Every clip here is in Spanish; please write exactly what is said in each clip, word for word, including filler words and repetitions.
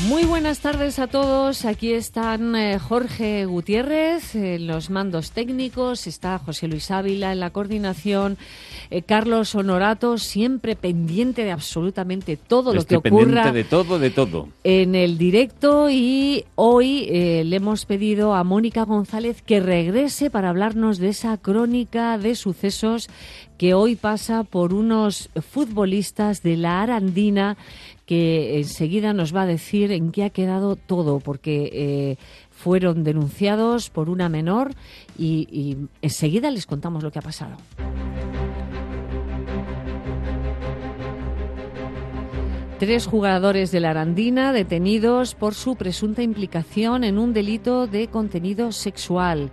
Muy buenas tardes a todos. Aquí están eh, Jorge Gutiérrez en eh, los mandos técnicos, está José Luis Ávila en la coordinación, eh, Carlos Honorato siempre pendiente de absolutamente todo Estoy lo que ocurra pendiente de todo, de todo. en el directo, y hoy eh, le hemos pedido a Mónica González que regrese para hablarnos de esa crónica de sucesos que hoy pasa por unos futbolistas de la Arandina, que enseguida nos va a decir en qué ha quedado todo, porque eh, fueron denunciados por una menor y, y enseguida les contamos lo que ha pasado. Tres jugadores de la Arandina detenidos por su presunta implicación en un delito de contenido sexual.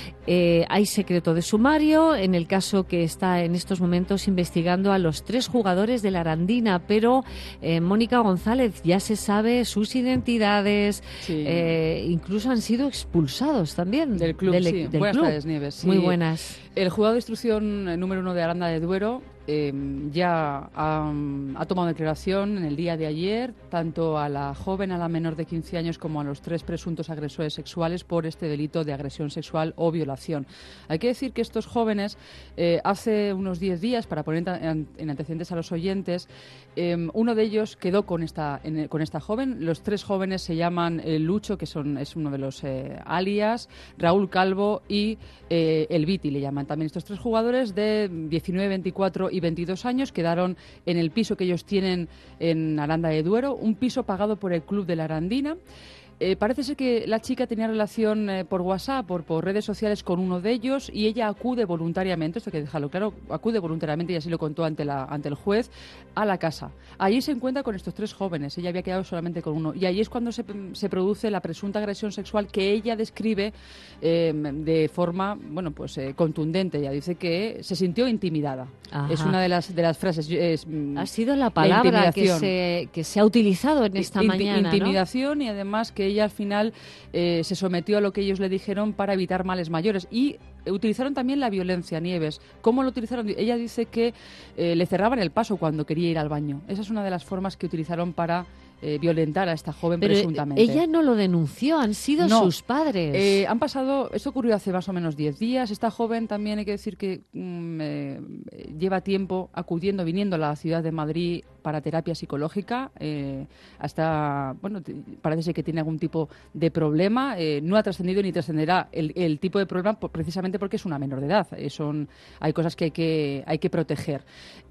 Eh, hay secreto de sumario en el caso que está en estos momentos investigando a los tres jugadores de la Arandina, pero eh, Mónica González, ya se sabe sus identidades, sí. eh, incluso han sido expulsados también del club. Del, sí. del buenas club. tardes, Nieves. Sí. Muy buenas. El juzgado de instrucción número uno de Aranda de Duero eh, ya ha, ha tomado declaración en el día de ayer, tanto a la joven, a la menor de quince años, como a los tres presuntos agresores sexuales por este delito de agresión sexual o violación. Hay que decir que estos jóvenes, eh, hace unos diez días, para poner en, en antecedentes a los oyentes, eh, uno de ellos quedó con esta, en, con esta joven. Los tres jóvenes se llaman eh, Lucho, que son, es uno de los eh, alias, Raúl Calvo y eh, El Viti, le llaman también. Estos tres jugadores de diecinueve, veinticuatro y veintidós años quedaron en el piso que ellos tienen en Aranda de Duero, un piso pagado por el club de la Arandina. Eh, parece ser que la chica tenía relación eh, por WhatsApp, por, por redes sociales con uno de ellos, y ella acude voluntariamente, esto hay que dejarlo claro, acude voluntariamente, y así lo contó ante, la, ante el juez, a la casa. Allí se encuentra con estos tres jóvenes, ella había quedado solamente con uno, y allí es cuando se, se produce la presunta agresión sexual que ella describe eh, de forma, bueno, pues eh, contundente. Ella dice que se sintió intimidada. Ajá. Es una de las, de las frases. Es, ha sido la palabra la que, se, que se ha utilizado en esta Inti- mañana, Intimidación, ¿no? Y además que ella al final eh, se sometió a lo que ellos le dijeron para evitar males mayores. Y utilizaron también la violencia, Nieves. ¿Cómo lo utilizaron? Ella dice que eh, le cerraban el paso cuando quería ir al baño. Esa es una de las formas que utilizaron para eh, violentar a esta joven. Pero presuntamente. Ella no lo denunció, han sido no. sus padres. Eh, han pasado, esto ocurrió hace más o menos diez días. Esta joven también hay que decir que mm, eh, lleva tiempo acudiendo, viniendo a la ciudad de Madrid para terapia psicológica. Eh, hasta, bueno, t- parece ser que tiene algún tipo de problema. Eh, no ha trascendido ni trascenderá el, el tipo de problema por, precisamente porque es una menor de edad. Eh, son, hay cosas que hay que, hay que proteger.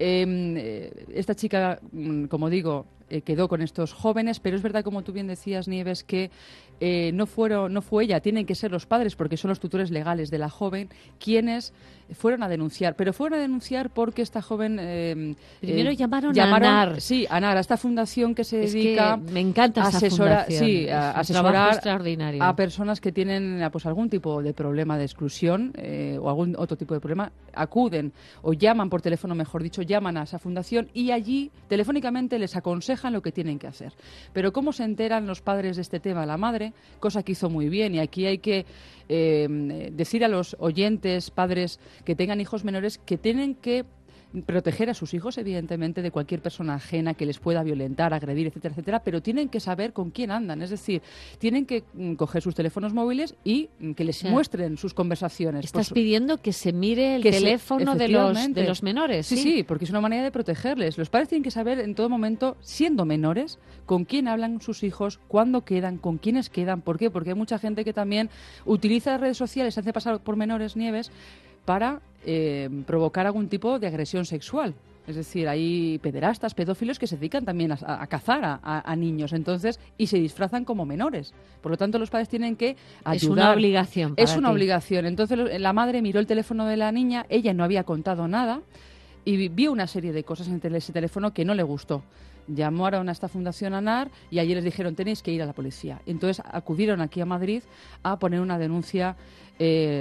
Eh, esta chica, mm, como digo, eh, quedó con estos jóvenes, pero es verdad, como tú bien decías, Nieves, que eh, no fueron, no fue ella, tienen que ser los padres, porque son los tutores legales de la joven quienes fueron a denunciar. Pero fueron a denunciar porque esta joven eh, primero eh, llamaron, llamaron a ANAR. Sí, a ANAR, a esta fundación que se es dedica que me encanta esa asesora, fundación. sí, a Es un trabajo asesorar extraordinario. a personas que tienen pues algún tipo de problema de exclusión eh, o algún otro tipo de problema. Acuden o llaman por teléfono, mejor dicho, llaman a esa fundación y allí telefónicamente les aconsejan lo que tienen que hacer. Pero ¿cómo se enteran los padres de este tema? La madre, cosa que hizo muy bien, y aquí hay que eh, decir a los oyentes, padres que tengan hijos menores, que tienen que proteger a sus hijos, evidentemente, de cualquier persona ajena que les pueda violentar, agredir, etcétera, etcétera, pero tienen que saber con quién andan. Es decir, tienen que mm, coger sus teléfonos móviles y mm, que les O sea, muestren sus conversaciones. Estás Por, pidiendo que se mire el que se- teléfono de los, efectivamente. de los menores. Sí, sí, porque es una manera de protegerles. Los padres tienen que saber en todo momento, siendo menores, con quién hablan sus hijos, cuándo quedan, con quiénes quedan. ¿Por qué? Porque hay mucha gente que también utiliza las redes sociales, se hace pasar por menores, Nieves, para eh, provocar algún tipo de agresión sexual. Es decir, hay pederastas, pedófilos que se dedican también a, a cazar a, a, a niños, entonces, y se disfrazan como menores. Por lo tanto, los padres tienen que ayudar. Es una obligación para Es una ti. obligación. Entonces, lo- la madre miró el teléfono de la niña, ella no había contado nada y vi- vio una serie de cosas en tele- ese teléfono que no le gustó. Llamaron a esta fundación ANAR y allí les dijeron tenéis que ir a la policía. Entonces acudieron aquí a Madrid a poner una denuncia eh,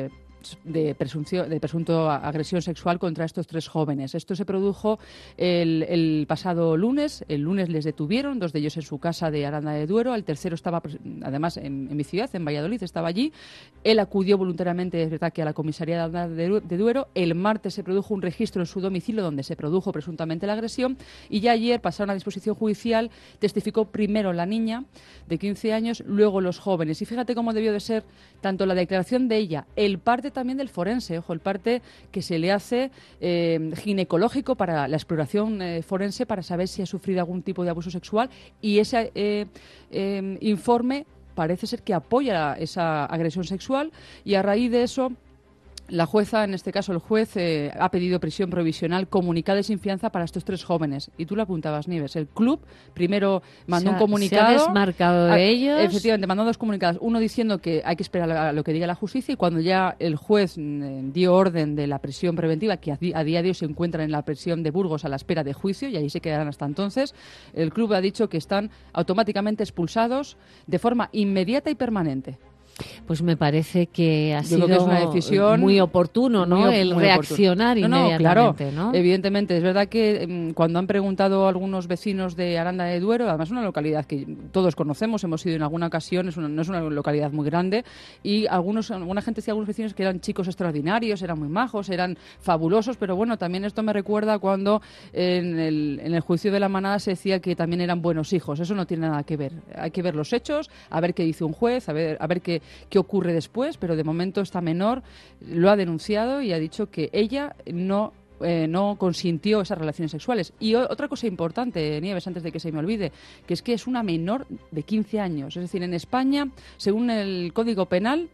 de, presunción, de presunto agresión sexual contra estos tres jóvenes. Esto se produjo el, el pasado lunes. El lunes les detuvieron, dos de ellos en su casa de Aranda de Duero. El tercero estaba, además, en, en mi ciudad, en Valladolid, estaba allí. Él acudió voluntariamente, es verdad, que a la comisaría de Aranda de Duero. El martes se produjo un registro en su domicilio donde se produjo presuntamente la agresión y ya ayer pasaron a disposición judicial. Testificó primero la niña de quince años, luego los jóvenes. Y fíjate cómo debió de ser tanto la declaración de ella, el parte también del forense, ojo, el parte que se le hace eh, ginecológico para la exploración eh, forense para saber si ha sufrido algún tipo de abuso sexual, y ese eh, eh, informe parece ser que apoya esa agresión sexual, y a raíz de eso la jueza, en este caso el juez, eh, ha pedido prisión provisional comunicada y sin fianza para estos tres jóvenes. Y tú lo apuntabas, Nieves. El club primero mandó se ha, un comunicado. Se ha desmarcado de a, ellos. Efectivamente, mandó dos comunicados. Uno diciendo que hay que esperar a lo que diga la justicia, y cuando ya el juez eh, dio orden de la prisión preventiva, que a, a día de hoy se encuentran en la prisión de Burgos a la espera de juicio, y ahí se quedarán hasta entonces, el club ha dicho que están automáticamente expulsados de forma inmediata y permanente. Pues me parece que ha Yo sido creo que es una decisión muy oportuno, ¿no? Muy, el muy reaccionar oportuno. No, no, inmediatamente, claro, ¿no? Evidentemente, es verdad que mmm, cuando han preguntado a algunos vecinos de Aranda de Duero, además es una localidad que todos conocemos, hemos ido en alguna ocasión, es una, no es una localidad muy grande, y algunos, alguna gente decía, algunos vecinos que eran chicos extraordinarios, eran muy majos, eran fabulosos, pero bueno, también esto me recuerda cuando en el, en el juicio de la manada se decía que también eran buenos hijos. Eso no tiene nada que ver. Hay que ver los hechos, a ver qué dice un juez, a ver, a ver qué, qué ocurre después. Después, pero de momento esta menor lo ha denunciado y ha dicho que ella no eh, no consintió esas relaciones sexuales. Y o, otra cosa importante, Nieves, antes de que se me olvide, que es que es una menor de quince años. Es decir, en España, según el Código Penal,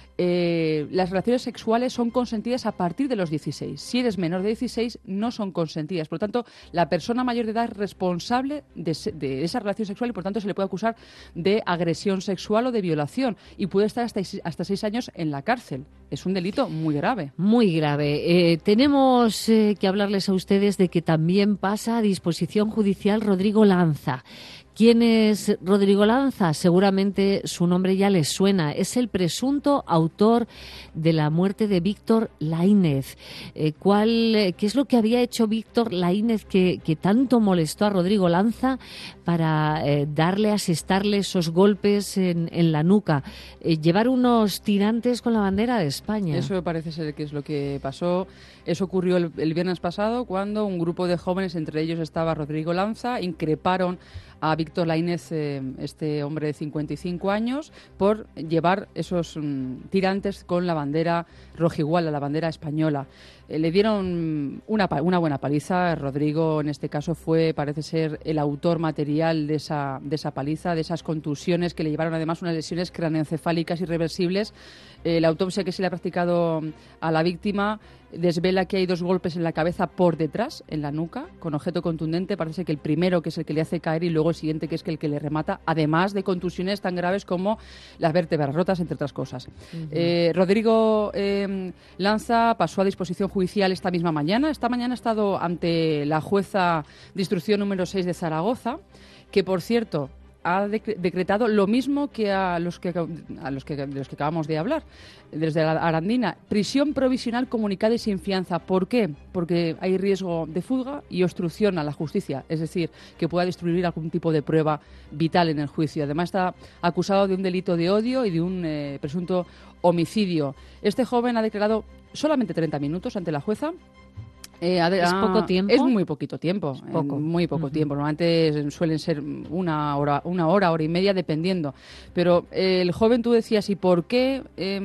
Eh, las relaciones sexuales son consentidas a partir de los dieciséis. Si eres menor de dieciséis, no son consentidas. Por lo tanto, la persona mayor de edad es responsable de, de esa relación sexual y, por tanto, se le puede acusar de agresión sexual o de violación y puede estar hasta, hasta seis años en la cárcel. Es un delito muy grave. Muy grave. Eh, tenemos eh, que hablarles a ustedes de que también pasa a disposición judicial Rodrigo Lanza. ¿Quién es Rodrigo Lanza? Seguramente su nombre ya les suena. Es el presunto autor de la muerte de Víctor Laínez. Eh, ¿cuál, ¿Qué es lo que había hecho Víctor Laínez que, que tanto molestó a Rodrigo Lanza para eh, darle, asestarle esos golpes en, en la nuca? Eh, llevar unos tirantes con la bandera de España. Eso parece ser que es lo que pasó. Eso ocurrió el, el viernes pasado, cuando un grupo de jóvenes, entre ellos estaba Rodrigo Lanza, increparon a Víctor Laínez, eh, este hombre de cincuenta y cinco años, por llevar esos mm, tirantes con la bandera rojiguala, la bandera española. Eh, le dieron una, una buena paliza. Rodrigo, en este caso, fue, parece ser, el autor material de esa, de esa paliza, de esas contusiones que le llevaron además unas lesiones craneoencefálicas irreversibles. Eh, la autopsia que se le ha practicado a la víctima desvela que hay dos golpes en la cabeza por detrás, en la nuca, con objeto contundente. Parece que el primero, que es el que le hace caer, y luego el siguiente, que es el que le remata, además de contusiones tan graves como las vértebras rotas, entre otras cosas. Uh-huh. eh, Rodrigo eh, Lanza pasó a disposición judicial esta misma mañana. Esta mañana ha estado ante la jueza de instrucción número seis de Zaragoza, que, por cierto, ha decretado lo mismo que a los que a los que, de los que acabamos de hablar, desde la Arandina: prisión provisional comunicada y sin fianza. ¿Por qué? Porque hay riesgo de fuga y obstrucción a la justicia, es decir, que pueda destruir algún tipo de prueba vital en el juicio. Además, está acusado de un delito de odio y de un eh, presunto homicidio. Este joven ha declarado solamente treinta minutos ante la jueza. Eh, ¿Es poco tiempo? Es muy poquito tiempo, es poco. muy poco uh-huh. tiempo. Normalmente suelen ser una hora, una hora, hora y media, dependiendo. Pero eh, el joven, tú decías, ¿y por qué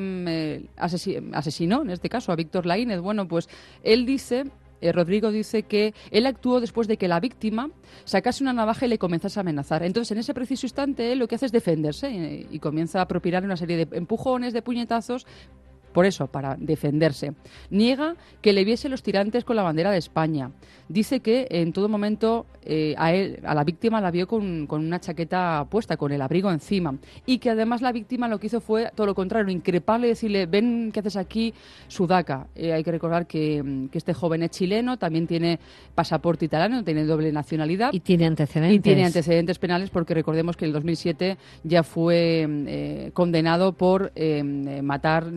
eh, asesinó, en este caso, a Víctor Laínez? Bueno, pues él dice... Eh, Rodrigo dice que él actuó después de que la víctima sacase una navaja y le comenzase a amenazar. Entonces, en ese preciso instante, él lo que hace es defenderse y, y comienza a propinar una serie de empujones, de puñetazos. Por eso, para defenderse. Niega que le viese los tirantes con la bandera de España. Dice que en todo momento eh, a él, a la víctima la vio con, con una chaqueta puesta, con el abrigo encima. Y que además la víctima lo que hizo fue todo lo contrario, increparle y decirle: ven, ¿qué haces aquí, sudaca? Eh, hay que recordar que, que este joven es chileno, también tiene pasaporte italiano, tiene doble nacionalidad. Y tiene antecedentes. Y tiene antecedentes penales, porque recordemos que en el dos mil siete ya fue eh, condenado por eh, matar de una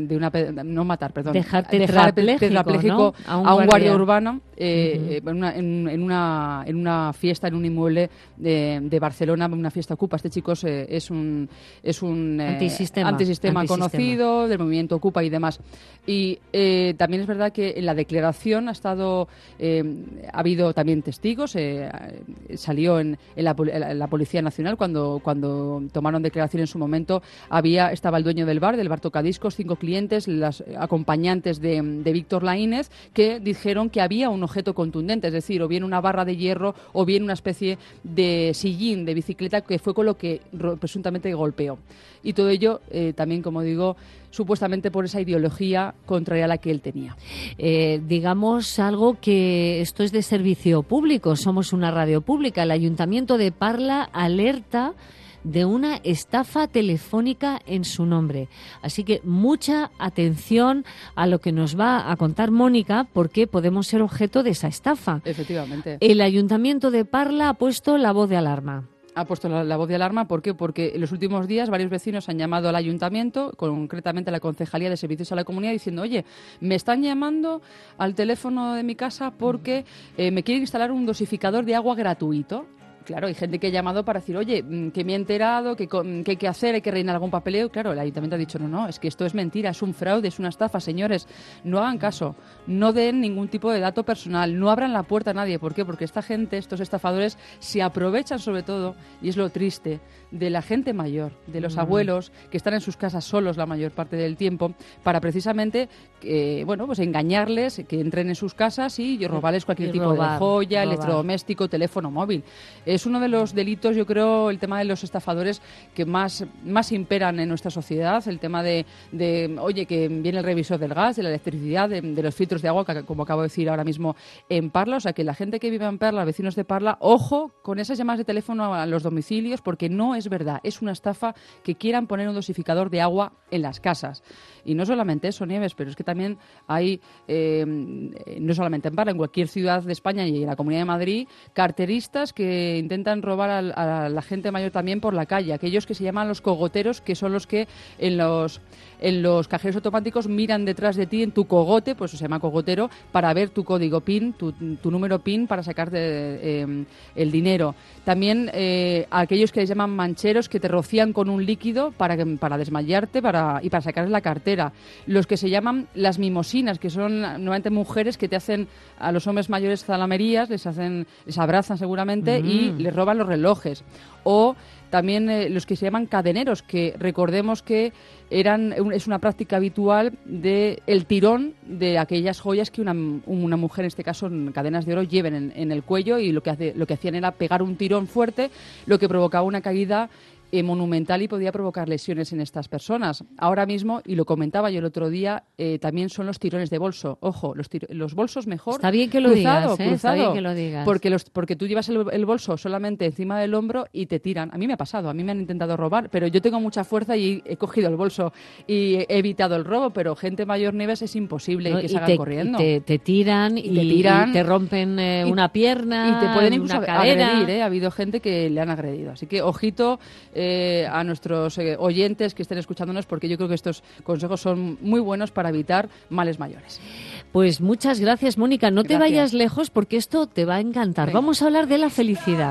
no matar, perdón, dejarte dejar tetrapléjico, tetrapléjico ¿no? a un a un guardia guardia urbano eh, uh-huh. eh, en, una, en, en, una, en una fiesta, en un inmueble de, de Barcelona, una fiesta Ocupa. Este chico es, es un, es un eh, antisistema, antisistema, antisistema conocido del movimiento Ocupa y demás. Y eh, también es verdad que en la declaración ha estado, eh, ha habido también testigos, eh, salió en, en, la, en la Policía Nacional cuando, cuando tomaron declaración en su momento. Había, estaba el dueño del bar, del bar Tocadiscos, cinco clientes, las acompañantes de, de Víctor Laínez, que dijeron que había un objeto contundente, es decir, o bien una barra de hierro o bien una especie de sillín de bicicleta, que fue con lo que presuntamente golpeó. Y todo ello, eh, también, como digo, supuestamente por esa ideología contraria a la que él tenía. Eh, digamos algo que esto es de servicio público, somos una radio pública. El Ayuntamiento de Parla alerta de una estafa telefónica en su nombre. Así que mucha atención a lo que nos va a contar Mónica, porque podemos ser objeto de esa estafa. Efectivamente. El Ayuntamiento de Parla ha puesto la voz de alarma. Ha puesto la, la voz de alarma, ¿por qué? Porque en los últimos días varios vecinos han llamado al ayuntamiento, concretamente a la Concejalía de Servicios a la Comunidad, diciendo, oye, me están llamando al teléfono de mi casa porque eh, me quieren instalar un dosificador de agua gratuito. Claro, hay gente que ha llamado para decir, oye, que me he enterado, que, que hay que hacer, hay que rellenar algún papeleo. Claro, el ayuntamiento ha dicho, no, no, es que esto es mentira, es un fraude, es una estafa, señores. No hagan caso, no den ningún tipo de dato personal, no abran la puerta a nadie. ¿Por qué? Porque esta gente, estos estafadores, se aprovechan sobre todo, y es lo triste, de la gente mayor, de los mm. abuelos, que están en sus casas solos la mayor parte del tiempo, para precisamente, eh, bueno, pues engañarles, que entren en sus casas y robarles cualquier y tipo robar, de joya, robar. electrodoméstico, teléfono móvil. Es uno de los delitos, yo creo, el tema de los estafadores que más, más imperan en nuestra sociedad, el tema de, de, oye, que viene el revisor del gas, de la electricidad, de, de los filtros de agua, que, como acabo de decir ahora mismo en Parla. O sea, que la gente que vive en Parla, vecinos de Parla, ojo con esas llamadas de teléfono a los domicilios, porque no es verdad, es una estafa que quieran poner un dosificador de agua en las casas. Y no solamente eso, Nieves, pero es que también hay, eh, no solamente en Parla, en cualquier ciudad de España y en la Comunidad de Madrid, carteristas que intentan robar a, a la gente mayor también por la calle, aquellos que se llaman los cogoteros, que son los que en los en los cajeros automáticos miran detrás de ti en tu cogote, pues se llama cogotero, para ver tu código PIN, tu, tu número PIN para sacarte eh, el dinero. También eh, aquellos que les llaman mancheros, que te rocían con un líquido para, para desmayarte para, y para sacar la cartera. Los que se llaman las mimosinas, que son normalmente mujeres que te hacen a los hombres mayores zalamerías, les hacen, les abrazan seguramente mm. y les roban los relojes. O también eh, los que se llaman cadeneros, que recordemos que eran es una práctica habitual de el tirón de aquellas joyas que una, una mujer, en este caso en cadenas de oro, lleven en, en el cuello, y lo que hace, lo que hacían era pegar un tirón fuerte, lo que provocaba una caída Eh, monumental y podía provocar lesiones en estas personas. Ahora mismo, y lo comentaba yo el otro día, eh, también son los tirones de bolso. Ojo, los, tiro- los bolsos mejor Está bien que lo cruzado, digas, ¿eh? cruzado, Está bien que lo digas. Porque, los, porque tú llevas el, el bolso solamente encima del hombro y te tiran. A mí me ha pasado, a mí me han intentado robar, pero yo tengo mucha fuerza y he cogido el bolso y he evitado el robo, pero gente mayor, Nieves, es imposible no, que y salgan te, corriendo. Y te, te tiran y, y te, tiran, y te rompen eh, y, una pierna, y te pueden incluso una cadera. agredir, ¿eh? Ha habido gente que le han agredido. Así que ojito eh, a nuestros eh, oyentes que estén escuchándonos, porque yo creo que estos consejos son muy buenos para evitar males mayores. Pues muchas gracias, Mónica. No Gracias. te vayas lejos, porque esto te va a encantar. Venga. Vamos a hablar de la felicidad.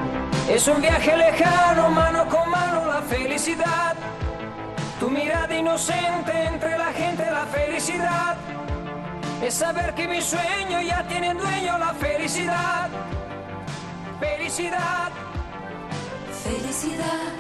Es un viaje lejano, mano con mano, la felicidad. Tu mirada inocente entre la gente, la felicidad. Es saber que mi sueño ya tiene dueño, la felicidad. Felicidad. Felicidad.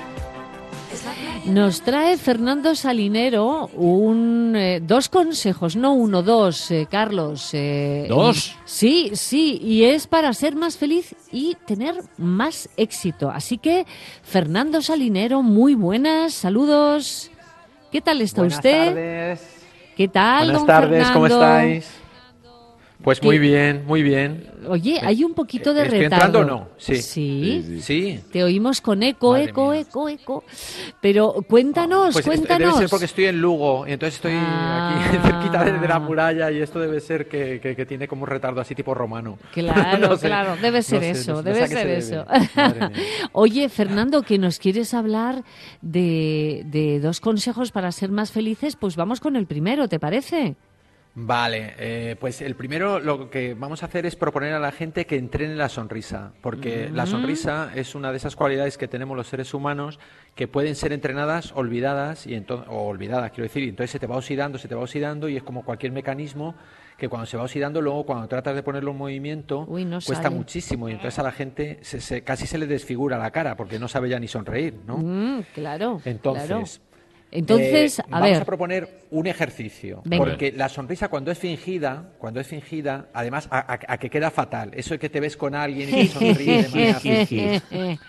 Nos trae Fernando Salinero un, eh, dos consejos, no uno, dos, eh, Carlos. Eh, ¿Dos? Sí, sí, y es para ser más feliz y tener más éxito. Así que, Fernando Salinero, muy buenas, saludos. ¿Qué tal está Buenas usted? Tardes. ¿Qué tal, Buenas don tardes, Fernando? ¿cómo estáis? Pues muy bien, muy bien. Oye, hay un poquito de ¿Estoy retardo. entrando o no? Sí. Sí. Sí. sí. Te oímos con eco, Madre eco, mía. eco, eco. Pero cuéntanos, Pues cuéntanos. debe ser porque estoy en Lugo, y entonces estoy Ah. aquí cerquita de, de la muralla y esto debe ser que, que, que tiene como un retardo así tipo romano. Claro, No sé, claro, debe ser no sé, eso, no sé, debe no sé a ser qué eso. se debe. Madre mía. Oye, Fernando, que nos quieres hablar de, de dos consejos para ser más felices, pues vamos con el primero, ¿te parece? Vale, eh, pues el primero lo que vamos a hacer es proponer a la gente que entrene la sonrisa, porque Mm. la sonrisa es una de esas cualidades que tenemos los seres humanos que pueden ser entrenadas, olvidadas, y ento- o olvidadas, quiero decir, y entonces se te va oxidando, se te va oxidando y es como cualquier mecanismo que cuando se va oxidando, luego cuando tratas de ponerlo en movimiento, Uy, no cuesta sale. muchísimo y entonces a la gente se, se- casi se le desfigura la cara porque no sabe ya ni sonreír, ¿no? Mm, claro, Entonces, claro. Entonces, eh, a vamos ver. a proponer un ejercicio, Venga. porque la sonrisa cuando es fingida, cuando es fingida, además a, a- a que queda fatal. Eso de que te ves con alguien y te sonríes de manera fingida.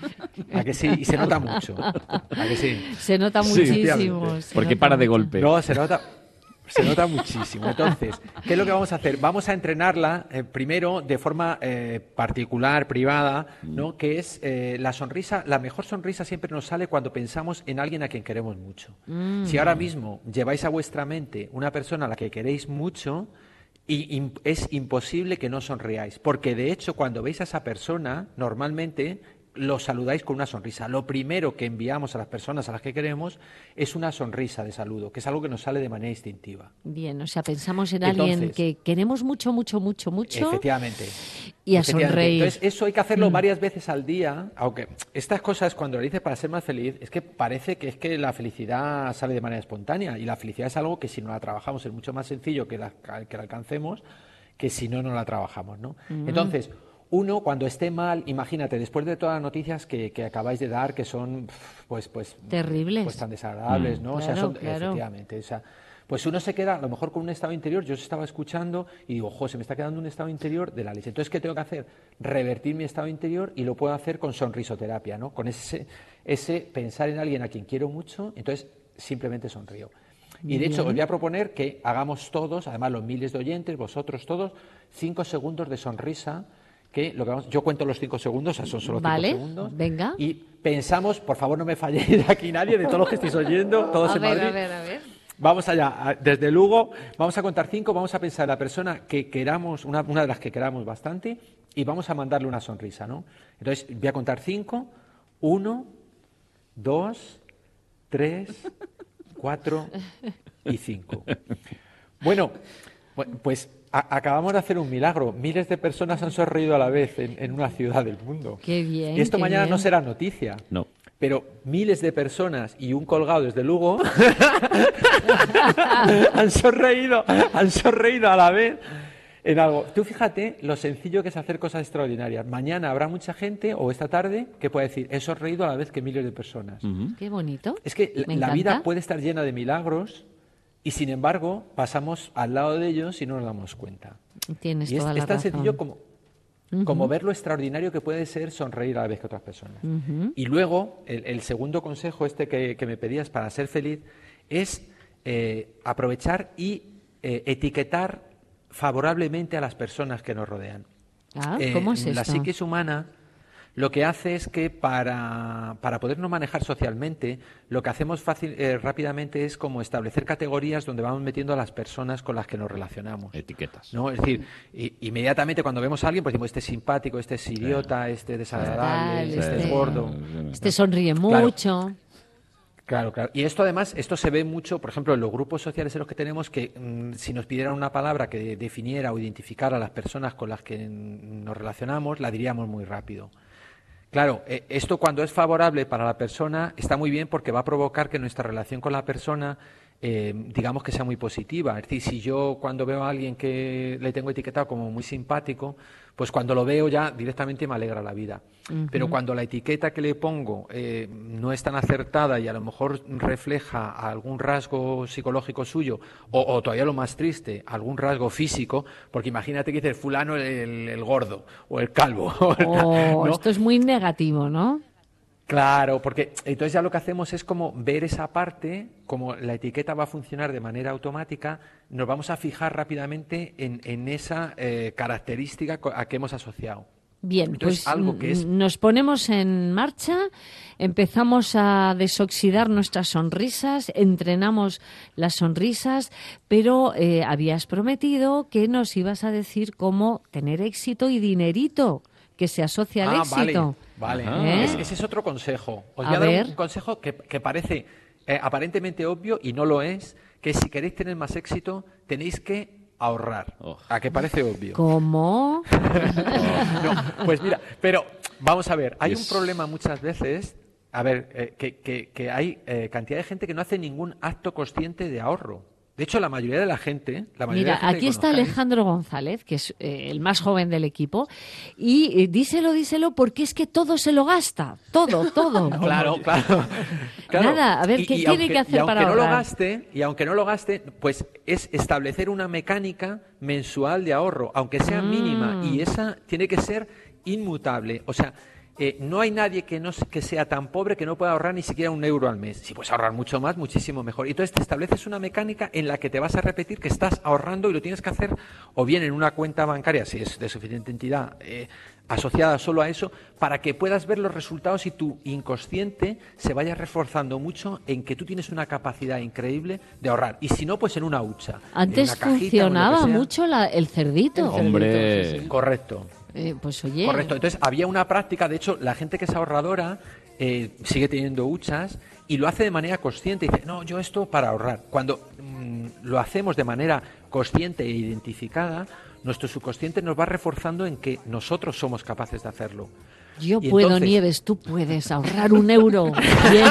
A que sí, y se nota mucho. A que sí. Se nota Sí. muchísimo. Efectivamente. se Porque nota para de mucho. golpe. No, se nota. Se nota muchísimo. Entonces, ¿qué es lo que vamos a hacer? Vamos a entrenarla eh, primero de forma eh, particular, privada, ¿no? Que es eh, la sonrisa. La mejor sonrisa siempre nos sale cuando pensamos en alguien a quien queremos mucho. Mm. Si ahora mismo lleváis a vuestra mente una persona a la que queréis mucho, y im- es imposible que no sonriáis, porque de hecho cuando veis a esa persona, normalmente lo saludáis con una sonrisa. Lo primero que enviamos a las personas a las que queremos es una sonrisa de saludo, que es algo que nos sale de manera instintiva. Bien, o sea, pensamos en alguien Entonces, que queremos mucho, mucho, mucho, mucho. Efectivamente. Y a Efectivamente. sonreír. Entonces, eso hay que hacerlo Mm. varias veces al día, aunque estas cosas cuando lo dices para ser más feliz, es que parece que es que la felicidad sale de manera espontánea y la felicidad es algo que si no la trabajamos es mucho más sencillo que la, que la alcancemos que si no, no la trabajamos, ¿no? Mm. Entonces, uno cuando esté mal, imagínate, después de todas las noticias que, que acabáis de dar, que son pues, pues, Terribles. pues tan desagradables, ¿no? o sea, Claro, son, claro. efectivamente, o sea, pues uno se queda a lo mejor con un estado interior, yo os estaba escuchando y digo, jo, se me está quedando un estado interior de la leche. Entonces, ¿qué tengo que hacer? Revertir mi estado interior y lo puedo hacer con sonrisoterapia, ¿no? Con ese, ese pensar en alguien a quien quiero mucho, entonces simplemente sonrío. Y de hecho, os voy a proponer que hagamos todos, además los miles de oyentes, vosotros todos, cinco segundos de sonrisa, que lo que vamos, yo cuento los cinco segundos, o sea, son solo Vale, cinco segundos. venga. Y pensamos, por favor no me falléis aquí nadie, de todos los que estáis oyendo, todos A en ver, Madrid. a ver, a ver. Vamos allá, a- desde Lugo, vamos a contar cinco, vamos a pensar en la persona que queramos, una, una de las que queramos bastante, y vamos a mandarle una sonrisa, ¿no? Entonces, voy a contar cinco, uno, dos, tres, cuatro y cinco. Bueno, pu- pues a- acabamos de hacer un milagro. Miles de personas han sonreído a la vez en, en una ciudad del mundo. Qué bien, Y esto qué mañana bien. no será noticia. No. Pero miles de personas y un colgado desde Lugo han sonreído, han sonreído a la vez en algo. Tú fíjate lo sencillo que es hacer cosas extraordinarias. Mañana habrá mucha gente, o esta tarde, que puede decir, he sonreído a la vez que miles de personas. Qué bonito. Es que la- Me la encanta. vida puede estar llena de milagros y, sin embargo, pasamos al lado de ellos y no nos damos cuenta. Tienes Y es, toda la es tan razón. sencillo como, como ver lo extraordinario que puede ser sonreír a la vez que otras personas. Ujú. Y luego, el, el segundo consejo este que, que me pedías para ser feliz es eh, aprovechar y eh, etiquetar favorablemente a las personas que nos rodean. Ah, Eh, ¿cómo es la esto? psiquis humana lo que hace es que para, para podernos manejar socialmente, lo que hacemos fácil, eh, rápidamente es como establecer categorías donde vamos metiendo a las personas con las que nos relacionamos. Etiquetas. ¿No? Es decir, i- inmediatamente cuando vemos a alguien, pues decimos, este es simpático, este es idiota, este es desagradable, Total, este este- es gordo. Este sonríe Claro. mucho. Claro, claro. Y esto además, esto se ve mucho, por ejemplo, en los grupos sociales en los que tenemos, que mm, si nos pidieran una palabra que definiera o identificara a las personas con las que mm, nos relacionamos, la diríamos muy rápido. Claro, eh, esto cuando es favorable para la persona está muy bien porque va a provocar que nuestra relación con la persona, eh, digamos que sea muy positiva. Es decir, si yo cuando veo a alguien que le tengo etiquetado como muy simpático, pues cuando lo veo ya directamente me alegra la vida. Pero cuando la etiqueta que le pongo eh, no es tan acertada y a lo mejor refleja algún rasgo psicológico suyo, o, o todavía lo más triste, algún rasgo físico, porque imagínate que dice fulano el, el- el gordo o el calvo. Oh, ¿no? esto es muy negativo, ¿no? Claro, porque entonces ya lo que hacemos es como ver esa parte, como la etiqueta va a funcionar de manera automática, nos vamos a fijar rápidamente en, en esa eh, característica a que hemos asociado. Bien, Entonces, pues algo que es... nos ponemos en marcha, empezamos a desoxidar nuestras sonrisas, entrenamos las sonrisas, pero eh, habías prometido que nos ibas a decir cómo tener éxito y dinerito que se asocia al ah, éxito. Vale, vale. ¿Eh? Es, ese es otro consejo. Os A voy a, dar ver. un consejo que, que parece eh, aparentemente obvio y no lo es, que si queréis tener más éxito tenéis que ahorrar. Oh. ¿A qué parece obvio? ¿Cómo? No, pues mira, pero vamos a ver, hay Yes. un problema muchas veces, a ver, eh, que, que, que hay eh, cantidad de gente que no hace ningún acto consciente de ahorro. De hecho, la mayoría de la gente... La mayoría Mira, de la gente aquí que está conozcáis- Alejandro González, que es eh, el más joven del equipo, y eh, díselo, díselo, porque es que todo se lo gasta, todo, todo. Claro, claro, claro. Nada, a ver, ¿qué tiene aunque- que hacer y aunque para no lo ahorrar? gaste, y aunque no lo gaste, pues es establecer una mecánica mensual de ahorro, aunque sea Mm. mínima, y esa tiene que ser inmutable. O sea, eh, no hay nadie que no se- que sea tan pobre que no pueda ahorrar ni siquiera un euro al mes. Si puedes ahorrar mucho más, muchísimo mejor. Y entonces te estableces una mecánica en la que te vas a repetir que estás ahorrando y lo tienes que hacer o bien en una cuenta bancaria, si es de suficiente entidad, eh, asociada solo a eso, para que puedas ver los resultados y tu inconsciente se vaya reforzando mucho en que tú tienes una capacidad increíble de ahorrar. Y si no, pues en una hucha. en Antes una cajita o en lo que funcionaba sea. mucho la- el cerdito. Hombre. Sí, sí. Correcto. Eh, pues oye, Correcto. Entonces había una práctica, de hecho, la gente que es ahorradora eh, sigue teniendo huchas y lo hace de manera consciente. Dice, no, yo esto para ahorrar. Cuando mm, lo hacemos de manera consciente e identificada, nuestro subconsciente nos va reforzando en que nosotros somos capaces de hacerlo. yo y puedo, entonces- Nieves, tú puedes ahorrar un euro. Bien.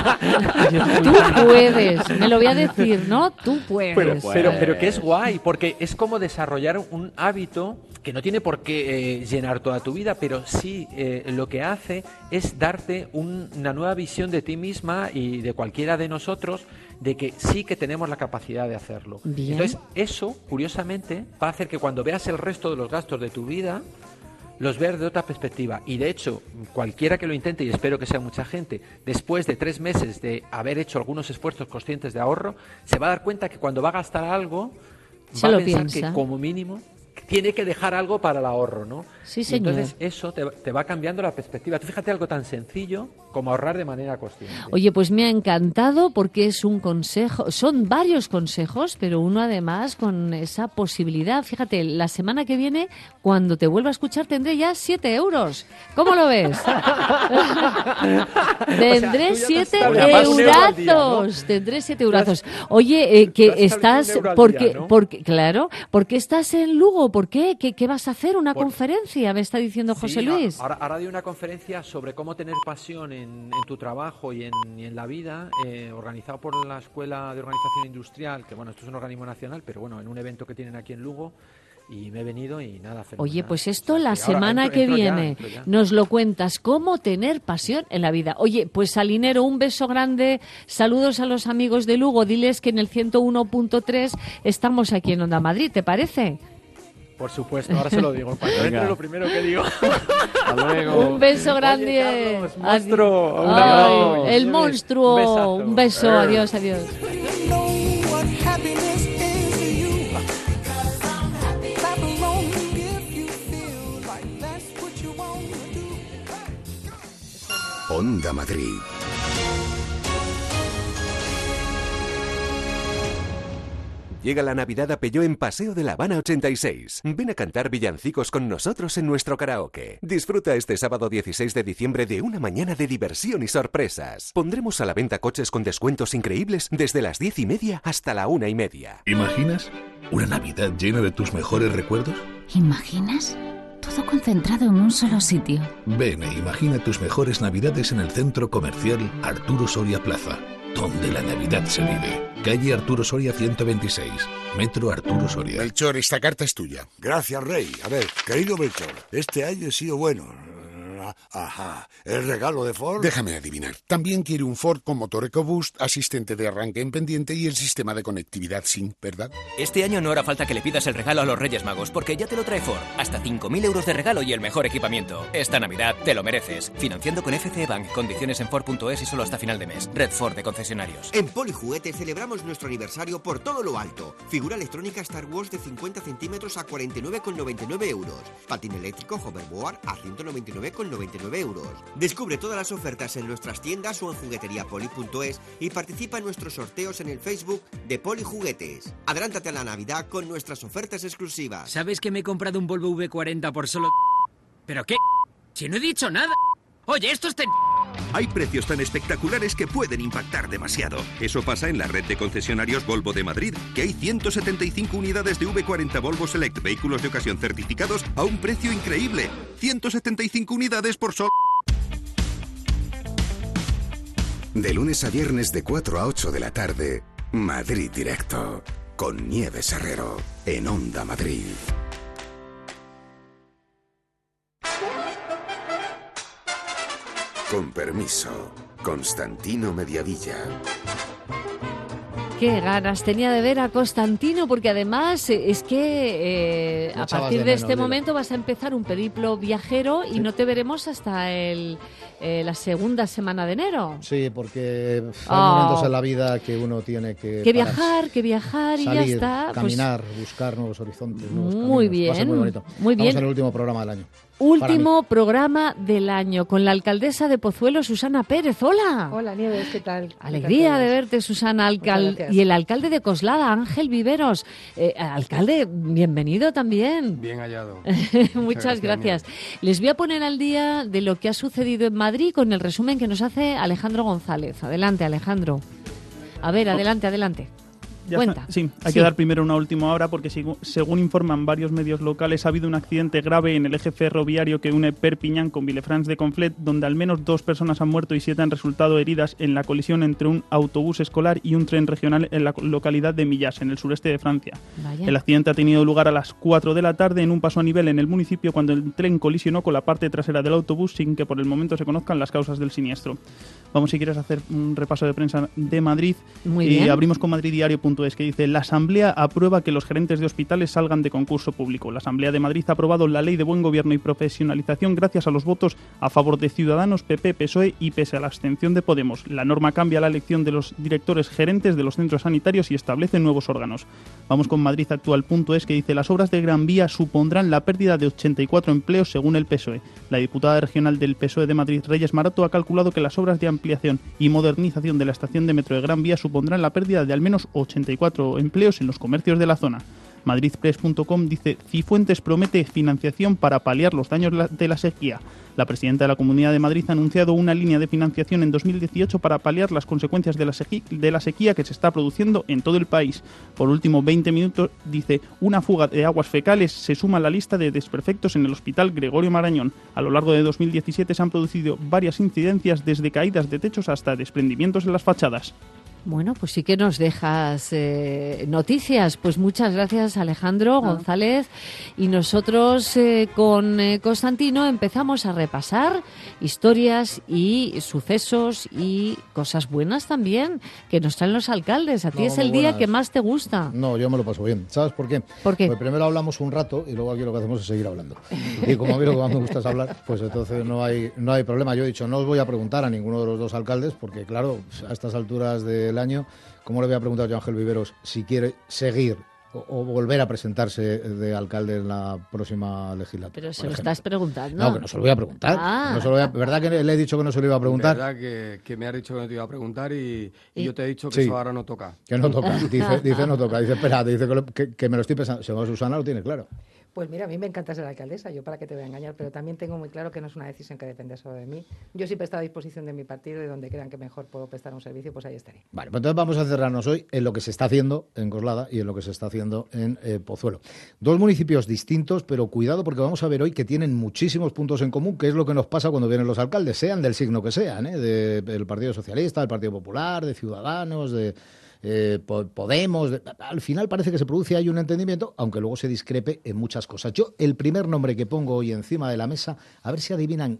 Tú puedes, me lo voy a decir, ¿no? Tú puedes. Pero, Pues- pero, pero que es guay, porque es como desarrollar un hábito que no tiene por qué eh, llenar toda tu vida, pero sí eh, lo que hace es darte un- una nueva visión de ti misma y de cualquiera de nosotros, de que sí que tenemos la capacidad de hacerlo. Bien. Entonces, eso, curiosamente, va a hacer que cuando veas el resto de los gastos de tu vida, los veas de otra perspectiva. Y de hecho, cualquiera que lo intente, y espero que sea mucha gente, después de tres meses de haber hecho algunos esfuerzos conscientes de ahorro, se va a dar cuenta que cuando va a gastar algo, Se va lo a pensar piensa. que como mínimo tiene que dejar algo para el ahorro, ¿no? Sí, Y señor. entonces eso te, te va cambiando la perspectiva. Tú fíjate algo tan sencillo como ahorrar de manera consciente. Oye, pues me ha encantado porque es un consejo, son varios consejos, pero uno además con esa posibilidad. Fíjate, la semana que viene, cuando te vuelva a escuchar, tendré ya siete euros. ¿Cómo lo ves? Tendré tú ya te siete has establecido un euro al día, ¿no? eurazos. Tendré siete eurazos. Oye, eh, te que has establecido estás, un euro al porque, día, ¿no? porque, claro, porque estás en Lugo. ¿Por qué? ¿Qué, qué vas a hacer? ¿Una Por- conferencia? Me está diciendo José Sí, Luis. Ahora, ahora doy una conferencia sobre cómo tener pasión en, en tu trabajo y en, y en la vida, eh, organizado por la Escuela de Organización Industrial, que bueno, esto es un organismo nacional, pero bueno, en un evento que tienen aquí en Lugo, y me he venido y nada, fenomenal. Oye, pues esto O sea, la que ahora semana entro- que entro ya, viene entro ya. nos lo cuentas, cómo tener pasión en la vida. Oye, pues Salinero, un beso grande, saludos a los amigos de Lugo, diles que en el ciento uno punto tres estamos aquí en Onda Madrid, ¿te parece? Por supuesto, ahora se lo digo. Cuando Venga. entre lo primero que digo. Hasta luego. Un beso grande. Oye, Carlos, Adi- monstruo, un Ay, abrazo. el Un monstruo, besazo. un beso, Eh. adiós, adiós. You know what happiness is to you. Clap along if you feel like that's what you wanna do. Onda Madrid. Llega la Navidad a Peugeot en Paseo de la Habana ochenta y seis. Ven a cantar villancicos con nosotros en nuestro karaoke. Disfruta este sábado dieciséis de diciembre de una mañana de diversión y sorpresas. Pondremos a la venta coches con descuentos increíbles desde las diez y media hasta la una y media. ¿Imaginas una Navidad llena de tus mejores recuerdos? ¿Imaginas? Todo concentrado en un solo sitio. Ven e imagina tus mejores Navidades en el Centro Comercial Arturo Soria Plaza, donde la Navidad se vive. Calle Arturo Soria ciento veintiséis, Metro Arturo Soria. Melchor, esta carta es tuya. Gracias, Rey. A ver, querido Melchor, este año he sido bueno. Ah, ajá, el regalo de Ford. Déjame adivinar. También quiere un Ford con motor EcoBoost, asistente de arranque en pendiente y el sistema de conectividad SYNC, ¿verdad? Este año no hará falta que le pidas el regalo a los Reyes Magos, porque ya te lo trae Ford. Hasta cinco mil euros de regalo y el mejor equipamiento. Esta Navidad te lo mereces. Financiando con F C Bank. Condiciones en Ford punto es y solo hasta final de mes. Red Ford de concesionarios. En Polijuguetes celebramos nuestro aniversario por todo lo alto. Figura electrónica Star Wars de cincuenta centímetros a cuarenta y nueve con noventa y nueve euros. Patín eléctrico Hoverboard a ciento noventa y nueve con noventa y nueve euros. Descubre todas las ofertas en nuestras tiendas o en jugueteriapoli punto es y participa en nuestros sorteos en el Facebook de Polijuguetes. Adelántate a la Navidad con nuestras ofertas exclusivas. ¿Sabes que me he comprado un Volvo V cuarenta por solo... ¿Pero qué? Si no he dicho nada. Oye, esto es... Ten... Hay precios tan espectaculares que pueden impactar demasiado. Eso pasa en la red de concesionarios Volvo de Madrid, que hay ciento setenta y cinco unidades de V cuarenta Volvo Select vehículos de ocasión certificados a un precio increíble. ciento setenta y cinco unidades por solo... De lunes a viernes de cuatro a ocho de la tarde, Madrid Directo, con Nieves Herrero, en Onda Madrid. Con permiso, Constantino Mediavilla. Qué ganas tenía de ver a Constantino, porque además eh, es que eh, a partir de, de este menos, momento vas a empezar un periplo viajero y sí. no te veremos hasta el, eh, la segunda semana de enero. Sí, porque hay oh. momentos en la vida que uno tiene que... Que viajar, que viajar y salir, ya está. Caminar, pues, buscar nuevos horizontes. Nuevos muy caminos. bien, Va a ser muy bonito. Muy bien. Vamos al último programa del año. Último programa del año con la alcaldesa de Pozuelo, Susana Pérez. ¡Hola! Hola, Nieves, ¿qué tal? Alegría ¿Qué tal de verte, Susana. Alcal... Y el alcalde de Coslada, Ángel Viveros. Eh, alcalde, bienvenido también. Bien hallado. Muchas, Muchas gracias. gracias. Les voy a poner al día de lo que ha sucedido en Madrid con el resumen que nos hace Alejandro González. Adelante, Alejandro. A ver, adelante, adelante. Ya Cuenta. Está. Sí, hay sí. que dar primero una última hora porque según informan varios medios locales ha habido un accidente grave en el eje ferroviario que une Perpiñán con Vilafranca de Conflent, donde al menos dos personas han muerto y siete han resultado heridas en la colisión entre un autobús escolar y un tren regional en la localidad de Millás, en el sureste de Francia. Vaya. El accidente ha tenido lugar a las cuatro de la tarde en un paso a nivel en el municipio cuando el tren colisionó con la parte trasera del autobús sin que por el momento se conozcan las causas del siniestro. Vamos, si quieres, a hacer un repaso de prensa de Madrid. Muy bien. Y abrimos con madrid diario punto es, que dice: la Asamblea aprueba que los gerentes de hospitales salgan de concurso público. La Asamblea de Madrid ha aprobado la Ley de Buen Gobierno y Profesionalización gracias a los votos a favor de Ciudadanos, P P, P S O E y pese a la abstención de Podemos. La norma cambia la elección de los directores gerentes de los centros sanitarios y establece nuevos órganos. Vamos con madrid actual punto es, que dice: las obras de Gran Vía supondrán la pérdida de ochenta y cuatro empleos según el P S O E. La diputada regional del P S O E de Madrid, Reyes Maroto, ha calculado que las obras de ampliación y modernización de la estación de metro de Gran Vía supondrán la pérdida de al menos ochenta y cuatro empleos en los comercios de la zona. madrid press punto com dice: Cifuentes promete financiación para paliar los daños de la sequía. La presidenta de la Comunidad de Madrid ha anunciado una línea de financiación en dos mil dieciocho para paliar las consecuencias de la, sequía, de la sequía que se está produciendo en todo el país. Por último, veinte minutos, dice: una fuga de aguas fecales se suma a la lista de desperfectos en el Hospital Gregorio Marañón. A lo largo de dos mil diecisiete se han producido varias incidencias, desde caídas de techos hasta desprendimientos en las fachadas. Bueno, pues sí que nos dejas eh, noticias. Pues muchas gracias, Alejandro ah. González. Y nosotros eh, con eh, Constantino empezamos a repasar historias y sucesos y cosas buenas también que nos traen los alcaldes. A ti no, es el día buenas. que más te gusta. No, yo me lo paso bien. ¿Sabes por qué? ¿Por qué? Pues primero hablamos un rato y luego aquí lo que hacemos es seguir hablando. Y como a mí lo que más me gusta es hablar, pues entonces no hay, no hay problema. Yo he dicho, no os voy a preguntar a ninguno de los dos alcaldes porque, claro, a estas alturas de el año, ¿cómo le voy a preguntar yo a Ángel Viveros si quiere seguir o, o volver a presentarse de alcalde en la próxima legislatura? Pero se lo estás preguntando. No, que no se lo voy a preguntar. Ah. No se lo voy a, ¿verdad que le he dicho que no se lo iba a preguntar? ¿Verdad que, que me has dicho que no te iba a preguntar y, y yo te he dicho que sí. eso ahora no toca? Que no toca. Dice, dice no toca. Dice, espera, dice que, lo, que, que me lo estoy pensando. Según Susana lo tiene claro. Pues mira, a mí me encanta ser alcaldesa, yo para qué te voy a engañar, pero también tengo muy claro que no es una decisión que depende solo de mí. Yo siempre he estado a disposición de mi partido y donde crean que mejor puedo prestar un servicio, pues ahí estaré. Vale, pues entonces vamos a cerrarnos hoy en lo que se está haciendo en Coslada y en lo que se está haciendo en eh, Pozuelo. Dos municipios distintos, pero cuidado porque vamos a ver hoy que tienen muchísimos puntos en común, que es lo que nos pasa cuando vienen los alcaldes, sean del signo que sean, ¿eh? de, del Partido Socialista, del Partido Popular, de Ciudadanos, de... Eh, Podemos, de, al final parece que se produce ahí un entendimiento, aunque luego se discrepe en muchas cosas. Yo, el primer nombre que pongo hoy encima de la mesa, a ver si adivinan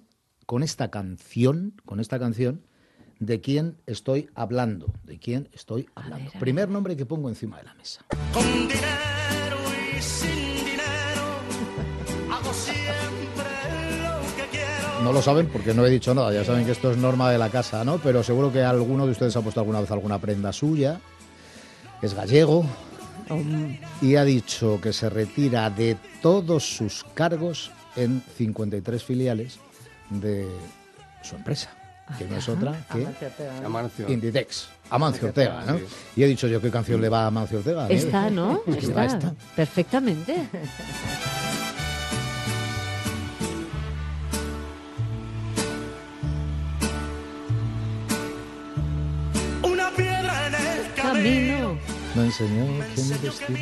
con esta canción, con esta canción, de quién estoy hablando, de quién estoy hablando. ver, Primer nombre que pongo encima de la mesa. Con dinero y sin dinero, hago siempre lo que quiero. No lo saben porque no he dicho nada, ya saben que esto es norma de la casa, ¿no? Pero seguro que alguno de ustedes ha puesto alguna vez alguna prenda suya, es gallego, y ha dicho que se retira de todos sus cargos en cincuenta y tres filiales de su empresa, que no es otra que Amancio. Inditex. Amancio Ortega, ¿no? Y he dicho yo, ¿qué canción le va a Amancio Ortega? Está, ¿no? Es que le va Está, esta. perfectamente. Una piedra en el Camino. Me enseñó que mi destino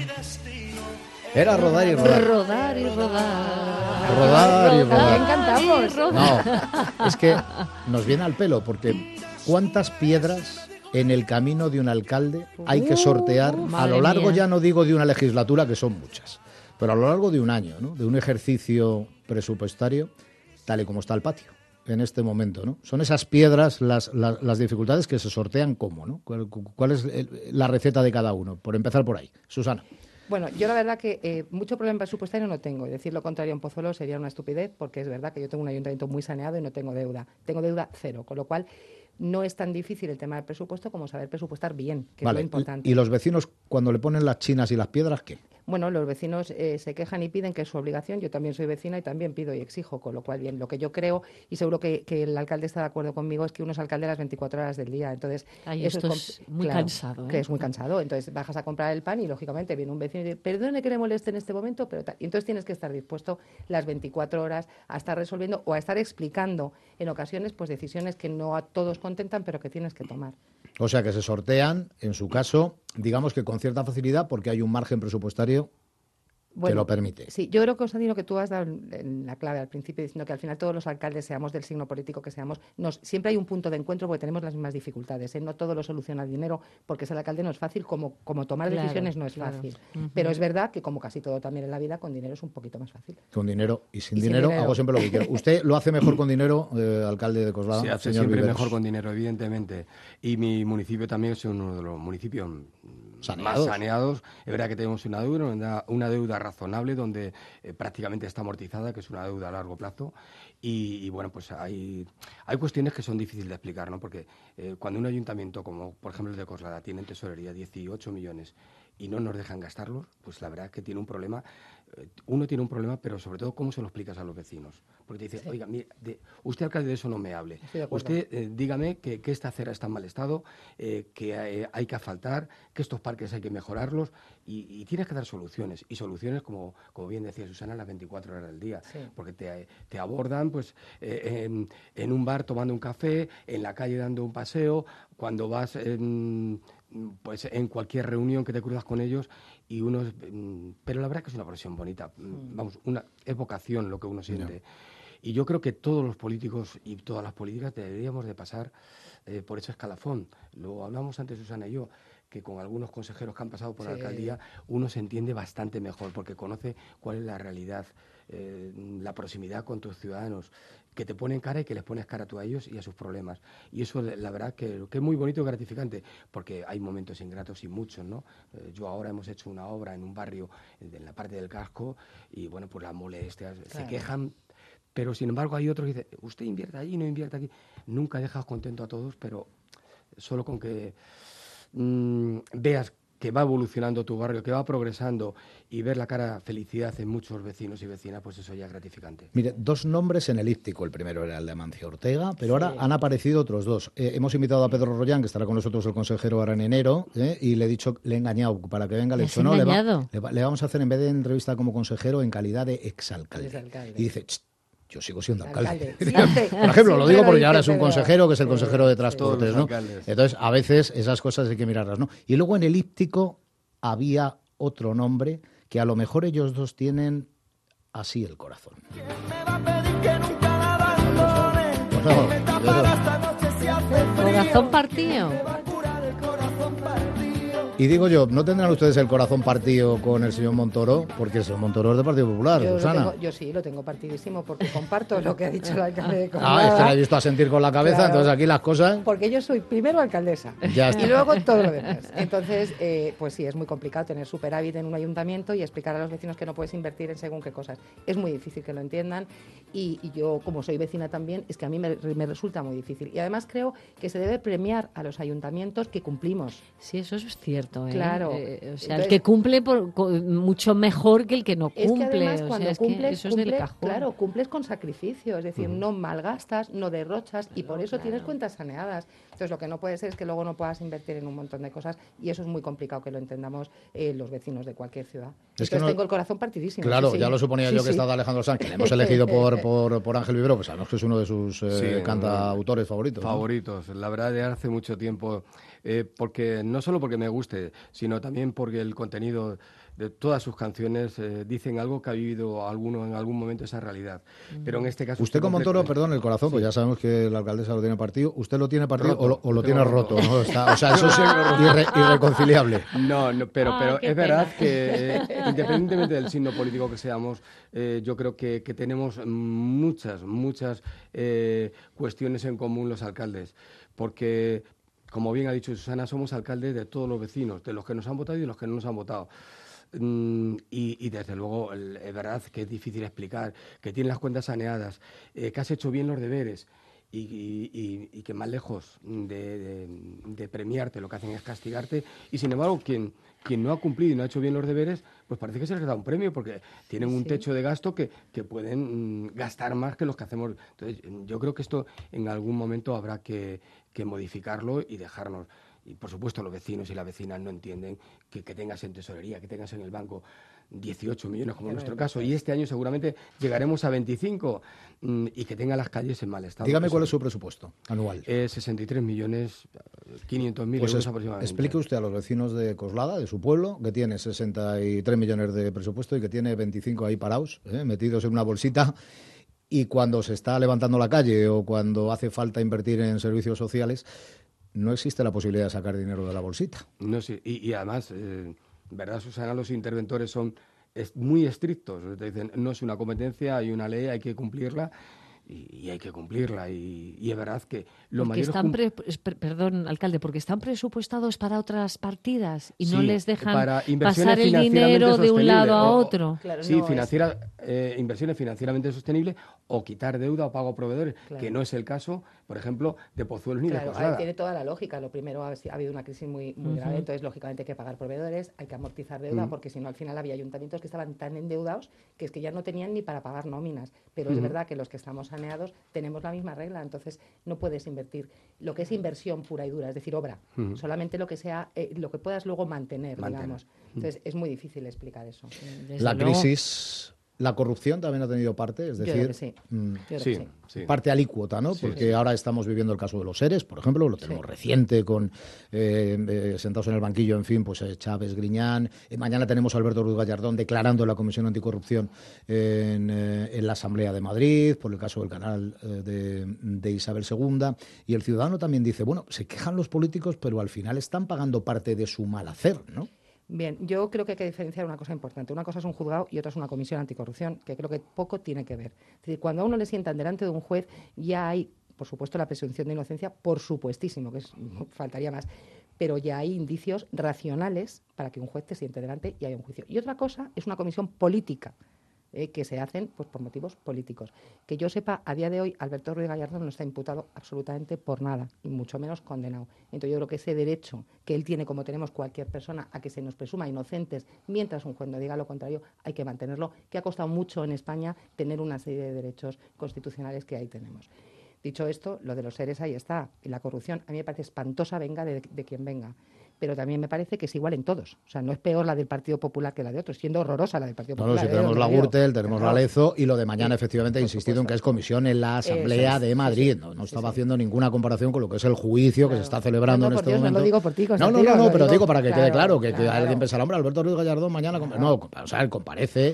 era rodar y rodar. Rodar y rodar. Rodar y rodar. También cantamos. No, es que nos viene al pelo, porque ¿cuántas piedras en el camino de un alcalde hay que sortear Uh, a madre lo largo, mía. ya no digo de una legislatura, que son muchas, pero a lo largo de un año, ¿no? De un ejercicio presupuestario, tal y como está el patio en este momento, ¿no? Son esas piedras las, las, las dificultades que se sortean cómo, ¿no? ¿Cuál, cuál es el- la receta de cada uno? Por empezar por ahí. Susana. Bueno, yo la verdad que eh, mucho problema presupuestario no tengo. Y decir lo contrario en Pozuelo sería una estupidez, porque es verdad que yo tengo un ayuntamiento muy saneado y no tengo deuda. Tengo deuda cero, con lo cual no es tan difícil el tema del presupuesto como saber presupuestar bien, que es Vale. lo importante. ¿Y los vecinos, cuando le ponen las chinas y las piedras, qué? Bueno, los vecinos eh, se quejan y piden, que es su obligación. Yo también soy vecina y también pido y exijo, con lo cual, bien, lo que yo creo, y seguro que, que el alcalde está de acuerdo conmigo, es que uno es alcalde las veinticuatro horas del día. Entonces, Ay, eso esto com- es muy claro, cansado, ¿eh? que es muy cansado. Entonces, bajas a comprar el pan y, lógicamente, viene un vecino y dice, perdone que le moleste en este momento, pero tal. Y entonces tienes que estar dispuesto las veinticuatro horas a estar resolviendo o a estar explicando, en ocasiones, pues decisiones que no a todos contentan, pero que tienes que tomar. O sea, que se sortean, en su caso, digamos que con cierta facilidad, porque hay un margen presupuestario que lo permite. Sí, yo creo, Constantino, que tú has dado en la clave al principio, diciendo que al final todos los alcaldes, seamos del signo político que seamos, nos, siempre hay un punto de encuentro porque tenemos las mismas dificultades. ¿eh? No todo lo soluciona el dinero, porque ser alcalde no es fácil, como, como tomar Claro, decisiones no es claro. fácil. Ujú. Pero es verdad que, como casi todo también en la vida, con dinero es un poquito más fácil. Con dinero y sin, Y sin dinero, dinero. hago siempre lo que quiero. ¿Usted lo hace mejor con dinero, eh, alcalde de Coslada? Se hace señor siempre Viveros? mejor con dinero, evidentemente. Y mi municipio también es uno de los municipios mm, Saneados. más saneados. Es verdad que tenemos una deuda, una, una deuda razonable donde eh, prácticamente está amortizada, que es una deuda a largo plazo. Y, y, bueno, pues hay, hay cuestiones que son difíciles de explicar, ¿no? Porque eh, cuando un ayuntamiento, como por ejemplo el de Coslada, tiene en tesorería dieciocho millones y no nos dejan gastarlos, pues la verdad es que tiene un problema. Eh, Uno tiene un problema, pero sobre todo, ¿cómo se lo explicas a los vecinos? Porque te dice, oiga, mire, de- usted, alcalde, de eso no me hable. Estoy de acuerdo. Usted, eh, dígame que, que esta acera está en mal estado, eh, que eh, hay que asfaltar, que estos parques hay que mejorarlos, y, y tienes que dar soluciones. Y soluciones, como, como bien decía Susana, las veinticuatro horas del día. Sí. Porque te, te abordan pues eh, en, en un bar tomando un café, en la calle dando un paseo, cuando vas en, pues en cualquier reunión que te cruzas con ellos, y uno es- mm, pero la verdad que es una profesión bonita. Mm, Vamos, una, es vocación lo que uno siente. Y yo creo que todos los políticos y todas las políticas deberíamos de pasar eh, por ese escalafón. Lo hablamos antes Susana y yo, que con algunos consejeros que han pasado por la Sí. alcaldía uno se entiende bastante mejor porque conoce cuál es la realidad, eh, la proximidad con tus ciudadanos, que te ponen cara y que les pones cara tú a ellos y a sus problemas. Y eso, la verdad, que, que es muy bonito y gratificante, porque hay momentos ingratos y muchos, ¿no? Eh, yo ahora hemos hecho una obra en un barrio, eh, en la parte del casco, y bueno, pues las molestias, se Claro. quejan. Pero, sin embargo, hay otros que dicen, usted invierta allí, no invierta aquí. Nunca dejas contento a todos, pero solo con que mm, veas que va evolucionando tu barrio, que va progresando, y ver la cara felicidad en muchos vecinos y vecinas, pues eso ya es gratificante. Mire, dos nombres en elíptico. El primero era el de Amancio Ortega, pero Sí. ahora han aparecido otros dos. Eh, hemos invitado a Pedro Rollán, que estará con nosotros el consejero ahora en enero, eh, y le he dicho, le he engañado para que venga. Le he ¿Me has dicho, no, le, va- engañado? le va- le vamos a hacer en vez de entrevista como consejero en calidad de exalcalde. Exalcalde. Y dice, "Ch, yo sigo siendo alcalde. Alcalde. Siempre. Por ejemplo, lo Siempre digo lo porque dice ahora es un Pedro. consejero que es el Sí, consejero de sí. transportes, Todos los ¿no? alcaldes. Entonces, a veces esas cosas hay que mirarlas, ¿no? Y luego en elíptico había otro nombre que a lo mejor ellos dos tienen así el corazón. Bueno, Viveros. Corazón partido. Y digo yo, ¿no tendrán ustedes el corazón partido con el señor Montoro? Porque el señor Montoro es del Partido Popular, Yo, lo Susana. tengo- yo sí, lo tengo partidísimo porque comparto lo que ha dicho el alcalde de Coslada. Ah, es que la he visto asentir con la cabeza, Claro. entonces aquí las cosas... Porque yo soy primero alcaldesa Ya está. y luego todo lo demás. Entonces, eh, pues sí, es muy complicado tener superávit en un ayuntamiento y explicar a los vecinos que no puedes invertir en según qué cosas. Es muy difícil que lo entiendan y, y yo, como soy vecina también, es que a mí me, me resulta muy difícil. Y además creo que se debe premiar a los ayuntamientos que cumplimos. Sí, eso es cierto. ¿eh? Claro. Eh, o sea, Entonces- el que cumple por, co- mucho mejor que el que no Es que cumple. además o sea, cuando es que cumples, eso es del cumples- cajón. claro, cumples con sacrificio, es decir, no malgastas, no derrochas y por eso tienes cuentas saneadas. Entonces lo que no puede ser es que luego no puedas invertir en un montón de cosas y eso es muy complicado que lo entendamos eh, los vecinos de cualquier ciudad. Es Entonces que no- tengo el corazón partidísimo. Claro, sí, sí. ya lo suponía Sí, yo que sí. estaba Alejandro Sanz, que le hemos elegido por, por, por Ángel Vivero, pues sabemos que es uno de sus eh, Sí, cantautores favoritos. ¿no? Favoritos, la verdad, de hace mucho tiempo. Eh, porque no solo porque me guste, sino también porque el contenido de todas sus canciones eh, dicen algo que ha vivido alguno en algún momento esa realidad. Pero en este caso... Usted estoy con Montoro, completo- perdón, el corazón, pues ya sabemos que la alcaldesa lo tiene partido. ¿Usted lo tiene partido Roto, o lo, o lo lo tiene tengo roto? roto. ¿no? Está- o sea, eso es irre- irreconciliable. No, no, pero, Ah, pero qué es verdad pena. que eh, independientemente del signo político que seamos, eh, yo creo que, que tenemos muchas, muchas eh, cuestiones en común los alcaldes, porque, como bien ha dicho Susana, somos alcaldes de todos los vecinos, de los que nos han votado y de los que no nos han votado. Mm, y, y desde luego el- es verdad que es difícil explicar, que tienes las cuentas saneadas, eh, que has hecho bien los deberes y, y- y- y que más lejos de, de- de premiarte lo que hacen es castigarte y sin embargo quien, quien no ha cumplido y no ha hecho bien los deberes pues parece que se les da un premio porque tienen un Sí. techo de gasto que, que pueden mm, gastar más que los que hacemos. Entonces yo creo que esto en algún momento habrá que, que modificarlo y dejarnos. Y por supuesto los vecinos y las vecinas no entienden que, que tengas en tesorería, que tengas en el banco dieciocho millones como en nuestro caso y este año seguramente llegaremos a veinticinco mm, y que tenga las calles en mal estado. Dígame Eso cuál es su presupuesto anual. Eh, sesenta y tres millones quinientos mil Pues euros es- aproximadamente. explique usted a los vecinos de Coslada, de su pueblo, que tiene sesenta y tres millones de presupuesto y que tiene veinticinco ahí parados, ¿eh? metidos en una bolsita, y cuando se está levantando la calle o cuando hace falta invertir en servicios sociales, no existe la posibilidad de sacar dinero de la bolsita. No sé, y, y además, eh, ¿verdad, Susana? Los interventores son es- muy estrictos. Te dicen, no es una competencia, hay una ley, hay que cumplirla y, y hay que cumplirla. Y, y es verdad que lo Porque mayores están, cum- pre- es- per- perdón, alcalde, porque están presupuestados para otras partidas y no Sí, les dejan para inversiones pasar el financieramente dinero de un sostenibles, lado a o- o- otro. Claro, sí, no, es- financiera, eh, inversiones financieramente sostenibles o quitar deuda o pago a proveedores, Claro. que no es el caso, por ejemplo, de Pozuelos ni de Claro, ahí Coslada. tiene toda la lógica. Lo primero, ha, ha habido una crisis muy, muy grave, Ujú. entonces, lógicamente, hay que pagar proveedores, hay que amortizar deuda, Mm. porque si no, al final había ayuntamientos que estaban tan endeudados que es que ya no tenían ni para pagar nóminas. Pero es Ujú. verdad que los que estamos saneados tenemos la misma regla, entonces no puedes invertir lo que es inversión pura y dura, es decir, obra, Ujú. solamente lo que sea, eh, lo que puedas luego mantener, Mantener. digamos. Entonces, es muy difícil explicar eso. La crisis, la corrupción también ha tenido parte, es Yo decir, creo que sí. mm, Yo creo Sí, que sí. parte alícuota, ¿no? Sí, Porque sí. ahora estamos viviendo el caso de los seres, por ejemplo, lo tenemos reciente con eh, eh, sentados en el banquillo, en fin, pues eh, Chávez, Griñán. Eh, mañana tenemos a Alberto Ruiz Gallardón declarando en la Comisión Anticorrupción en, eh, en la Asamblea de Madrid por el caso del canal eh, de, de Isabel segunda. Y el ciudadano también dice, bueno, se quejan los políticos, pero al final están pagando parte de su mal hacer, ¿no? Bien, yo creo que hay que diferenciar una cosa importante. Una cosa es un juzgado y otra es una comisión anticorrupción, que creo que poco tiene que ver. Es decir, cuando a uno le sientan delante de un juez, ya hay, por supuesto, la presunción de inocencia, por supuestísimo, que es, faltaría más, pero ya hay indicios racionales para que un juez te siente delante y haya un juicio. Y otra cosa es una comisión política, eh, que se hacen pues, por motivos políticos. Que yo sepa, a día de hoy, Alberto Ruiz Gallardón no está imputado absolutamente por nada, y mucho menos condenado. Entonces yo creo que ese derecho que él tiene, como tenemos cualquier persona, a que se nos presuma inocentes mientras un juez no diga lo contrario, hay que mantenerlo, que ha costado mucho en España tener una serie de derechos constitucionales que ahí tenemos. Dicho esto, lo de los seres ahí está. Y la corrupción a mí me parece espantosa, venga de, de quien venga. Pero también me parece que es igual en todos. O sea, no es peor la del Partido Popular que la de otros, siendo horrorosa la del Partido No, no, Popular. si ¿eh? tenemos Donde la la veo. Gürtel, tenemos Claro. la Lezo y lo de mañana, efectivamente, he insistido en que es comisión en la Asamblea Eso es, de sí, Madrid. sí. No, no estaba haciendo ninguna comparación con lo que es el juicio que se está celebrando No, no, en por este Dios, no momento. lo digo por ti, no, no, Constantino, no, no, lo pero digo- digo para que quede claro, claro que, que claro. alguien pensará, hombre, Alberto Ruiz Gallardón mañana... com-". No, o sea, él comparece...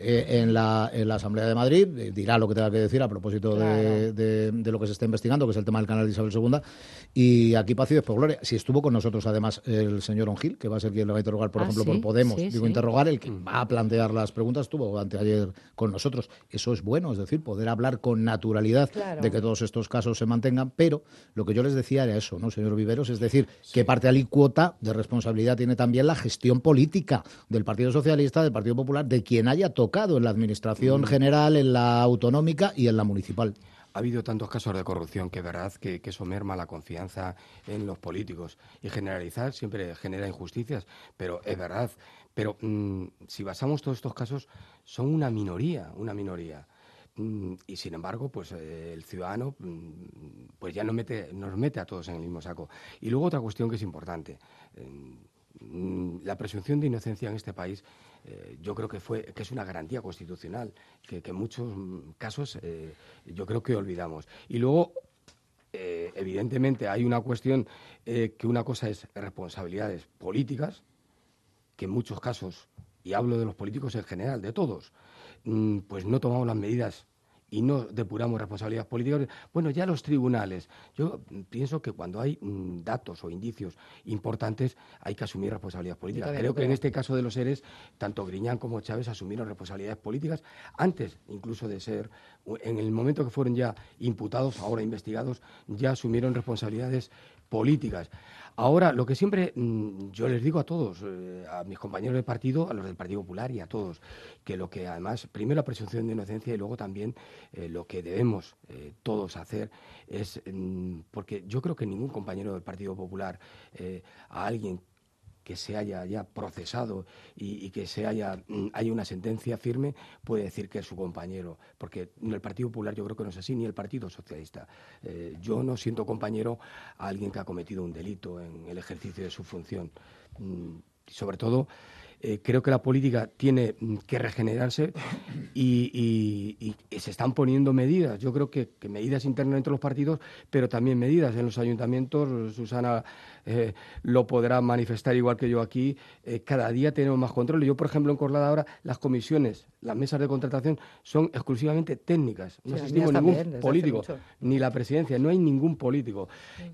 eh, en, la, en la Asamblea de Madrid, eh, dirá lo que tenga que decir a propósito Claro. de, de, de lo que se está investigando, que es el tema del canal de Isabel segunda, y aquí paz y después gloria. Si estuvo con nosotros además el señor Ongil, que va a ser quien le va a interrogar, por Ah, ejemplo, sí, por Podemos, sí, digo sí. interrogar, el que va a plantear las preguntas, estuvo anteayer con nosotros. Eso es bueno, es decir, poder hablar con naturalidad Claro. de que todos estos casos se mantengan, pero lo que yo les decía era eso, ¿no, señor Viveros? Es decir, que parte alícuota de responsabilidad tiene también la gestión política del Partido Socialista, del Partido Popular, de quien haya tocado en la administración Mm. general, en la autonómica y en la municipal. Ha habido tantos casos de corrupción que es verdad que, que eso merma la confianza en los políticos. Y generalizar siempre genera injusticias, pero es verdad. Pero mm, si basamos todos estos casos, son una minoría, una minoría. Mm, y sin embargo, pues eh, el ciudadano mm, pues ya no mete, nos mete a todos en el mismo saco. Y luego otra cuestión que es importante. Eh, mm, la presunción de inocencia en este país eh, yo creo que fue que es una garantía constitucional que, que en muchos mm, casos eh, yo creo que olvidamos. Y luego eh, evidentemente hay una cuestión eh, que una cosa es responsabilidades políticas, que en muchos casos, y hablo de los políticos en general, de todos, mm, pues no tomamos las medidas y no depuramos responsabilidades políticas. Bueno, ya los tribunales. Yo mm, pienso que cuando hay mm, datos o indicios importantes hay que asumir responsabilidades políticas. también Creo lo que en creo. este caso de los seres, tanto Griñán como Chávez asumieron responsabilidades políticas antes incluso de ser, en el momento que fueron ya imputados, ahora investigados, ya asumieron responsabilidades políticas. Ahora, lo que siempre mm, yo les digo a todos, eh, a mis compañeros de partido, a los del Partido Popular y a todos, que lo que además, primero la presunción de inocencia y luego también eh, lo que debemos eh, todos hacer es, mm, porque yo creo que ningún compañero del Partido Popular, eh, a alguien que se haya ya procesado y, y que se haya, mm, haya una sentencia firme, puede decir que es su compañero, porque en el Partido Popular yo creo que no es así, ni el Partido Socialista. Eh, yo no siento compañero a alguien que ha cometido un delito en el ejercicio de su función. Mm, y sobre todo, eh, creo que la política tiene mm, que regenerarse y, y- y- y se están poniendo medidas. Yo creo que, que medidas internas entre los partidos, pero también medidas en los ayuntamientos. Susana eh, lo podrá manifestar igual que yo aquí. Eh, cada día tenemos más control. Yo, por ejemplo, en Corlada ahora las comisiones, las mesas de contratación son exclusivamente técnicas. No Sí, las asistimos mías ningún también, desde hace político, mucho. ni la presidencia, no hay ningún político.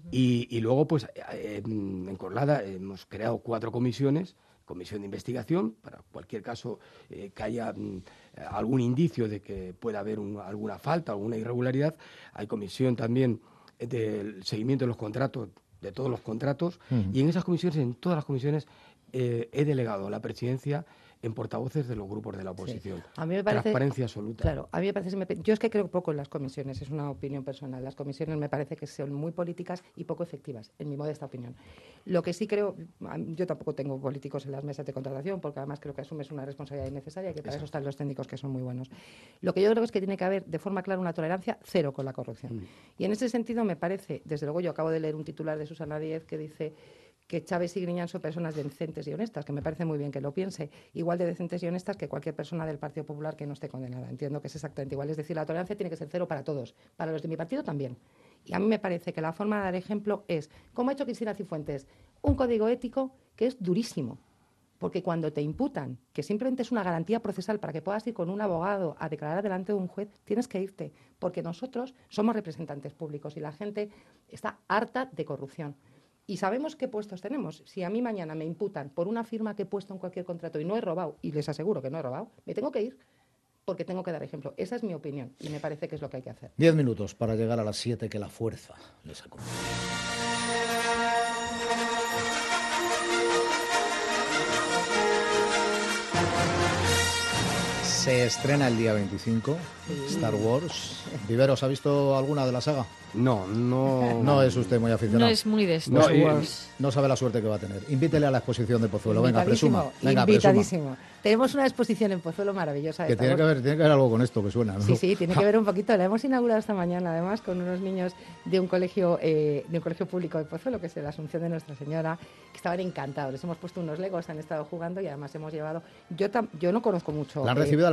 y, y luego, pues, eh, en Corlada hemos creado cuatro comisiones. Comisión de investigación, para cualquier caso eh, que haya mm, algún indicio de que pueda haber un- alguna falta, alguna irregularidad. Hay comisión también eh, del seguimiento de los contratos, de todos los contratos, Ujú. y en esas comisiones, en todas las comisiones, eh, he delegado la presidencia en portavoces de los grupos de la oposición. A mí me parece, Transparencia absoluta. Claro, a mí me parece, si me pe- yo es que creo poco en las comisiones, es una opinión personal. Las comisiones me parece que son muy políticas y poco efectivas, en mi modesta opinión. Lo que sí creo, a mí- yo tampoco tengo políticos en las mesas de contratación, porque además creo que asumes una responsabilidad innecesaria y que para eso están los técnicos que son muy buenos. Lo que yo creo es que tiene que haber de forma clara una tolerancia cero con la corrupción. Y en ese sentido me parece, desde luego yo acabo de leer un titular de Susana Díez que dice que Chávez y Griñán son personas decentes y honestas, que me parece muy bien que lo piense, igual de decentes y honestas que cualquier persona del Partido Popular que no esté condenada. Entiendo que es exactamente igual. Es decir, la tolerancia tiene que ser cero para todos, para los de mi partido también. Y a mí me parece que la forma de dar ejemplo es, como ha hecho Cristina Cifuentes, un código ético que es durísimo. Porque cuando te imputan, que simplemente es una garantía procesal para que puedas ir con un abogado a declarar delante de un juez, tienes que irte, porque nosotros somos representantes públicos y la gente está harta de corrupción. Y sabemos qué puestos tenemos. Si a mí mañana me imputan por una firma que he puesto en cualquier contrato y no he robado, y les aseguro que no he robado, me tengo que ir porque tengo que dar ejemplo. Esa es mi opinión y me parece que es lo que hay que hacer. Diez minutos para llegar a las siete, que la fuerza les acompañe. Se estrena el día veinticinco, Star Wars. Viveros, ¿ha visto alguna de la saga? No, no... No es usted muy aficionado. No es muy de Star No, y- Wars. no sabe la suerte que va a tener. Invítele a la exposición de Pozuelo. Venga, presuma. Invitadísimo, Venga, presuma. invitadísimo. Tenemos una exposición en Pozuelo maravillosa. Que tiene que, ver, tiene que ver algo con esto que suena, ¿no? Sí, sí, tiene que ver un poquito. La hemos inaugurado esta mañana, además, con unos niños de un colegio eh, de un colegio público de Pozuelo, que es la Asunción de Nuestra Señora, que estaban encantados. Les hemos puesto unos legos, han estado jugando y además hemos llevado... Yo tam- yo no conozco mucho... La han eh, recibido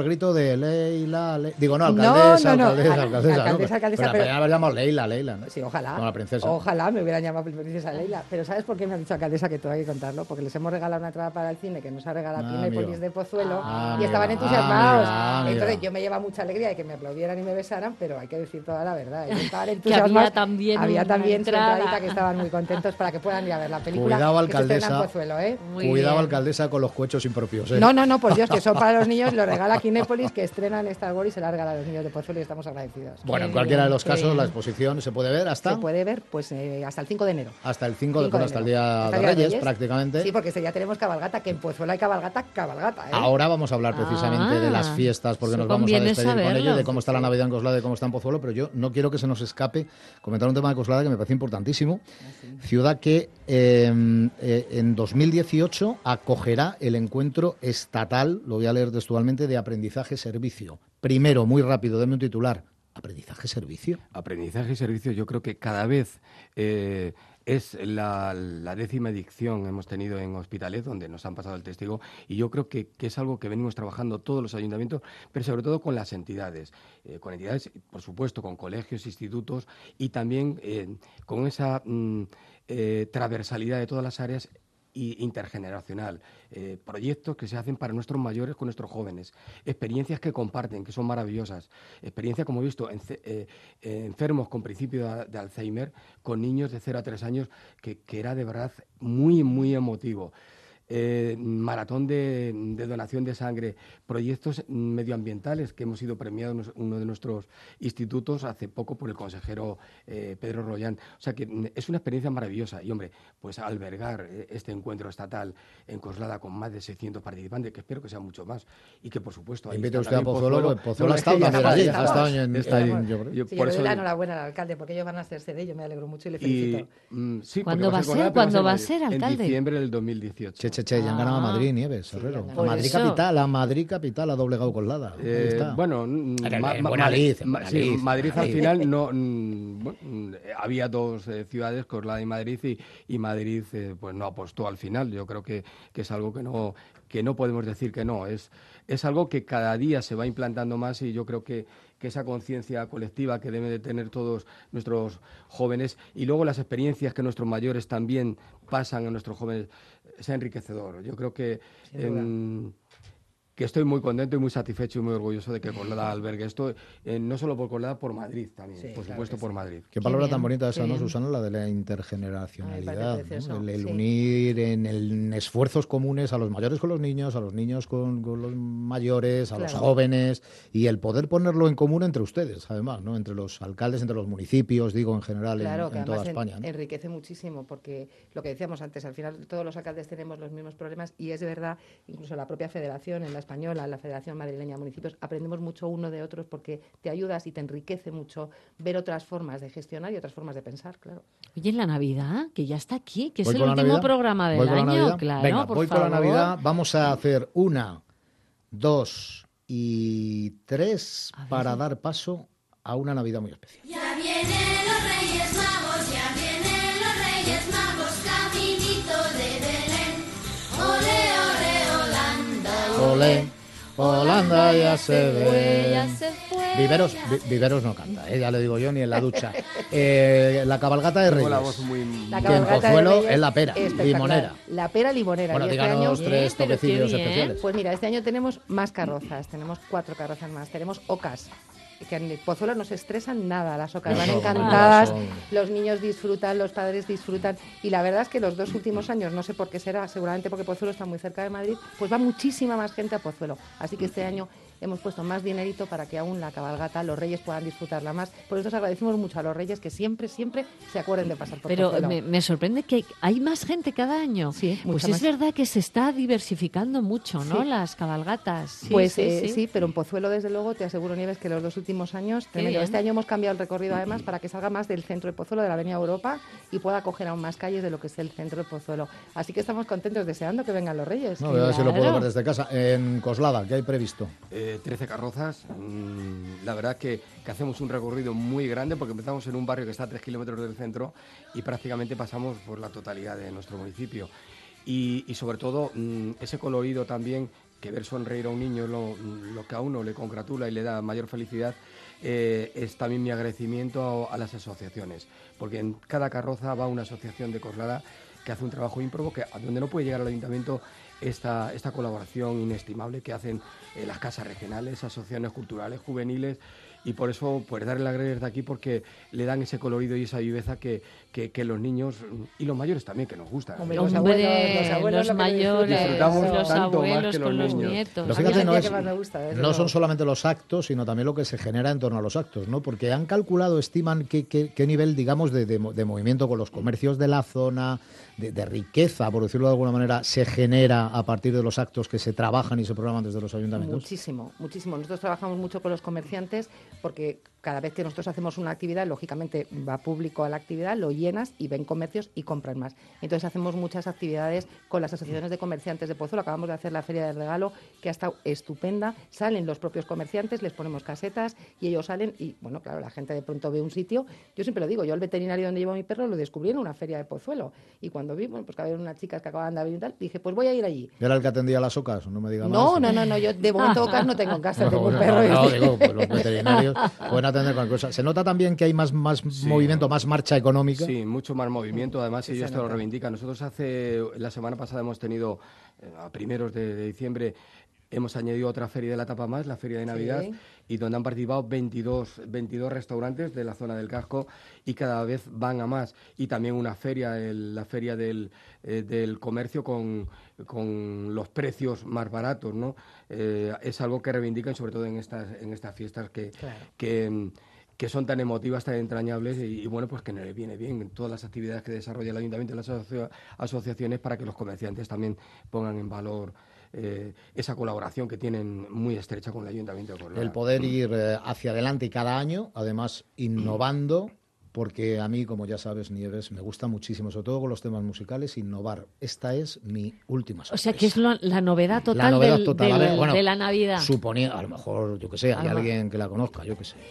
el grito de Leila, Le... digo, no, alcaldesa, no, no, no. alcaldesa, Al- alcaldesa, alcaldesa, ¿no? Pero, alcaldesa, pero la pero- podrían haber llamado Leila, Leila, ¿no? Sí, ojalá. Como la princesa. Ojalá me hubieran llamado princesa Leila. Pero ¿sabes por qué me han dicho alcaldesa? Que todo hay que contarlo. Porque les hemos regalado una entrada para el cine que nos ha regalado Ah, Kinépolis amigo. de Pozuelo Ah, y estaban amigo. entusiasmados. Ah, amigo. Entonces yo me lleva mucha alegría de que me aplaudieran y me besaran, pero hay que decir toda la verdad. Ellos estaban Que entusiasmados. había también Había una también su entrada. entradita que estaban muy contentos para que puedan ir a ver la película. Cuidado, que se estrena en alcaldesa. Pozuelo, ¿eh? Cuidado, alcaldesa, con los cohechos impropios, ¿eh? No, no, no, por Dios, que son para los niños, lo regala Kinépolis, que estrenan Star Wars y se la regala a los niños de Pozuelo y estamos agradecidos. Bueno, en Qué cualquiera de bien, los qué casos, bien. la exposición se puede ver hasta... Se puede ver pues eh, hasta el cinco de enero. Hasta el cinco, cinco de de hasta el enero. Día Hasta de el Día Reyes, prácticamente. Sí, porque ese día tenemos cabalgata, que en Pozuelo hay cabalgata, cabalgata, ¿eh? Ahora vamos a hablar precisamente Ah, de las fiestas, porque eso nos vamos a conviene despedir con saberlo. ello, y de cómo Sí, está la sí. Navidad en Coslada y cómo está en Pozuelo, pero yo no quiero que se nos escape comentar un tema de Coslada que me parece importantísimo. Ciudad que eh, eh, en dos mil dieciocho acogerá el encuentro estatal, lo voy a leer textualmente, de aprendizaje-servicio. Primero, muy rápido, denme un titular. ¿Aprendizaje-servicio? Aprendizaje y servicio, yo creo que cada vez eh, es la, la décima edición hemos tenido en Hospitalet, donde nos han pasado el testigo, y yo creo que, que es algo que venimos trabajando todos los ayuntamientos, pero sobre todo con las entidades, eh, con entidades, por supuesto, con colegios, institutos, y también eh, con esa mm, eh, transversalidad de todas las áreas y intergeneracional, eh, proyectos que se hacen para nuestros mayores con nuestros jóvenes, experiencias que comparten, que son maravillosas, experiencias, como he visto, en, eh, eh, enfermos con principio de, de Alzheimer, con niños de cero a tres años, que, que era de verdad muy, muy emotivo. Eh, maratón de, de donación de sangre, proyectos medioambientales que hemos sido premiados en uno de nuestros institutos hace poco por el consejero eh, Pedro Rollán. O sea que mm, es una experiencia maravillosa y, hombre, pues albergar eh, este encuentro estatal en Coslada con más de seiscientos participantes, que espero que sean mucho más y que, por supuesto, ahí Invite está usted a también Pozuelo, porque Pozuelo ha estado ya también allí, estamos, ha estado en- está ahí. en- yo creo. Yo Sí, por yo le eso- doy la enhorabuena al alcalde, porque ellos van a ser sede, yo me alegro mucho y le felicito. y, mm, sí, ¿Cuándo porque va a ser? Coslada, pero ¿Cuándo va a en- ser, En alcalde? diciembre del dos mil dieciocho. Che, che, che, ya han ganado a Madrid, Nieves, Herrero. ganado. A Por Madrid eso. capital, a Madrid capital ha doblegado Coslada. Ahí Eh, está. bueno, mm, En el- ma- en ma- Buena Madrid, Lid, en ma- Buena sí, Lid, Madrid Buena al Lid. final no mm, bueno, mm, había dos eh, ciudades, Coslada y Madrid, y, y Madrid eh, pues no apostó al final. Yo creo que, que es algo que no que no podemos decir que no. Es es algo que cada día se va implantando más y yo creo que que esa conciencia colectiva que deben de tener todos nuestros jóvenes y luego las experiencias que nuestros mayores también pasan a nuestros jóvenes es enriquecedor. Yo creo que Sin duda. em, que estoy muy contento y muy satisfecho y muy orgulloso de que Coslada albergue esto, eh, no solo por Coslada, por Madrid también, Sí, por claro supuesto que por sí. Madrid. Qué palabra bien, tan bonita qué esa, ¿no, bien. Susana? La de la intergeneracionalidad, Ay, parece ¿no? precioso, el, el sí. unir en, el- en esfuerzos comunes a los mayores con los niños, a los niños con, con los mayores, a los Claro. jóvenes, y el poder ponerlo en común entre ustedes, además, ¿no? Entre los alcaldes, entre los municipios, digo, en general, en- Claro, en, que toda además en- España. ¿no? enriquece muchísimo, porque lo que decíamos antes, al final todos los alcaldes tenemos los mismos problemas y es de verdad, incluso la propia federación, en la española, la Federación Madrileña de Municipios, aprendemos mucho uno de otros porque te ayudas y te enriquece mucho ver otras formas de gestionar y otras formas de pensar, claro. Oye, en la Navidad, que ya está aquí, que es ¿Voy el con la último Navidad? programa del ¿Voy con la año, Navidad? claro, Venga, por voy favor. con la Navidad. Vamos a hacer una, dos y tres para dar paso a una Navidad muy especial. Ya vienen los Reyes Magos, ya vienen los Reyes Magos, caminito de Belén. Ole, ole, Holanda, Olé, Holanda ya se ve. Ya se fue. Viveros, Vi- Viveros no canta, ¿eh? Ya le digo yo, ni en la ducha. Eh, la cabalgata de Tengo la Reyes. voz muy... La Que en cabalgata de Pozuelo Reyes, es la pera, espectacular. limonera. La pera limonera. Bueno, y este díganos año, tres pero qué toquecillos bien. especiales. pues mira, este año tenemos más carrozas, tenemos cuatro carrozas más, tenemos ocas. Que en Pozuelo no se estresan nada, las ocas van Eso, encantadas, eso. los niños disfrutan, los padres disfrutan y la verdad es que los dos últimos años, no sé por qué será, seguramente porque Pozuelo está muy cerca de Madrid, pues va muchísima más gente a Pozuelo, así que este año hemos puesto más dinerito para que aún la cabalgata, los reyes puedan disfrutarla más, por eso os agradecemos mucho a los reyes que siempre, siempre se acuerden de pasar por Pero Pozuelo. me, me sorprende que hay más gente cada año. Sí, pues mucha es más. verdad que se está diversificando mucho, ¿no? Sí. Las cabalgatas. Sí, Pues sí, eh, sí. sí, pero en Pozuelo, desde luego, te aseguro, Nieves, que los dos últimos años, tremendo. bien. Este año hemos cambiado el recorrido, además, para que salga más del centro de Pozuelo, de la Avenida Europa, y pueda coger aún más calles de lo que es el centro de Pozuelo. Así que estamos contentos, deseando que vengan los Reyes. No, voy a ver si lo puedo ver desde casa. En Coslada, ¿qué hay previsto? Eh, trece carrozas. Mm, la verdad que, que hacemos un recorrido muy grande porque empezamos en un barrio que está a tres kilómetros del centro y prácticamente pasamos por la totalidad de nuestro municipio. Y, y sobre todo mm, ese colorido también que ver sonreír a un niño es lo, lo que a uno le congratula y le da mayor felicidad, eh, es también mi agradecimiento a, a las asociaciones, porque en cada carroza va una asociación de Coslada que hace un trabajo ímprobo, que a donde no puede llegar el ayuntamiento esta, esta colaboración inestimable que hacen eh, las casas regionales, asociaciones culturales, juveniles, y por eso pues darle las gracias de aquí, porque le dan ese colorido y esa viveza que, que, que los niños y los mayores también, que nos gusta. Hombre, los abuelos, los, abuelos, los mayores, disfrutamos los tanto abuelos más que los con los niños. nietos. Pero fíjate, no, es, gusta, ¿eh? no son solamente los actos, sino también lo que se genera en torno a los actos, ¿no? Porque han calculado, estiman qué, qué, qué nivel, digamos, de, de, de movimiento con los comercios de la zona, de, de riqueza, por decirlo de alguna manera, se genera a partir de los actos que se trabajan y se programan desde los ayuntamientos. Muchísimo, muchísimo. Nosotros trabajamos mucho con los comerciantes porque cada vez que nosotros hacemos una actividad, lógicamente va público a la actividad, lo llenas y ven comercios y compran más. Entonces hacemos muchas actividades con las asociaciones de comerciantes de Pozuelo. Acabamos de hacer la Feria del Regalo, que ha estado estupenda. Salen los propios comerciantes, les ponemos casetas y ellos salen y, bueno, claro, la gente de pronto ve un sitio. Yo siempre lo digo, yo el veterinario donde llevo a mi perro lo descubrí en una feria de Pozuelo. Y cuando vi, bueno, pues que había unas chicas que acababan de abrir y tal, dije, pues voy a ir allí. ¿Era el que atendía las ocas? No me diga más. No, no, no, no, yo de momento ocas no tengo en casa, No, tengo un no, perro. no, digo, pues los veterinarios pueden atender cualquier cosa. Se nota también que hay más, más Sí. movimiento, más marcha económica. Sí, mucho más movimiento. Además, Sí, ellos se te lo nota. reivindican. Nosotros hace la semana pasada hemos tenido, eh, a primeros de, de diciembre, hemos añadido otra feria de la tapa más, la feria de Navidad, Sí. y donde han participado veintidós, veintidós restaurantes de la zona del casco y cada vez van a más. Y también una feria, el- la feria del, eh, del comercio con, con los precios más baratos, ¿no? Eh, es algo que reivindican sobre todo en estas, en estas fiestas que, Claro. que, mm, que son tan emotivas, tan entrañables y, y bueno, pues que nos viene bien en todas las actividades que desarrolla el Ayuntamiento y las asocia- asociaciones para que los comerciantes también pongan en valor eh, esa colaboración que tienen muy estrecha con el Ayuntamiento de Coslada. El poder ir eh, hacia adelante y cada año, además innovando, porque a mí, como ya sabes, Nieves, me gusta muchísimo, sobre todo con los temas musicales, innovar. Esta es mi última O sea, que es lo- la novedad total, La novedad del- total. del- A ver, bueno, de la Navidad. Suponía, a lo mejor, yo que sé, hay Ah, va. alguien que la conozca, yo que sé.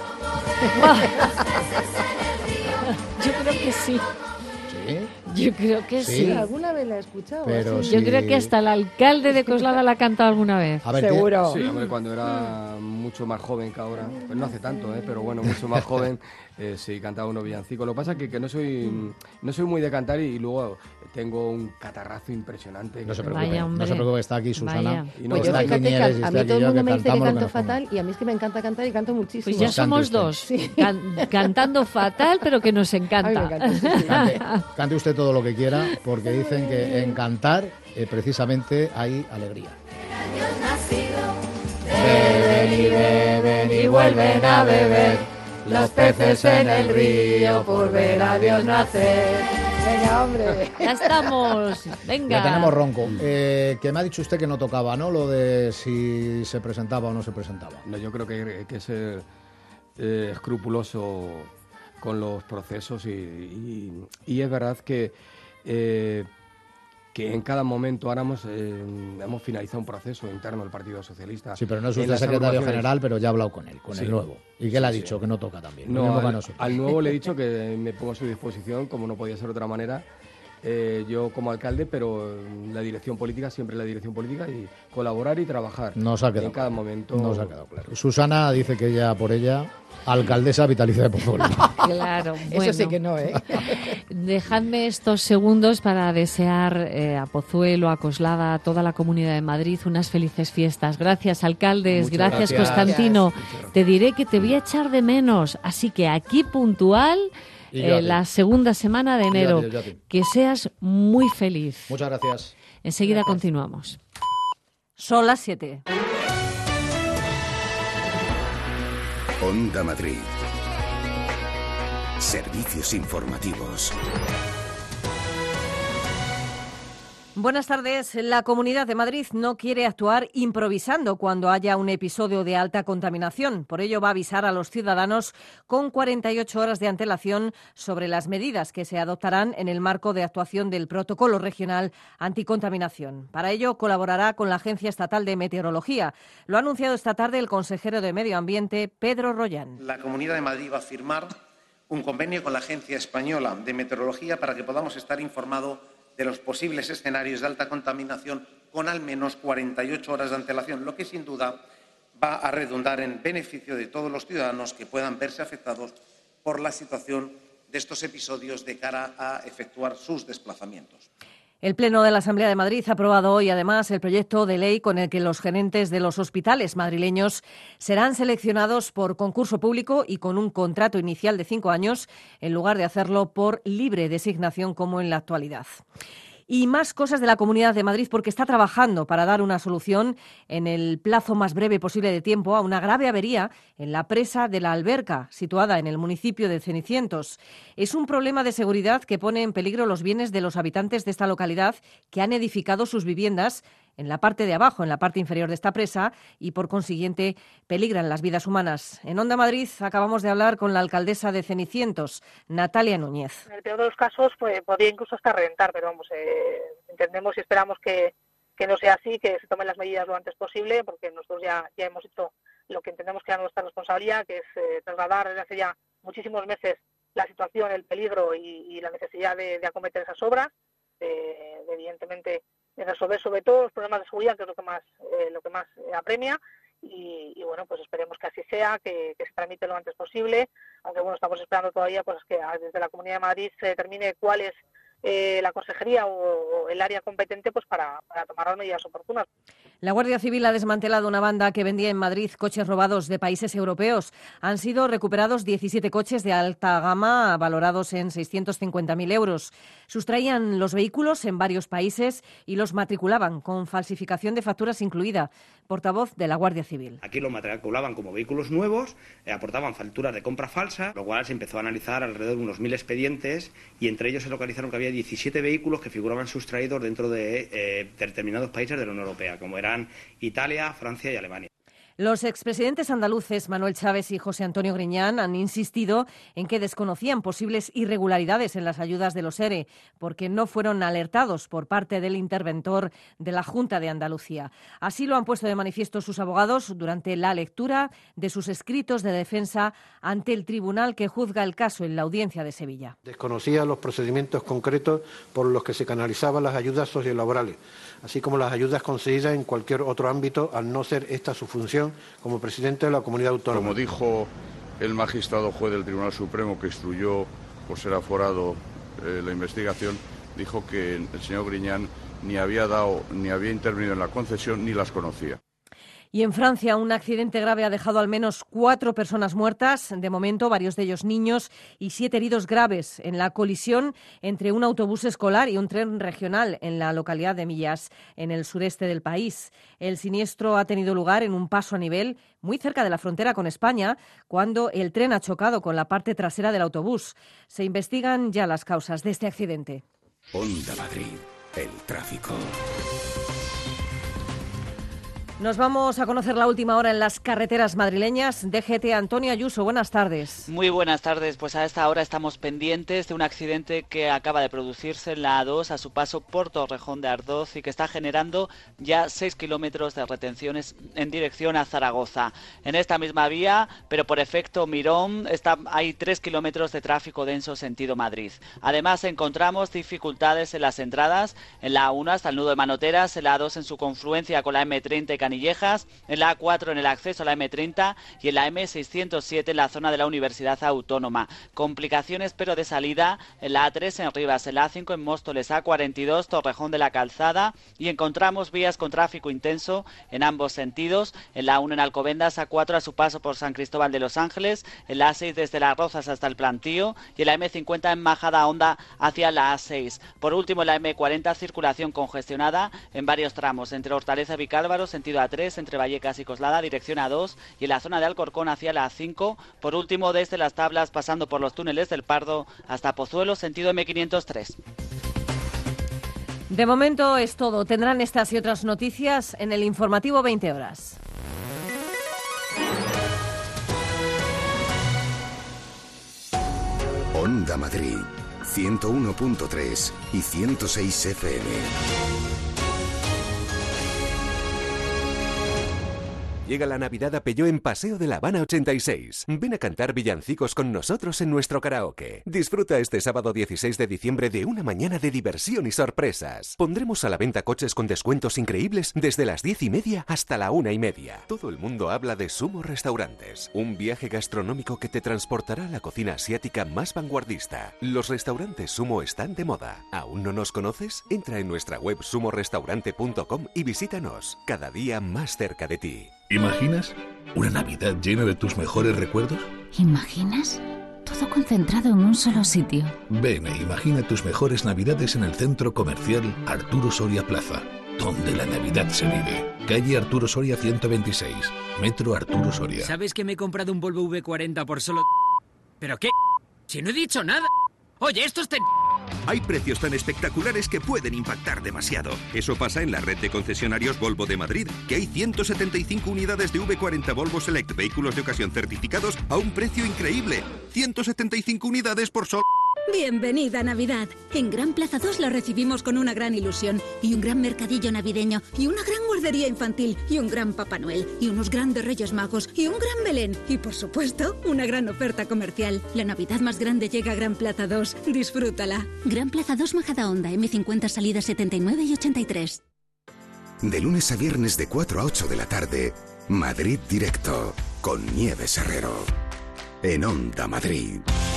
Yo creo que sí. ¿Sí? Yo creo que sí. Sí. ¿Alguna vez la he escuchado? Pero así? Yo sí. creo que hasta el alcalde de Coslada la ha cantado alguna vez. A ver, Seguro. Sí, hombre, cuando era mucho más joven que ahora, pues no hace tanto, ¿eh? Pero bueno, mucho más joven, eh, sí, cantaba unos villancicos. Lo que pasa es que, que no soy no soy muy de cantar y, y luego tengo un catarrazo impresionante. No se que tengo. preocupe, Vaya, no hombre. se preocupe, está aquí Susana. Vaya. Y no, Pues yo está aquí fíjate que Nieves y a, a está mí aquí todo el yo, mundo que me dice que cantamos lo canto nos ponga. fatal y a mí es que me encanta cantar y canto muchísimo. Pues ya Pues cante somos usted. dos, Sí. can- cantando fatal, pero que nos A mí me encanta. encanta, sí, sí. Cante, cante usted todo lo que quiera, porque dicen que en cantar eh, precisamente hay alegría. Beben y beben y vuelven a beber los peces en el río por ver a Dios nacer. Venga, hombre. Ya estamos. Venga. Ya tenemos ronco. Eh, que me ha dicho usted que no tocaba, ¿no? Lo de si se presentaba o no se presentaba. No, yo creo que hay que ser eh, escrupuloso con los procesos y, y- y es verdad que, eh, que en cada momento ahora hemos, eh, hemos finalizado un proceso interno del Partido Socialista. Sí, pero no es En usted las secretario agrupaciones. general, pero ya ha hablado con él, con Sí. el nuevo. ¿Y qué le ha Sí, dicho? sí. Que no toca también. Lo No, mismo que a al, nosotros. al nuevo le he dicho que me pongo a su disposición, como no podía ser de otra manera, eh, yo como alcalde, pero la dirección política, siempre la dirección política, y colaborar y trabajar Nos ha quedado en cada momento. Nos ha quedado claro. Susana dice que ella, por ella, alcaldesa vitalicia de Pozuelo. Claro, bueno. Eso sí que no, ¿eh? Dejadme estos segundos para desear eh, a Pozuelo, a Coslada, a toda la Comunidad de Madrid unas felices fiestas. Gracias, alcaldes. Muchas Gracias, gracias. Constantino. Gracias. Te diré que te voy a echar de menos. Así que aquí puntual, Y yo eh, a ti. la segunda semana de Yo a ti, enero. yo a ti. Que seas muy feliz. Muchas gracias. Enseguida continuamos. Son las siete. Onda Madrid. Servicios informativos. Buenas tardes. La Comunidad de Madrid no quiere actuar improvisando cuando haya un episodio de alta contaminación. Por ello va a avisar a los ciudadanos con cuarenta y ocho horas de antelación sobre las medidas que se adoptarán en el marco de actuación del Protocolo Regional Anticontaminación. Para ello colaborará con la Agencia Estatal de Meteorología. Lo ha anunciado esta tarde el consejero de Medio Ambiente, Pedro Rollán. La Comunidad de Madrid va a firmar un convenio con la Agencia Española de Meteorología para que podamos estar informados de los posibles escenarios de alta contaminación con al menos cuarenta y ocho horas de antelación, lo que sin duda va a redundar en beneficio de todos los ciudadanos que puedan verse afectados por la situación de estos episodios de cara a efectuar sus desplazamientos. El Pleno de la Asamblea de Madrid ha aprobado hoy, además, el proyecto de ley con el que los gerentes de los hospitales madrileños serán seleccionados por concurso público y con un contrato inicial de cinco años, en lugar de hacerlo por libre designación como en la actualidad. Y más cosas de la Comunidad de Madrid, porque está trabajando para dar una solución en el plazo más breve posible de tiempo a una grave avería en la presa de la Alberca, situada en el municipio de Cenicientos. Es un problema de seguridad que pone en peligro los bienes de los habitantes de esta localidad que han edificado sus viviendas en la parte de abajo, en la parte inferior de esta presa, y por consiguiente peligran las vidas humanas. En Onda Madrid acabamos de hablar con la alcaldesa de Cenicientos, Natalia Núñez. En el peor de los casos pues, podría incluso hasta reventar, pero vamos, eh, entendemos y esperamos que, que no sea así, que se tomen las medidas lo antes posible, porque nosotros ya, ya hemos hecho lo que entendemos que era nuestra responsabilidad, que es eh, trasladar desde hace ya muchísimos meses la situación, el peligro y, y la necesidad de, de acometer esas obras, eh, de, evidentemente de resolver sobre todo los problemas de seguridad, que es lo que más eh, lo que más eh, apremia, y, y bueno, pues esperemos que así sea, que, que se tramite lo antes posible, aunque bueno, estamos esperando todavía pues que desde la Comunidad de Madrid se determine cuál es eh, la consejería o, o el área competente pues para, para tomar las medidas oportunas. La Guardia Civil ha desmantelado una banda que vendía en Madrid coches robados de países europeos. Han sido recuperados diecisiete coches de alta gama valorados en seiscientos cincuenta mil euros. Sustraían los vehículos en varios países y los matriculaban con falsificación de facturas incluida. Portavoz de la Guardia Civil. Aquí los matriculaban como vehículos nuevos, eh, aportaban facturas de compra falsa, lo cual se empezó a analizar alrededor de unos mil expedientes y entre ellos se localizaron que había diecisiete vehículos que figuraban sustraídos dentro de eh, determinados países de la Unión Europea, como eran Italia, Francia y Alemania. Los expresidentes andaluces Manuel Chávez y José Antonio Griñán han insistido en que desconocían posibles irregularidades en las ayudas de los E R E porque no fueron alertados por parte del interventor de la Junta de Andalucía. Así lo han puesto de manifiesto sus abogados durante la lectura de sus escritos de defensa ante el tribunal que juzga el caso en la audiencia de Sevilla. Desconocía los procedimientos concretos por los que se canalizaban las ayudas sociolaborales, así como las ayudas concedidas en cualquier otro ámbito, al no ser esta su función como presidente de la comunidad autónoma. Como dijo el magistrado juez del Tribunal Supremo que instruyó por ser aforado eh, la investigación, dijo que el señor Griñán ni había dado ni había intervenido en la concesión ni las conocía. Y en Francia, un accidente grave ha dejado al menos cuatro personas muertas, de momento varios de ellos niños, y siete heridos graves en la colisión entre un autobús escolar y un tren regional en la localidad de Millas, en el sureste del país. El siniestro ha tenido lugar en un paso a nivel muy cerca de la frontera con España, cuando el tren ha chocado con la parte trasera del autobús. Se investigan ya las causas de este accidente. Onda Madrid, el tráfico. Nos vamos a conocer la última hora en las carreteras madrileñas. D G T, Antonio Ayuso, buenas tardes. Muy buenas tardes. Pues a esta hora estamos pendientes de un accidente que acaba de producirse en la A dos a su paso por Torrejón de Ardoz y que está generando ya seis kilómetros de retenciones en dirección a Zaragoza. En esta misma vía, pero por efecto Mirón, está, hay tres kilómetros de tráfico denso sentido Madrid. Además encontramos dificultades en las entradas, en la A uno hasta el nudo de Manoteras, en la A dos en su confluencia con la eme treinta y Canillejas, en la A cuatro en el acceso a la eme treinta y en la eme seiscientos siete en la zona de la Universidad Autónoma. Complicaciones pero de salida en la A tres en Rivas, en la A cinco en Móstoles, A cuarenta y dos Torrejón de la Calzada y encontramos vías con tráfico intenso en ambos sentidos, en la A uno en Alcobendas, A cuatro a su paso por San Cristóbal de los Ángeles, en la A seis desde Las Rozas hasta el Plantío y en la eme cincuenta en Majada Honda hacia la A seis. Por último en la eme cuarenta circulación congestionada en varios tramos entre Hortaleza y Vicálvaro, sentido A tres entre Vallecas y Coslada, dirección A dos y en la zona de Alcorcón hacia la A cinco. Por último, desde Las Tablas, pasando por los túneles del Pardo hasta Pozuelo, sentido eme quinientos tres. De momento es todo. Tendrán estas y otras noticias en el informativo veinte horas. Onda Madrid, ciento uno punto tres y ciento seis F M. Llega la Navidad a Peugeot en Paseo de la Habana ochenta y seis. Ven a cantar villancicos con nosotros en nuestro karaoke. Disfruta este sábado dieciséis de diciembre de una mañana de diversión y sorpresas. Pondremos a la venta coches con descuentos increíbles desde las diez y media hasta la una y media. Todo el mundo habla de Sumo Restaurantes, un viaje gastronómico que te transportará a la cocina asiática más vanguardista. Los restaurantes Sumo están de moda. ¿Aún no nos conoces? Entra en nuestra web sumo restaurante punto com y visítanos, cada día más cerca de ti. ¿Imaginas una Navidad llena de tus mejores recuerdos? ¿Imaginas? Todo concentrado en un solo sitio. Ven e imagina tus mejores Navidades en el centro comercial Arturo Soria Plaza, donde la Navidad se vive. Calle Arturo Soria ciento veintiséis, Metro Arturo Soria. ¿Sabes que me he comprado un Volvo V cuarenta por solo... ¿Pero qué? Si no he dicho nada. Oye, esto es... Ten... Hay precios tan espectaculares que pueden impactar demasiado. Eso pasa en la red de concesionarios Volvo de Madrid, que hay ciento setenta y cinco unidades de V cuarenta Volvo Select vehículos de ocasión certificados a un precio increíble. ciento setenta y cinco unidades por solo... Bienvenida Navidad. En Gran Plaza dos la recibimos con una gran ilusión y un gran mercadillo navideño y una gran guardería infantil y un gran Papá Noel y unos grandes Reyes Magos y un gran Belén y, por supuesto, una gran oferta comercial. La Navidad más grande llega a Gran Plaza dos. Disfrútala. Gran Plaza dos Majadahonda, eme cincuenta salidas setenta y nueve y ochenta y tres. De lunes a viernes de cuatro a ocho de la tarde, Madrid Directo, con Nieves Herrero. En Onda Madrid.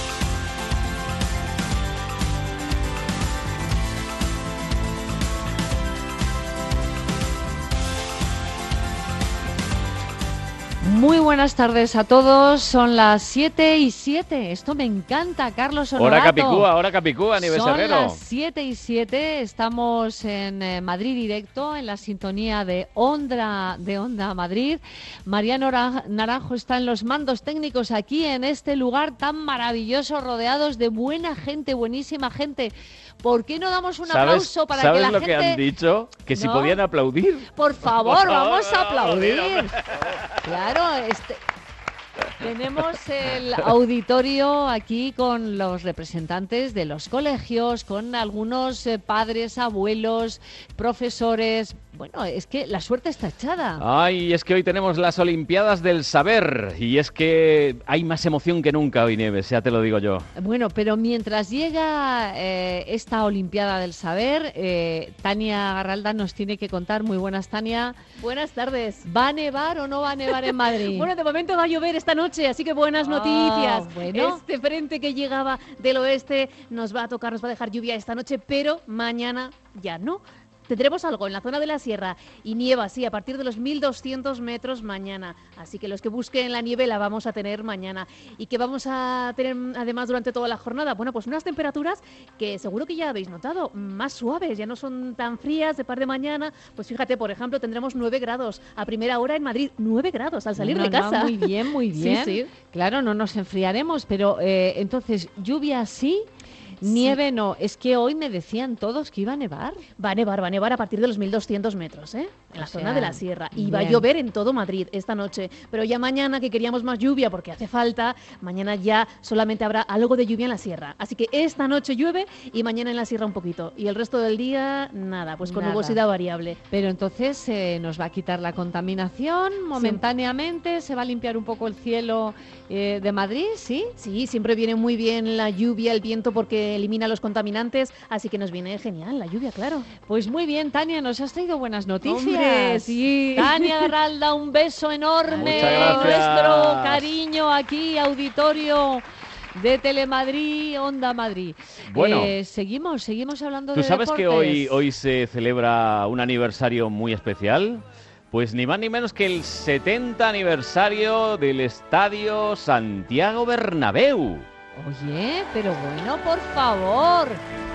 Muy buenas tardes a todos, son las siete y siete, esto me encanta, Carlos Honorato. Hora Capicúa, hora Capicúa, Nieves Herrero. Son las siete y siete, estamos en eh, Madrid Directo, en la sintonía de Onda, de Onda Madrid. Mariano Naranjo está en los mandos técnicos aquí en este lugar tan maravilloso, rodeados de buena gente, buenísima gente. ¿Por qué no damos un aplauso para que la lo gente... ¿Sabes lo que han dicho? Que si ¿No? podían aplaudir. Por favor, vamos a No, aplaudir. no, no, no. Claro, este... Tenemos el auditorio aquí con los representantes de los colegios, con algunos eh, padres, abuelos, profesores. Bueno, es que la suerte está echada. Ay, es que hoy tenemos las Olimpiadas del Saber y es que hay más emoción que nunca hoy, Nieves, ya te lo digo yo. Bueno, pero mientras llega eh, esta Olimpiada del Saber, eh, Tania Garralda nos tiene que contar. Muy buenas, Tania. Buenas tardes. ¿Va a nevar o no va a nevar en Madrid? Bueno, de momento va a llover esta noche, así que buenas noticias. Ah, bueno. Este frente que llegaba del oeste nos va a tocar, nos va a dejar lluvia esta noche, pero mañana ya no. Tendremos algo en la zona de la sierra y nieva, sí, a partir de los mil doscientos metros mañana. Así que los que busquen la nieve la vamos a tener mañana. ¿Y qué vamos a tener además durante toda la jornada? Bueno, pues unas temperaturas que seguro que ya habéis notado, más suaves, ya no son tan frías de par de mañana. Pues fíjate, por ejemplo, tendremos nueve grados a primera hora en Madrid, nueve grados al salir No, de casa. no, muy bien, muy bien. Sí, sí. Claro, no nos enfriaremos, pero eh, entonces, lluvia sí. Nieve no, es que hoy me decían todos que iba a nevar. Va a nevar, va a nevar a partir de los mil doscientos metros, ¿eh? En O la sea, zona de la sierra. Y bien. va a llover en todo Madrid esta noche. Pero ya mañana, que queríamos más lluvia porque hace falta, mañana ya solamente habrá algo de lluvia en la sierra. Así que esta noche llueve y mañana en la sierra un poquito. Y el resto del día, nada, pues con Nada. nubosidad variable. Pero entonces se eh, nos va a quitar la contaminación momentáneamente, se va a limpiar un poco el cielo eh, de Madrid, ¿sí? Sí, siempre viene muy bien la lluvia, el viento, porque elimina los contaminantes. Así que nos viene genial la lluvia, claro. Pues muy bien, Tania, nos has traído buenas noticias. Hombre, sí. Tania Garralda, un beso enorme. Muchas gracias. Nuestro cariño aquí, auditorio de Telemadrid, Onda Madrid. Bueno. Eh, seguimos, seguimos hablando ¿Tú de sabes que deportes. hoy, hoy se celebra un aniversario muy especial? Pues ni más ni menos que el setenta aniversario del Estadio Santiago Bernabéu. Oye, pero bueno, por favor.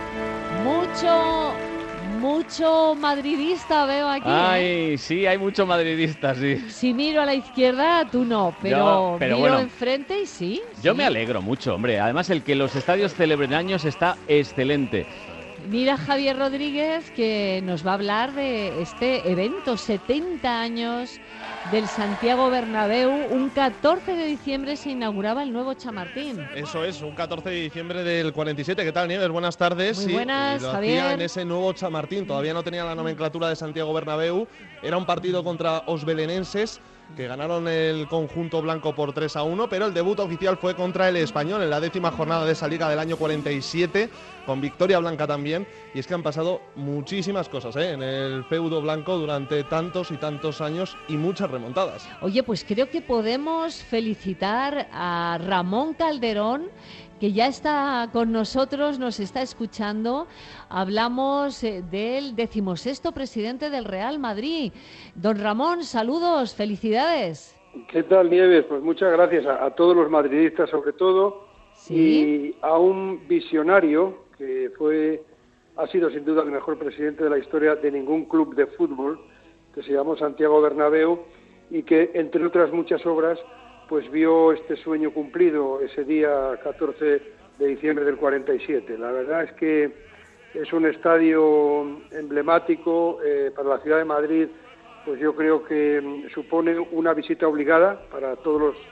Mucho, mucho madridista veo aquí. ¿eh? Ay, sí, hay mucho madridista, sí. Si miro a la izquierda, tú no, pero, Yo, pero miro bueno. enfrente y sí. Yo sí. me alegro mucho, hombre. Además, el que los estadios celebren años está excelente. Mira Javier Rodríguez, que nos va a hablar de este evento, setenta años del Santiago Bernabéu. Un catorce de diciembre se inauguraba el nuevo Chamartín. Eso es, un catorce de diciembre del cuarenta y siete. ¿Qué tal, Nieves? Buenas tardes. Muy Sí, buenas, y lo Javier. hacía en ese nuevo Chamartín. Todavía no tenía la nomenclatura de Santiago Bernabéu. Era un partido contra os belenenses. que ganaron el conjunto blanco por tres a uno, pero el debut oficial fue contra el Español en la décima jornada de esa liga del año cuarenta y siete, con victoria blanca también, y es que han pasado muchísimas cosas ¿eh? en el feudo blanco durante tantos y tantos años y muchas remontadas. Oye, pues creo que podemos felicitar a Ramón Calderón, que ya está con nosotros, nos está escuchando. Hablamos eh, del decimosexto presidente del Real Madrid. Don Ramón, saludos, felicidades. ¿Qué tal, Nieves? Pues muchas gracias a, a todos los madridistas, sobre todo, ¿sí? Y a un visionario que fue, ha sido sin duda el mejor presidente de la historia de ningún club de fútbol, que se llamó Santiago Bernabéu, y que, entre otras muchas obras, pues vio este sueño cumplido ese día catorce de diciembre del cuarenta y siete. La verdad es que es un estadio emblemático eh, para la ciudad de Madrid, pues yo creo que mm, supone una visita obligada para todos los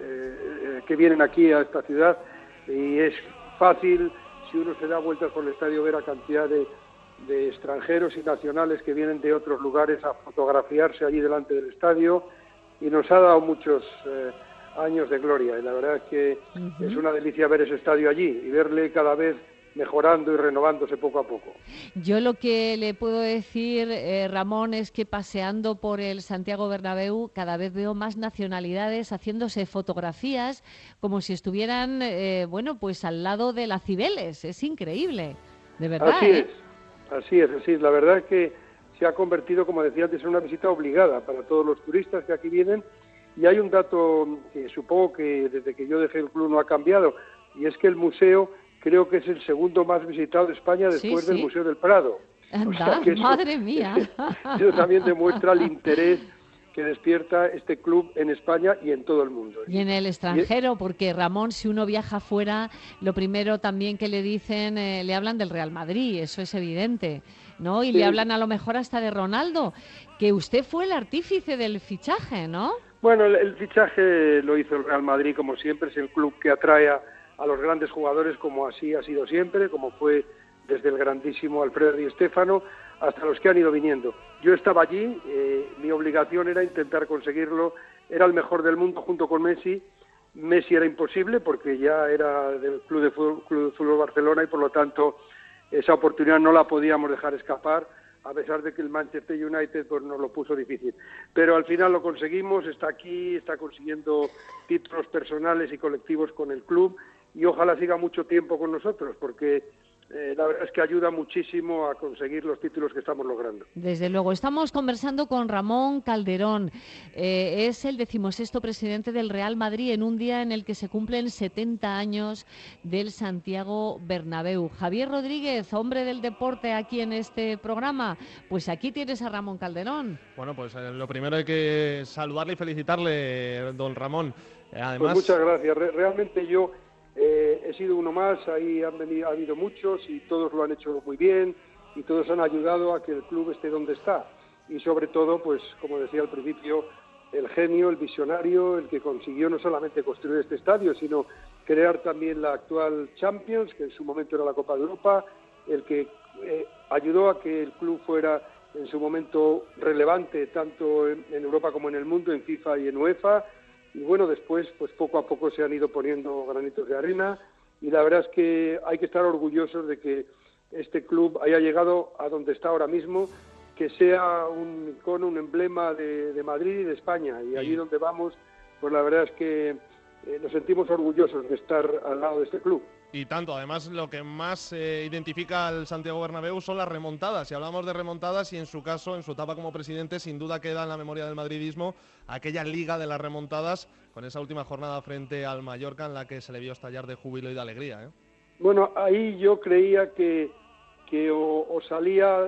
eh, que vienen aquí a esta ciudad, y es fácil, si uno se da vueltas por el estadio, ver a cantidad de, de extranjeros y nacionales que vienen de otros lugares a fotografiarse allí delante del estadio, y nos ha dado muchos eh, años de gloria, y la verdad es que uh-huh. es una delicia ver ese estadio allí y verle cada vez mejorando y renovándose poco a poco. Yo lo que le puedo decir, eh, Ramón, es que paseando por el Santiago Bernabéu cada vez veo más nacionalidades haciéndose fotografías como si estuvieran, eh, bueno, pues al lado de la Cibeles. Es increíble, de verdad. Así ¿eh? es, así es, así es. La verdad es que se ha convertido, como decía antes, en una visita obligada para todos los turistas que aquí vienen. Y hay un dato que supongo que desde que yo dejé el club no ha cambiado, y es que el museo creo que es el segundo más visitado de España después sí, del sí. Museo del Prado. Anda, o sea que eso, madre mía. Eso también demuestra el interés que despierta este club en España y en todo el mundo. Y en el extranjero, porque Ramón, si uno viaja fuera, lo primero también que le dicen, eh, le hablan del Real Madrid, eso es evidente, ¿no? Y sí. le hablan a lo mejor hasta de Ronaldo, que usted fue el artífice del fichaje, ¿no? Bueno, el, el fichaje lo hizo el Real Madrid, como siempre, es el club que atrae a, a los grandes jugadores, como así ha sido siempre, como fue desde el grandísimo Alfredo Di Stéfano hasta los que han ido viniendo. Yo estaba allí, eh, mi obligación era intentar conseguirlo, era el mejor del mundo junto con Messi. Messi era imposible porque ya era del Club de Fútbol, Club de Fútbol Barcelona, y por lo tanto esa oportunidad no la podíamos dejar escapar, a pesar de que el Manchester United pues nos lo puso difícil. Pero al final lo conseguimos, está aquí, está consiguiendo títulos personales y colectivos con el club, y ojalá siga mucho tiempo con nosotros, porque eh, la verdad es que ayuda muchísimo a conseguir los títulos que estamos logrando. Desde luego. Estamos conversando con Ramón Calderón. Eh, es el decimosexto presidente del Real Madrid en un día en el que se cumplen setenta años del Santiago Bernabéu. Javier Rodríguez, hombre del deporte aquí en este programa, pues aquí tienes a Ramón Calderón. Bueno, pues eh, lo primero hay que saludarle y felicitarle, don Ramón. Eh, además... Pues muchas gracias. Re- realmente yo... Eh, he sido uno más, ahí han venido, ha habido muchos y todos lo han hecho muy bien y todos han ayudado a que el club esté donde está, y sobre todo, pues como decía al principio, el genio, el visionario, el que consiguió no solamente construir este estadio, sino crear también la actual Champions, que en su momento era la Copa de Europa, el que eh, ayudó a que el club fuera en su momento relevante tanto en, en Europa como en el mundo, en FIFA y en UEFA. Y bueno, después, pues poco a poco se han ido poniendo granitos de arena, y la verdad es que hay que estar orgullosos de que este club haya llegado a donde está ahora mismo, que sea un icono, un emblema de, de Madrid y de España, y allí donde vamos, pues la verdad es que eh, nos sentimos orgullosos de estar al lado de este club. Y tanto, además lo que más eh, identifica al Santiago Bernabéu son las remontadas. Si hablamos de remontadas, y en su caso, en su etapa como presidente, sin duda queda en la memoria del madridismo aquella liga de las remontadas, con esa última jornada frente al Mallorca en la que se le vio estallar de júbilo y de alegría, ¿eh? Bueno, ahí yo creía que, que o, o salía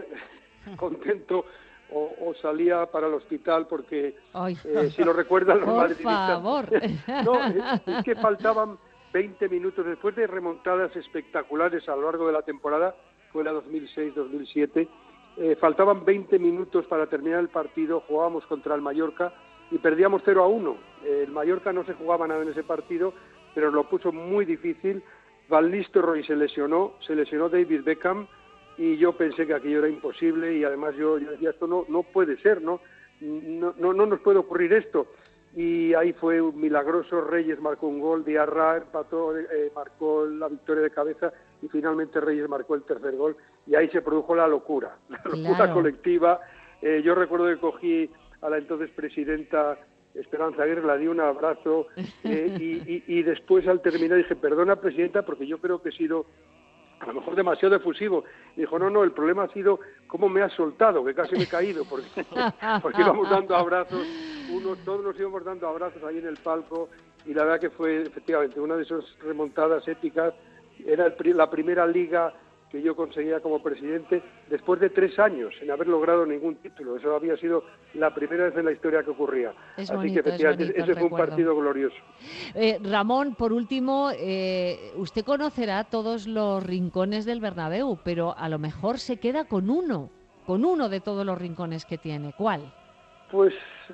contento o, o salía para el hospital, porque eh, si lo recuerdan los Por madridistas... favor. No, es, es que faltaban veinte minutos después de remontadas espectaculares a lo largo de la temporada, fue la dos mil seis dos mil siete, eh, faltaban veinte minutos para terminar el partido, jugábamos contra el Mallorca y perdíamos cero a uno. Eh, el Mallorca no se jugaba nada en ese partido, pero lo puso muy difícil. Van Nistelrooy se lesionó, se lesionó David Beckham, y yo pensé que aquello era imposible, y además yo, yo decía, esto no, no puede ser, ¿no? No, no, no nos puede ocurrir esto. y ahí fue un milagroso. Reyes marcó un gol, Diarra empató, eh, marcó la victoria de cabeza y finalmente Reyes marcó el tercer gol y ahí se produjo la locura, la locura Claro. colectiva. Eh, yo recuerdo que cogí a la entonces presidenta Esperanza Aguirre, la di un abrazo eh, y, y, y después al terminar dije, perdona presidenta, porque yo creo que he sido a lo mejor demasiado efusivo. Y dijo, no, no, el problema ha sido cómo me has soltado, que casi me he caído, porque, porque íbamos dando abrazos, uno, todos nos íbamos dando abrazos ahí en el palco, y la verdad que fue efectivamente una de esas remontadas épicas. Era el, pri- la primera liga que yo conseguía como presidente después de tres años sin haber logrado ningún título. Eso había sido la primera vez en la historia que ocurría. Es Así bonito, que efectivamente es bonito ese el fue un recuerdo. partido glorioso. Eh, Ramón, por último, eh, usted conocerá todos los rincones del Bernabéu, pero a lo mejor se queda con uno, con uno de todos los rincones que tiene. ¿Cuál? Pues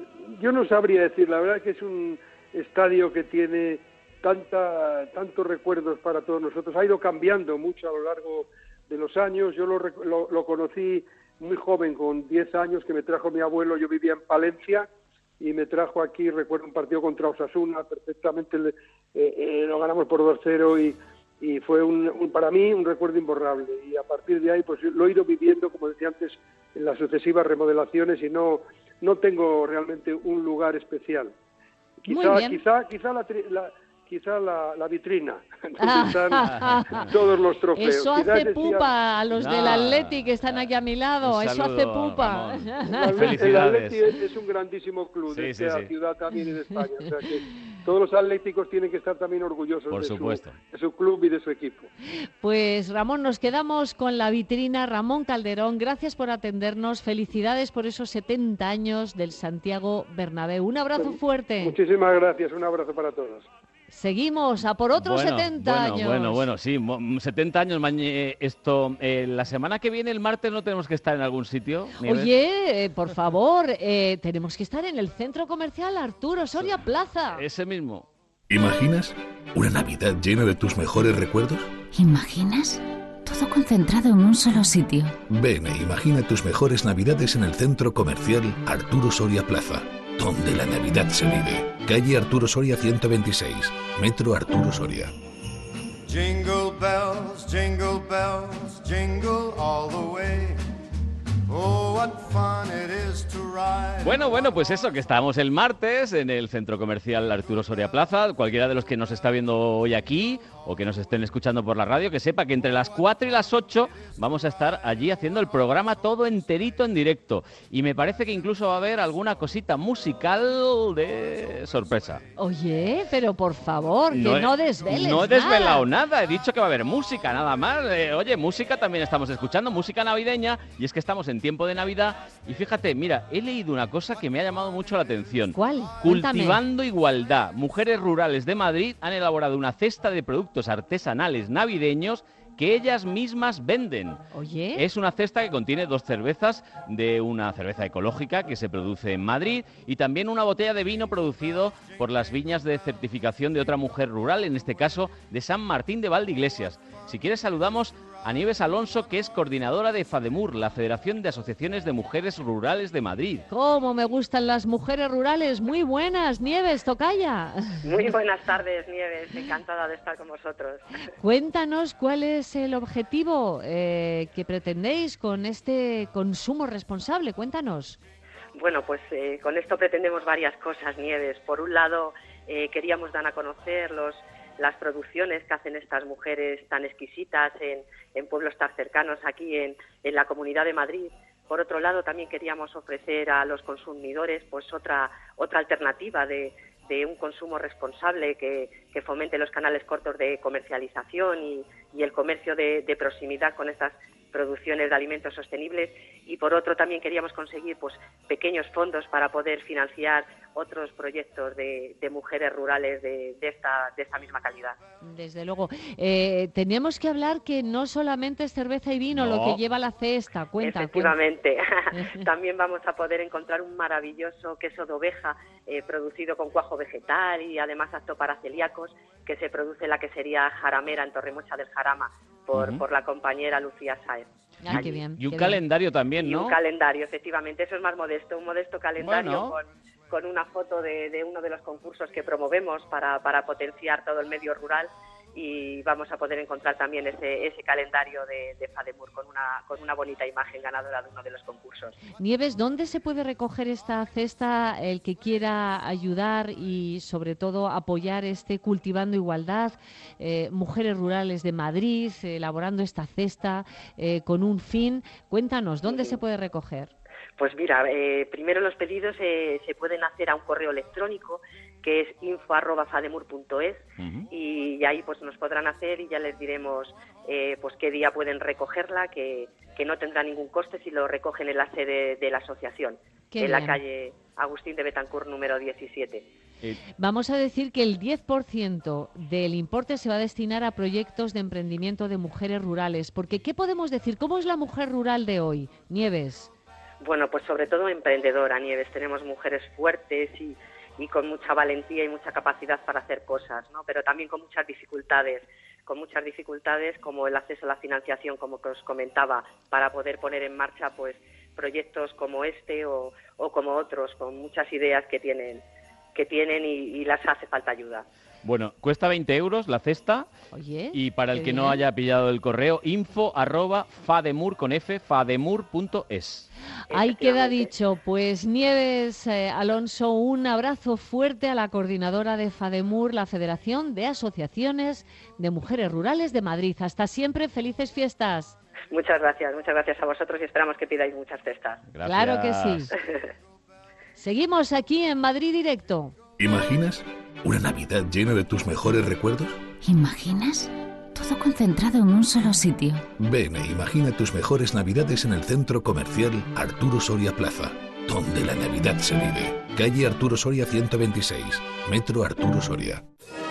yo no sabría decir, la verdad que es un estadio que tiene tanta, tantos recuerdos para todos nosotros. Ha ido cambiando mucho a lo largo de los años. Yo lo, rec- lo, lo conocí muy joven, con diez años, que me trajo mi abuelo. Yo vivía en Palencia y me trajo aquí, recuerdo un partido contra Osasuna, perfectamente le- eh, eh, lo ganamos por dos cero y, y fue un, un- para mí un recuerdo imborrable. Y a partir de ahí pues lo he ido viviendo, como decía antes, en las sucesivas remodelaciones y no, no tengo realmente un lugar especial. Muy Quizá, bien. quizá, quizá la, tri- la- quizá la, la vitrina, donde Ah. están todos los trofeos. Eso Quizás hace ese sea- pupa a los del Ah. Atleti que están aquí a mi lado. Un Eso hace saludo, pupa. El Atleti- Felicidades. El Atleti es un grandísimo club de Sí, sí, esta sí. ciudad también y de España. O sea que todos los atléticos tienen que estar también orgullosos Por de, supuesto. Su, de su club y de su equipo. Pues Ramón, nos quedamos con la vitrina. Ramón Calderón, gracias por atendernos. Felicidades por esos setenta años del Santiago Bernabéu. Un abrazo fuerte. Muchísimas gracias. Un abrazo para todos. Seguimos a por otros Bueno, setenta bueno, años. Bueno, bueno, sí, mo- setenta años. mañe- eh, esto, eh, la semana que viene, el martes, ¿no tenemos que estar en algún sitio? Nieves? Oye, eh, por favor, eh, tenemos que estar en el centro comercial Arturo Soria Plaza. Ese mismo. ¿Imaginas una Navidad llena de tus mejores recuerdos? ¿Imaginas? Todo concentrado en un solo sitio. Ven e imagina tus mejores Navidades en el centro comercial Arturo Soria Plaza, donde la Navidad se vive. Calle Arturo Soria ciento veintiséis, Metro Arturo Soria. Jingle bells, jingle bells, jingle all the way. Oh, what fun it is to ride. Bueno, bueno, pues eso, que estamos el martes en el centro comercial Arturo Soria Plaza. Cualquiera de los que nos está viendo hoy aquí o que nos estén escuchando por la radio, que sepa que entre las cuatro y las ocho vamos a estar allí haciendo el programa todo enterito en directo. Y me parece que incluso va a haber alguna cosita musical de sorpresa. Oye, pero por favor, que he- no desveles No he desvelado nada. nada, he dicho que va a haber música, nada más. Eh, oye, música también estamos escuchando, música navideña, y es que estamos en tiempo de Navidad. Y fíjate, mira, he leído una cosa que me ha llamado mucho la atención. ¿Cuál? Cuéntame. Cultivando Igualdad. Mujeres rurales de Madrid han elaborado una cesta de productos artesanales navideños que ellas mismas venden. Oye. Es una cesta que contiene dos cervezas de una cerveza ecológica que se produce en Madrid y también una botella de vino producido por las viñas de certificación de otra mujer rural, en este caso de San Martín de Valdeiglesias. Si quieres saludamos a Nieves Alonso, que es coordinadora de FADEMUR, la Federación de Asociaciones de Mujeres Rurales de Madrid. Cómo me gustan las mujeres rurales. Muy buenas, Nieves, tocaya. Muy buenas tardes, Nieves. Encantada de estar con vosotros. Cuéntanos cuál es el objetivo eh, que pretendéis con este consumo responsable. Cuéntanos. Bueno, pues eh, con esto pretendemos varias cosas, Nieves. Por un lado, eh, queríamos dar a conocer los, las producciones que hacen estas mujeres tan exquisitas en, en pueblos tan cercanos aquí en, en la Comunidad de Madrid. Por otro lado, también queríamos ofrecer a los consumidores pues otra, otra alternativa de, de un consumo responsable que, que fomente los canales cortos de comercialización y, y el comercio de, de proximidad con estas producciones de alimentos sostenibles. Y por otro también queríamos conseguir pues pequeños fondos para poder financiar otros proyectos de, de mujeres rurales de, de esta de esta misma calidad. Desde luego. Eh, tenemos que hablar que no solamente es cerveza y vino No. lo que lleva la cesta. Cuenta. Efectivamente. También vamos a poder encontrar un maravilloso queso de oveja eh, producido con cuajo vegetal y además apto para celíacos, que se produce en la quesería Jaramera en Torremocha del Jarama por, Ujú. por la compañera Lucía Saez. Ay, qué bien. Y un qué calendario también, Y ¿no? un calendario, efectivamente, eso es más modesto, un modesto calendario Bueno. con, con una foto de, de uno de los concursos que promovemos para, para potenciar todo el medio rural, y vamos a poder encontrar también ese, ese calendario de, de FADEMUR con una, con una bonita imagen ganadora de uno de los concursos. Nieves, ¿dónde se puede recoger esta cesta el que quiera ayudar y sobre todo apoyar este Cultivando Igualdad, eh, Mujeres Rurales de Madrid, eh, elaborando esta cesta eh, con un fin? Cuéntanos, ¿dónde sí. se puede recoger? Pues mira, eh, primero los pedidos eh, se pueden hacer a un correo electrónico que es info arroba fademur punto es, uh-huh. y ahí pues nos podrán hacer y ya les diremos eh, pues qué día pueden recogerla, que, que no tendrá ningún coste si lo recogen en la sede de la asociación, qué en bien. La calle Agustín de Betancourt número diecisiete. Vamos a decir que el diez por ciento del importe se va a destinar a proyectos de emprendimiento de mujeres rurales, porque ¿qué podemos decir? ¿Cómo es la mujer rural de hoy, Nieves? Bueno, pues sobre todo emprendedora, Nieves. Tenemos mujeres fuertes y, y con mucha valentía y mucha capacidad para hacer cosas, ¿no? Pero también con muchas dificultades, con muchas dificultades como el acceso a la financiación, como que os comentaba, para poder poner en marcha pues proyectos como este o, o como otros, con muchas ideas que tienen, que tienen y, y las hace falta ayuda. Bueno, cuesta veinte euros la cesta. Oye, y para el que bien. no haya pillado el correo, info arroba fademur con f, fademur punto es. Ahí queda dicho. Pues Nieves eh, Alonso, un abrazo fuerte a la coordinadora de FADEMUR, la Federación de Asociaciones de Mujeres Rurales de Madrid. Hasta siempre, felices fiestas. Muchas gracias, muchas gracias a vosotros y esperamos que pidáis muchas cestas. Gracias. Claro que sí. Seguimos aquí en Madrid Directo. ¿Imaginas una Navidad llena de tus mejores recuerdos? ¿Imaginas? Todo concentrado en un solo sitio. Ven e imagina tus mejores Navidades en el Centro Comercial Arturo Soria Plaza, donde la Navidad se vive. Calle Arturo Soria ciento veintiséis, Metro Arturo Soria.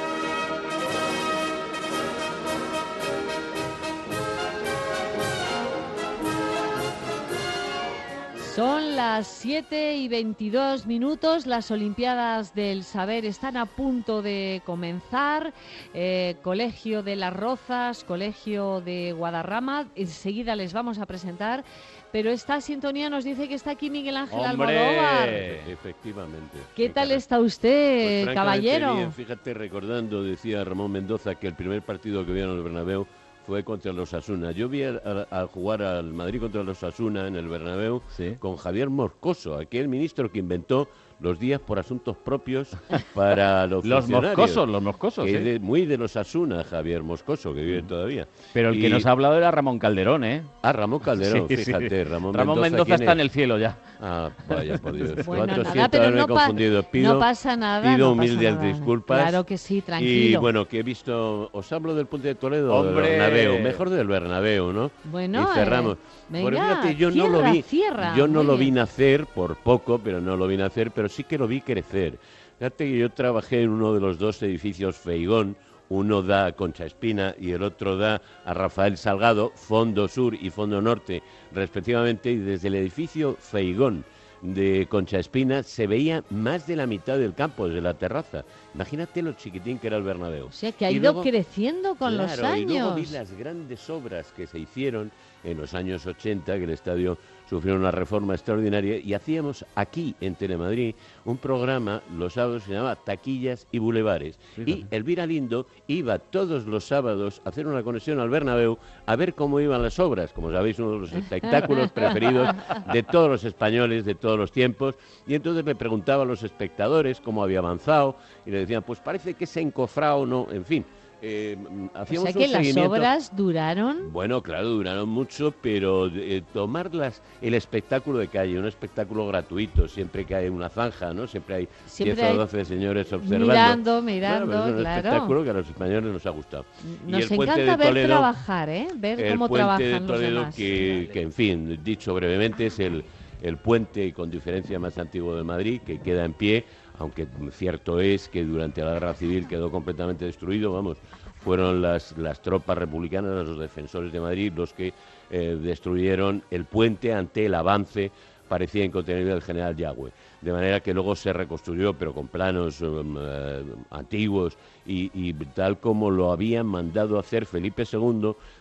Son las siete y veintidós minutos, las Olimpiadas del Saber están a punto de comenzar. Eh, Colegio de Las Rozas, Colegio de Guadarrama, enseguida les vamos a presentar, pero esta sintonía nos dice que está aquí Miguel Ángel ¡Hombre! Almodóvar. Efectivamente. ¿Qué tal está usted, pues, caballero? Bien, fíjate, recordando, decía Ramón Mendoza, que el primer partido que vieron en el Bernabéu fue contra los Osasuna. Yo vi a, a, a jugar al Madrid contra los Osasuna en el Bernabéu, ¿sí?, con Javier Moscoso, aquel ministro que inventó los días por asuntos propios para los Los moscosos, los moscosos, que ¿eh? de, muy de los Asuna, Javier Moscoso, que vive todavía. Pero el y... que nos ha hablado era Ramón Calderón, ¿eh? Ah, Ramón Calderón, sí, fíjate. Sí. Ramón, Ramón Mendoza, Mendoza está es? en el cielo ya. Ah, vaya, por Dios. Bueno, Cuánto nada, siento pero haberme no, pa confundido. Pido, no pasa nada. Pido no humildes pasa nada. disculpas. Claro que sí, tranquilo. Y bueno, que he visto... Os hablo del Puente de Toledo, ¡Hombre! del Bernabéu. Mejor del Bernabéu, ¿no? Bueno, y cerramos. Eh, venga, Porque fíjate, yo cierra, no lo vi, cierra, yo no lo vi bien. nacer por poco, pero no lo vi nacer, pero sí que lo vi crecer. Fíjate que yo trabajé en uno de los dos edificios Feigón, uno da a Concha Espina y el otro da a Rafael Salgado, Fondo Sur y Fondo Norte, respectivamente, y desde el edificio Feigón de Concha Espina se veía más de la mitad del campo, desde la terraza. Imagínate lo chiquitín que era el Bernabéu. O sea, que ha Y ido luego, creciendo con claro, los años. Y luego vi las grandes obras que se hicieron en los años ochenta, que el estadio sufrió una reforma extraordinaria, y hacíamos aquí, en Telemadrid, un programa los sábados que se llamaba Taquillas y Bulevares. Fíjate. Y Elvira Lindo iba todos los sábados a hacer una conexión al Bernabéu a ver cómo iban las obras, como sabéis, uno de los espectáculos preferidos de todos los españoles de todos los tiempos, y entonces le preguntaba a los espectadores cómo había avanzado, y le decían, pues parece que se ha encofrado o no, en fin. Eh, hacíamos o sea que un las seguimiento. obras duraron. Bueno, claro, duraron mucho, pero eh, tomar las, el espectáculo de calle, un espectáculo gratuito, siempre que hay una zanja, ¿no? Siempre hay Siempre diez hay o doce señores observando. Mirando, mirando, bueno, pues es un claro. espectáculo que a los españoles nos ha gustado. Nos y el puente encanta de ver Toledo, trabajar, ¿eh? Ver el cómo puente trabajan de Toledo, los demás. que, que, en fin, dicho brevemente, es el, el puente con diferencia más antiguo de Madrid, que queda en pie, aunque cierto es que durante la Guerra Civil quedó completamente destruido, vamos. Fueron las, las tropas republicanas, los defensores de Madrid, los que eh, destruyeron el puente ante el avance, parecía incontenible, del general Yagüe. De manera que luego se reconstruyó, pero con planos um, uh, antiguos y, y tal como lo habían mandado hacer Felipe segundo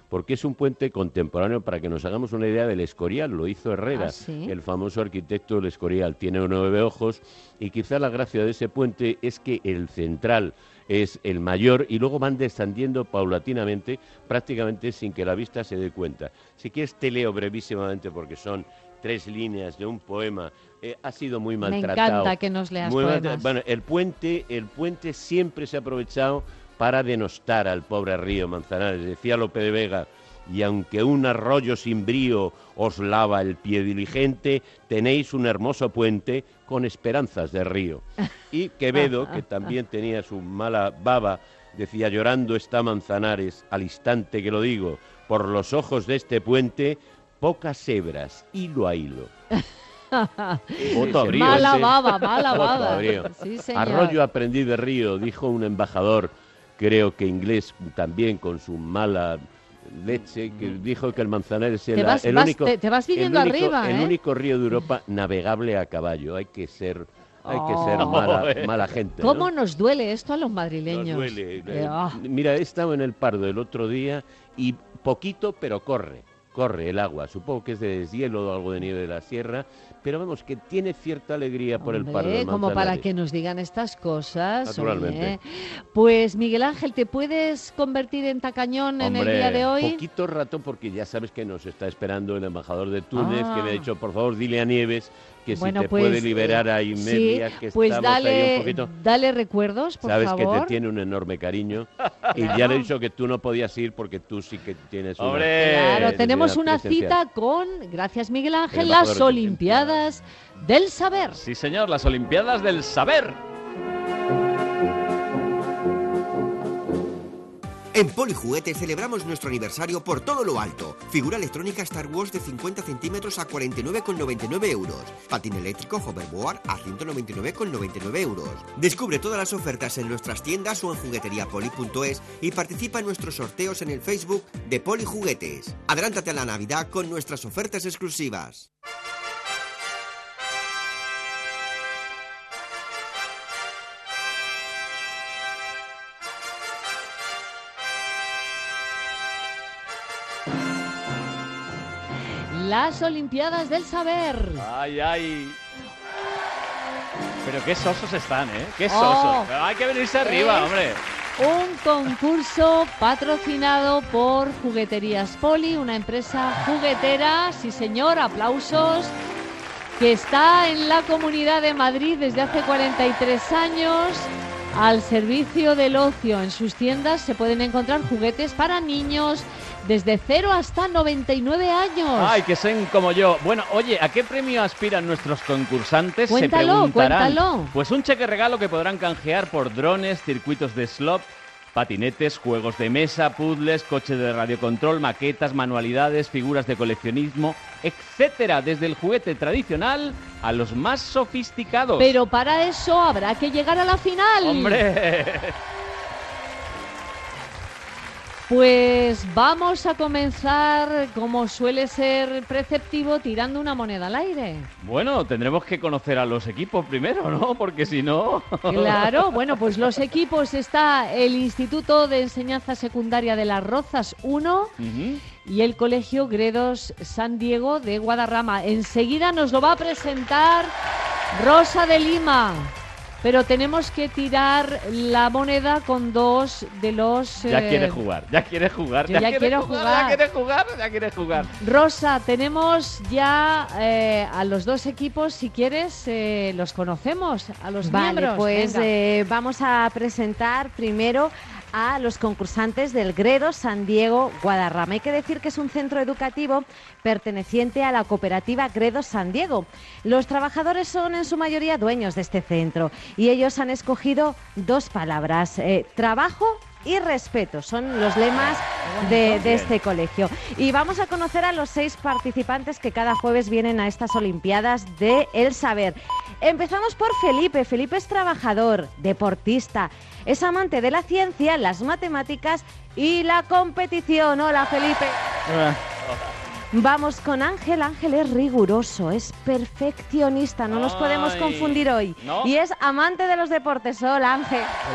porque es un puente contemporáneo, para que nos hagamos una idea del Escorial, lo hizo Herrera, ¿Ah, sí? el famoso arquitecto del Escorial, tiene nueve ojos, y quizá la gracia de ese puente es que el central es el mayor y luego van descendiendo paulatinamente, prácticamente sin que la vista se dé cuenta. Si quieres te leo brevísimamente porque son tres líneas de un poema. Eh, ha sido muy maltratado. Me encanta que nos leas muy poemas. maltra- Bueno, el puente, el puente siempre se ha aprovechado para denostar al pobre río Manzanares. Decía Lope de Vega, y aunque un arroyo sin brío os lava el pie diligente, tenéis un hermoso puente con esperanzas de río. Y Quevedo, que también tenía su mala baba, decía, llorando está Manzanares, al instante que lo digo, por los ojos de este puente, pocas hebras, hilo a hilo. Voto a brío, Mala ese. baba, mala Voto baba. a brío. Sí, señor. Arroyo aprendí de río, dijo un embajador, creo que inglés también, con su mala leche, que dijo que el Manzanares Te era vas- el vas- único, te- te vas viniendo el único, arriba, el ¿eh? único río de Europa navegable a caballo. Hay que ser, hay que Oh. ser mala, mala gente, ¿no? ¿Cómo nos duele esto a los madrileños? Nos duele. Eh, Eh, ah. Mira, he estado en el Pardo el otro día y poquito, pero corre, corre el agua. Supongo que es de deshielo o algo de nieve de la sierra, pero vamos, que tiene cierta alegría por el Pardo. Hombre, del como para Manzanares. que nos digan estas cosas. Naturalmente. oye. Pues Miguel Ángel, ¿te puedes convertir en tacañón en el Hombre, día de hoy? poquito rato, porque ya sabes que nos está esperando el embajador de Túnez, Ah. que me ha dicho, por favor, dile a Nieves que Bueno, si te pues, puede liberar ahí sí, media, que pues estamos ahí dale, un poquito... dale recuerdos, por Sabes favor. que te tiene un enorme cariño y ya le he dicho que tú no podías ir porque tú sí que tienes una... ¡Hombre! Claro, tenemos una presencial. cita con, gracias Miguel Ángel, El las embajador de Olimpiadas del Saber. Sí, señor, las Olimpiadas del Saber. En Polijuguetes celebramos nuestro aniversario por todo lo alto. Figura electrónica Star Wars de cincuenta centímetros a cuarenta y nueve con noventa y nueve euros. Patín eléctrico Hoverboard a ciento noventa y nueve con noventa y nueve euros. Descubre todas las ofertas en nuestras tiendas o en jugueteriapoli punto es y participa en nuestros sorteos en el Facebook de Polijuguetes. Adelántate a la Navidad con nuestras ofertas exclusivas. Las Olimpiadas del Saber. Ay, ay. Pero qué sosos están, ¿eh? Qué Oh. sosos. Pero hay que venirse arriba, Es hombre. Un concurso patrocinado por Jugueterías Poli, una empresa juguetera, sí señor, aplausos, que está en la Comunidad de Madrid desde hace cuarenta y tres años al servicio del ocio. En sus tiendas se pueden encontrar juguetes para niños desde cero hasta noventa y nueve años. Ay, que sean como yo. Bueno, oye, ¿a qué premio aspiran nuestros concursantes? Cuéntalo, Se preguntarán. cuéntalo. Pues un cheque regalo que podrán canjear por drones, circuitos de slot, patinetes, juegos de mesa, puzzles, coches de radiocontrol, maquetas, manualidades, figuras de coleccionismo, etcétera, desde el juguete tradicional a los más sofisticados. Pero para eso habrá que llegar a la final. ¡Hombre! Pues vamos a comenzar, como suele ser preceptivo, tirando una moneda al aire. Bueno, tendremos que conocer a los equipos primero, ¿no? Porque si no... Claro, bueno, pues los equipos está el Instituto de Enseñanza Secundaria de Las Rozas uno Ujú. y el Colegio Gredos San Diego de Guadarrama. Enseguida nos lo va a presentar Rosa de Lima. Pero tenemos que tirar la moneda con dos de los... Ya eh, quiere jugar, ya quiere jugar, yo ya, ya quiere quiero jugar, jugar. ya quiere jugar, ya quiere jugar. Rosa, tenemos ya eh, a los dos equipos, si quieres, eh, los conocemos, a los Vale, miembros. pues Venga. eh, vamos a presentar primero a los concursantes del Gredos San Diego Guadarrama. Hay que decir que es un centro educativo perteneciente a la cooperativa Gredos San Diego. Los trabajadores son en su mayoría dueños de este centro y ellos han escogido dos palabras, eh, trabajo y respeto. Son los lemas de, de este colegio. Y vamos a conocer a los seis participantes que cada jueves vienen a estas Olimpiadas de El Saber. Empezamos por Felipe. Felipe es trabajador, deportista, es amante de la ciencia, las matemáticas y la competición. Hola, Felipe. Vamos con Ángel. Ángel es riguroso, es perfeccionista, no nos podemos Ay, confundir hoy. ¿no? Y es amante de los deportes. Hola, Ángel.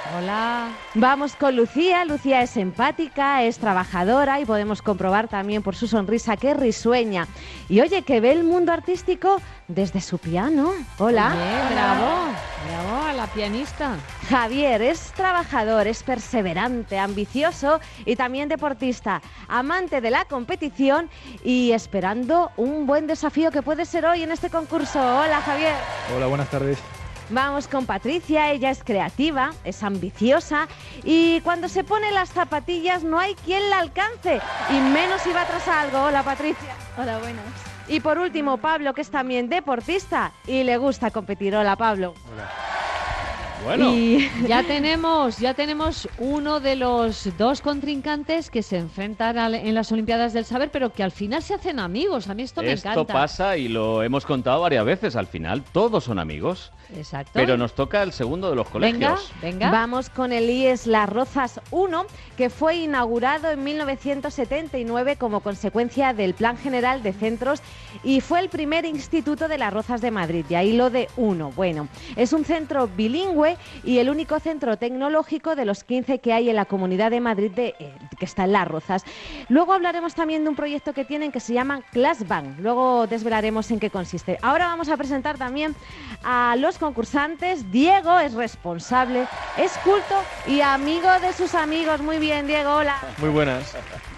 Hola. Vamos con Lucía. Lucía es empática, es trabajadora y podemos comprobar también por su sonrisa que es risueña. Y oye, que ve el mundo artístico desde su piano. Hola. Oye, bravo, bravo a la pianista. Javier es trabajador, es perseverante, ambicioso y también deportista, amante de la competición y esperando un buen desafío que puede ser hoy en este concurso. Hola, Javier. Hola, buenas tardes. Vamos con Patricia, ella es creativa, es ambiciosa y cuando se pone las zapatillas no hay quien la alcance y menos si va tras algo. Hola, Patricia. Hola, buenas. Y por último, Pablo, que es también deportista y le gusta competir. Hola, Pablo. Hola. Bueno, y ya tenemos, ya tenemos uno de los dos contrincantes que se enfrentan al, en las Olimpiadas del Saber, pero que al final se hacen amigos. A mí esto me esto encanta. Esto pasa y lo hemos contado varias veces. Al final todos son amigos. Exacto. Pero nos toca el segundo de los colegios. Venga, venga. Vamos con el I E S Las Rozas uno, que fue inaugurado en mil novecientos setenta y nueve como consecuencia del Plan General de Centros y fue el primer instituto de Las Rozas de Madrid. Y ahí lo de uno. Bueno, es un centro bilingüe y el único centro tecnológico de los quince que hay en la Comunidad de Madrid de, eh, que está en Las Rozas. Luego hablaremos también de un proyecto que tienen que se llama Classbank. Luego desvelaremos en qué consiste. Ahora vamos a presentar también a los concursantes. Diego es responsable, es culto y amigo de sus amigos. Muy bien, Diego, hola. Muy buenas.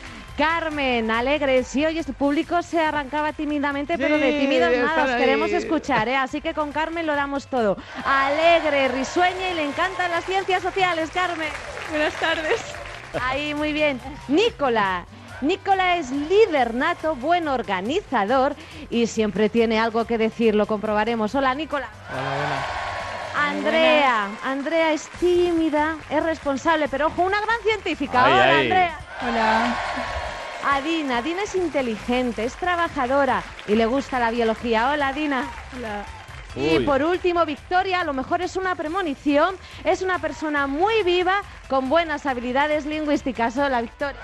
Carmen, alegre. Sí, oye, este público se arrancaba tímidamente, pero Sí, de tímidos nada, os ahí. queremos escuchar, ¿eh? Así que con Carmen lo damos todo. Alegre, risueña y le encantan las ciencias sociales, Carmen. Buenas tardes. Ahí, muy bien. Nicola. Nicola es líder nato, buen organizador y siempre tiene algo que decir, lo comprobaremos. Hola, Nicola. Hola, buenas. Andrea. Andrea es tímida, es responsable, pero ojo, una gran científica. Ay, Hola, ay. Andrea. Hola. A Dina. Dina es inteligente, es trabajadora y le gusta la biología. Hola, Dina. Hola. Y Uy. por último, Victoria, a lo mejor es una premonición, es una persona muy viva con buenas habilidades lingüísticas. Hola, Victoria.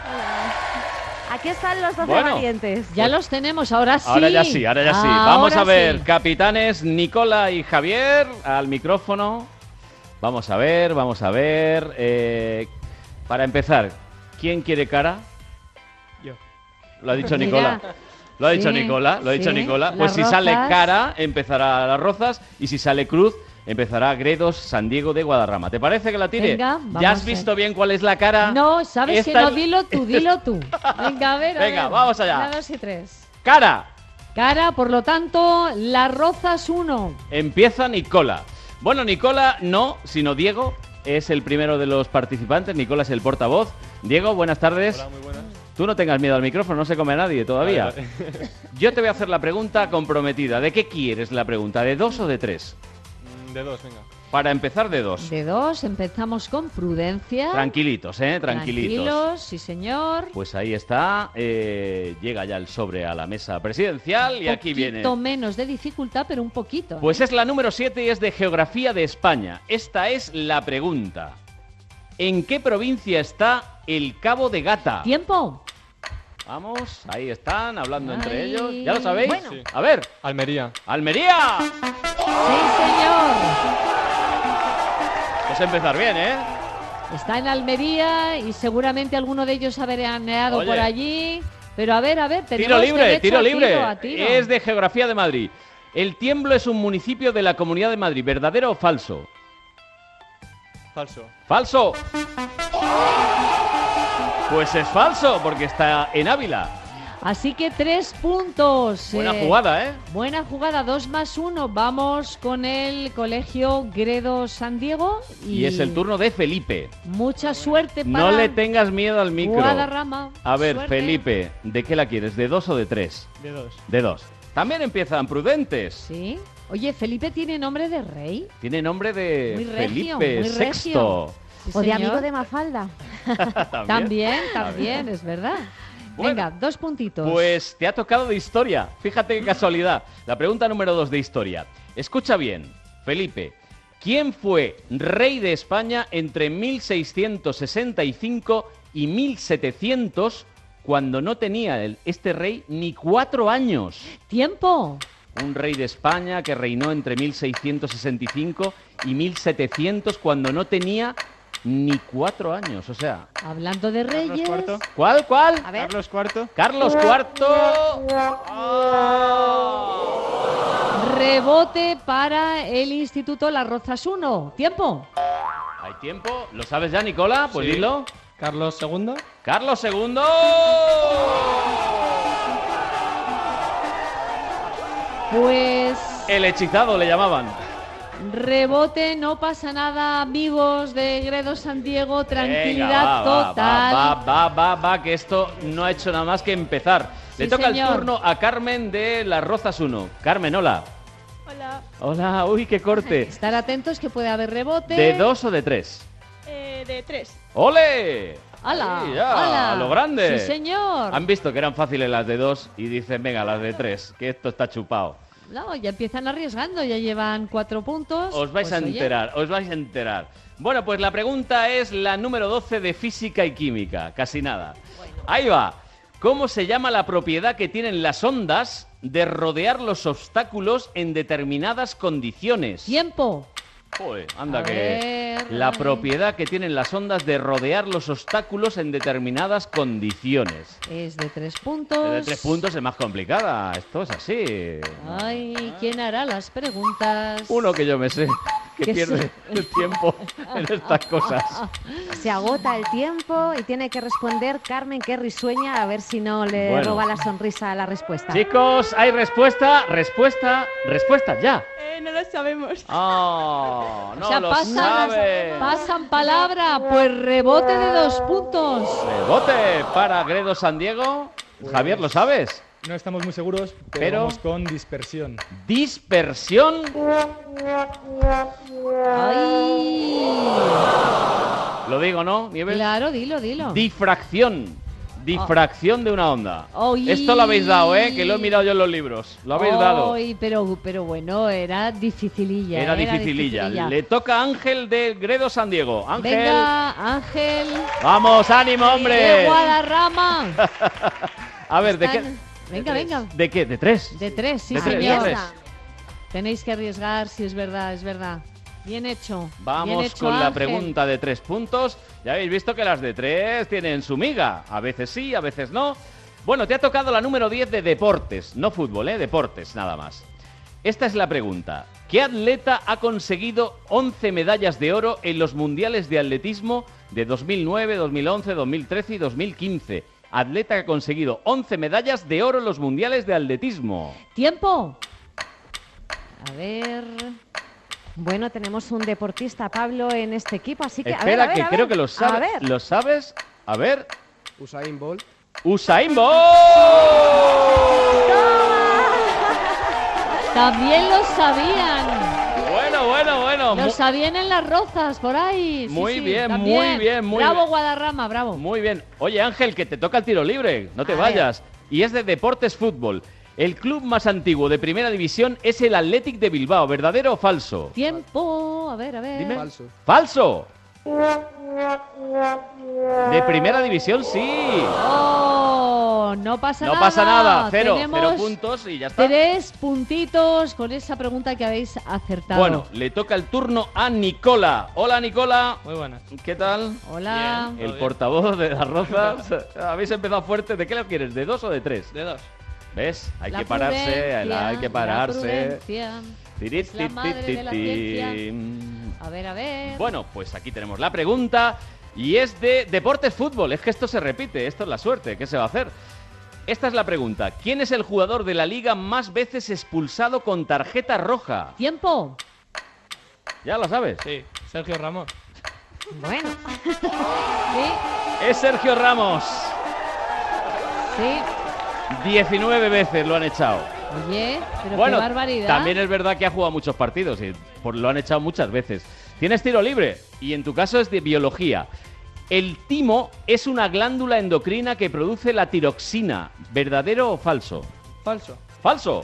Aquí están los doce Bueno. valientes. Ya los tenemos, ahora sí. Ahora ya sí, ahora ya sí. Ahora Vamos a ver, sí. capitanes Nicola y Javier, al micrófono. Vamos a ver, vamos a ver. eh, para empezar, ¿quién quiere cara? Yo. Lo ha dicho Mira. Nicola. Lo ha dicho Sí, Nicola, lo ha dicho sí. Nicola. Las Pues si sale Rozas. cara, empezará Las Rozas, y si sale cruz, empezará Gredos San Diego de Guadarrama. ¿Te parece que la tire? Venga, vamos ¿Ya a has ver. visto bien cuál es la cara? No, sabes Esta que no, es- dilo tú, dilo tú. Venga, a ver, a Venga, ver. vamos allá. Una, dos y tres. ¡Cara! Cara, por lo tanto, Las Rozas uno. Empieza Nicola. Bueno, Nicola no, sino Diego es el primero de los participantes. Nicola es el portavoz. Diego, buenas tardes. Hola, muy buenas. Tú no tengas miedo al micrófono, no se come a nadie todavía. Vale, vale. Yo te voy a hacer la pregunta comprometida. ¿De qué quieres la pregunta? ¿De dos o de tres? Mm, De dos, venga. Para empezar, de dos. De dos, empezamos con prudencia. Tranquilitos, ¿eh? Tranquilitos. Tranquilos, sí señor. Pues ahí está. eh, llega ya el sobre a la mesa presidencial y aquí viene. Un poquito menos de dificultad, pero un poquito. ¿eh? Pues es la número siete y es de Geografía de España. Esta es la pregunta. ¿En qué provincia está el Cabo de Gata? Tiempo. Vamos, ahí están, hablando entre Ay. ellos. ¿Ya lo sabéis? Bueno. Sí. A ver. Almería. ¡Almería! Sí, señor. Pues empezar bien, ¿eh? Está en Almería y seguramente alguno de ellos ha veraneado Oye. por allí. Pero a ver, a ver, tenemos Tiro libre, derecho tiro a libre. tiro, a tiro. Es de Geografía de Madrid. El Tiemblo es un municipio de la Comunidad de Madrid. ¿Verdadero o falso? Falso. ¡Falso! Pues es falso, porque está en Ávila. Así que tres puntos. Buena eh, jugada, ¿eh? Buena jugada, dos más uno. Vamos con el Colegio Gredos San Diego. Y, Y es el turno de Felipe. Mucha suerte para No le tengas miedo al micro. Guadarrama. A ver, Suerte. Felipe, ¿de qué la quieres? ¿De dos o de tres? De dos. De dos. También empiezan prudentes. Sí. Oye, Felipe tiene nombre de rey. Tiene nombre de Muy regio, Felipe muy sexto. Sí, O de señor. amigo de Mafalda. También, también, es verdad. Bueno, Venga, dos puntitos. Pues te ha tocado de historia. Fíjate qué casualidad. La pregunta número dos de historia. Escucha bien, Felipe. ¿Quién fue rey de España entre mil seiscientos sesenta y cinco y mil setecientos, cuando no tenía el- este rey ni cuatro años? ¡Tiempo! Un rey de España que reinó entre mil seiscientos sesenta y cinco y mil setecientos, cuando no tenía ni cuatro años, o sea... Hablando de reyes... Cuarto. ¿Cuál, cuál? A ver. Carlos cuarto. Carlos cuarto. Rebote para el Instituto Las Rozas uno. ¿Tiempo? Hay tiempo. ¿Lo sabes ya, Nicola? Pues Sí. dilo. Carlos segundo. Carlos segundo. Pues... El hechizado le llamaban. Rebote, no pasa nada, amigos de Gredos San Diego, tranquilidad Venga, va, va, total. Va, va, va, va, que esto no ha hecho nada más que empezar. Le Sí, toca señor. el turno a Carmen de Las Rozas uno. Carmen, hola. Hola. Hola, uy, qué corte. Estar atentos que puede haber rebote. ¿De dos o de tres? Eh, de tres. ¡Ole! ¡Hala! Ahí ya, ¡Hala! a lo grande. Sí, señor. Han visto que eran fáciles las de dos y dicen, venga, las de tres, que esto está chupado. No, ya empiezan arriesgando, ya llevan cuatro puntos. Os vais Pues, a oye, enterar, os vais a enterar. Bueno, pues la pregunta es la número doce de Física y Química. Casi nada. Ahí va. ¿Cómo se llama la propiedad que tienen las ondas de rodear los obstáculos en determinadas condiciones? Tiempo. Joder, anda A que... ver, La ay. propiedad que tienen las ondas de rodear los obstáculos en determinadas condiciones. Es de tres puntos. De tres puntos es más complicada. Esto es así. Ay, ¿quién hará las preguntas? Uno que yo me sé, que Que pierde se- el tiempo en estas cosas. Se agota el tiempo y tiene que responder Carmen, que risueña, a ver si no le Bueno. roba la sonrisa a la respuesta. Chicos, hay respuesta, respuesta, respuesta, ya. Eh, no lo sabemos. Oh, no o sea, lo pasan, sabe. pasan palabra, pues rebote de dos puntos. Rebote para Gredos San Diego. Javier, ¿lo sabes? No estamos muy seguros, pero, Pero- vamos con dispersión. Dispersión. Lo digo, ¿no, Nieves? Claro, dilo, dilo. Difracción. Difracción de una onda. Oy. Esto lo habéis dado, ¿eh? Que lo he mirado yo en los libros. Lo habéis dado. Ay, pero, pero bueno, era dificililla. Era dificililla. Le toca a Ángel de Gredos San Diego. Ángel. Venga, Ángel. Vamos, ánimo, De hombre. Guadarrama. A ver, ¿de qué? Están- Venga, venga. ¿De qué? ¿De tres? De tres, sí, De tres, señor. de tres. Tenéis que arriesgar, si es verdad, es verdad. Bien hecho. bien Vamos hecho, con la Ángel. pregunta de tres puntos. Ya habéis visto que las de tres tienen su miga. A veces sí, a veces no. Bueno, te ha tocado la número diez de deportes. No fútbol, ¿eh? Deportes, nada más. Esta es la pregunta. ¿Qué atleta ha conseguido once medallas de oro en los mundiales de atletismo de dos mil nueve, dos mil once, dos mil trece y dos mil quince? Atleta que ha conseguido once medallas de oro en los mundiales de atletismo. ¡Tiempo! A ver... Bueno, tenemos un deportista, Pablo, en este equipo, así que... a Espera, ver, a ver, que a creo ver. que lo A sabes. ver. ¿Lo sabes? A ver. Usain Bolt. Usain Bolt. También lo sabían. Bueno, bueno, bueno. Lo Mu- sabían en Las Rozas, por ahí. Sí, Muy sí, bien, también. muy bien, muy bravo, bien. Guadarrama, bravo. Muy bien. Oye, Ángel, que te toca el tiro libre. No te A vayas. Y es de Deportes Fútbol. El club más antiguo de Primera División es el Athletic de Bilbao. ¿Verdadero o falso? Tiempo. A ver, a ver. Dime. ¡Falso! De Primera División, sí. Oh, no pasa No nada. pasa nada. Cero. Tenemos Cero puntos y ya está. Tres puntitos con esa pregunta que habéis acertado. Bueno, le toca el turno a Nicola. Hola, Nicola. Muy buenas. ¿Qué tal? Hola. El portavoz de las Rozas. Habéis empezado fuerte. ¿De qué lo quieres? ¿De dos o de tres? De dos. ¿Ves? Hay La que pararse, prudencia, hay que la pararse. prudencia Tiri, es la ti, madre ti, de la ti. ciencia. A ver, a ver. Bueno, pues aquí tenemos la pregunta y es de Deportes Fútbol. Es que esto se repite, esto es la suerte. ¿Qué se va a hacer? Esta es la pregunta. ¿Quién es el jugador de la liga más veces expulsado con tarjeta roja? Tiempo. ¿Ya lo sabes? Sí, Sergio Ramos. Bueno. Sí, Es Sergio Ramos. sí. diecinueve veces lo han echado. Oye, pero Bueno, qué barbaridad. también es verdad que ha jugado muchos partidos y por- lo han echado muchas veces. Tienes tiro libre y en tu caso es de biología. El timo es una glándula endocrina que produce la tiroxina. ¿Verdadero o falso? Falso. ¡Falso!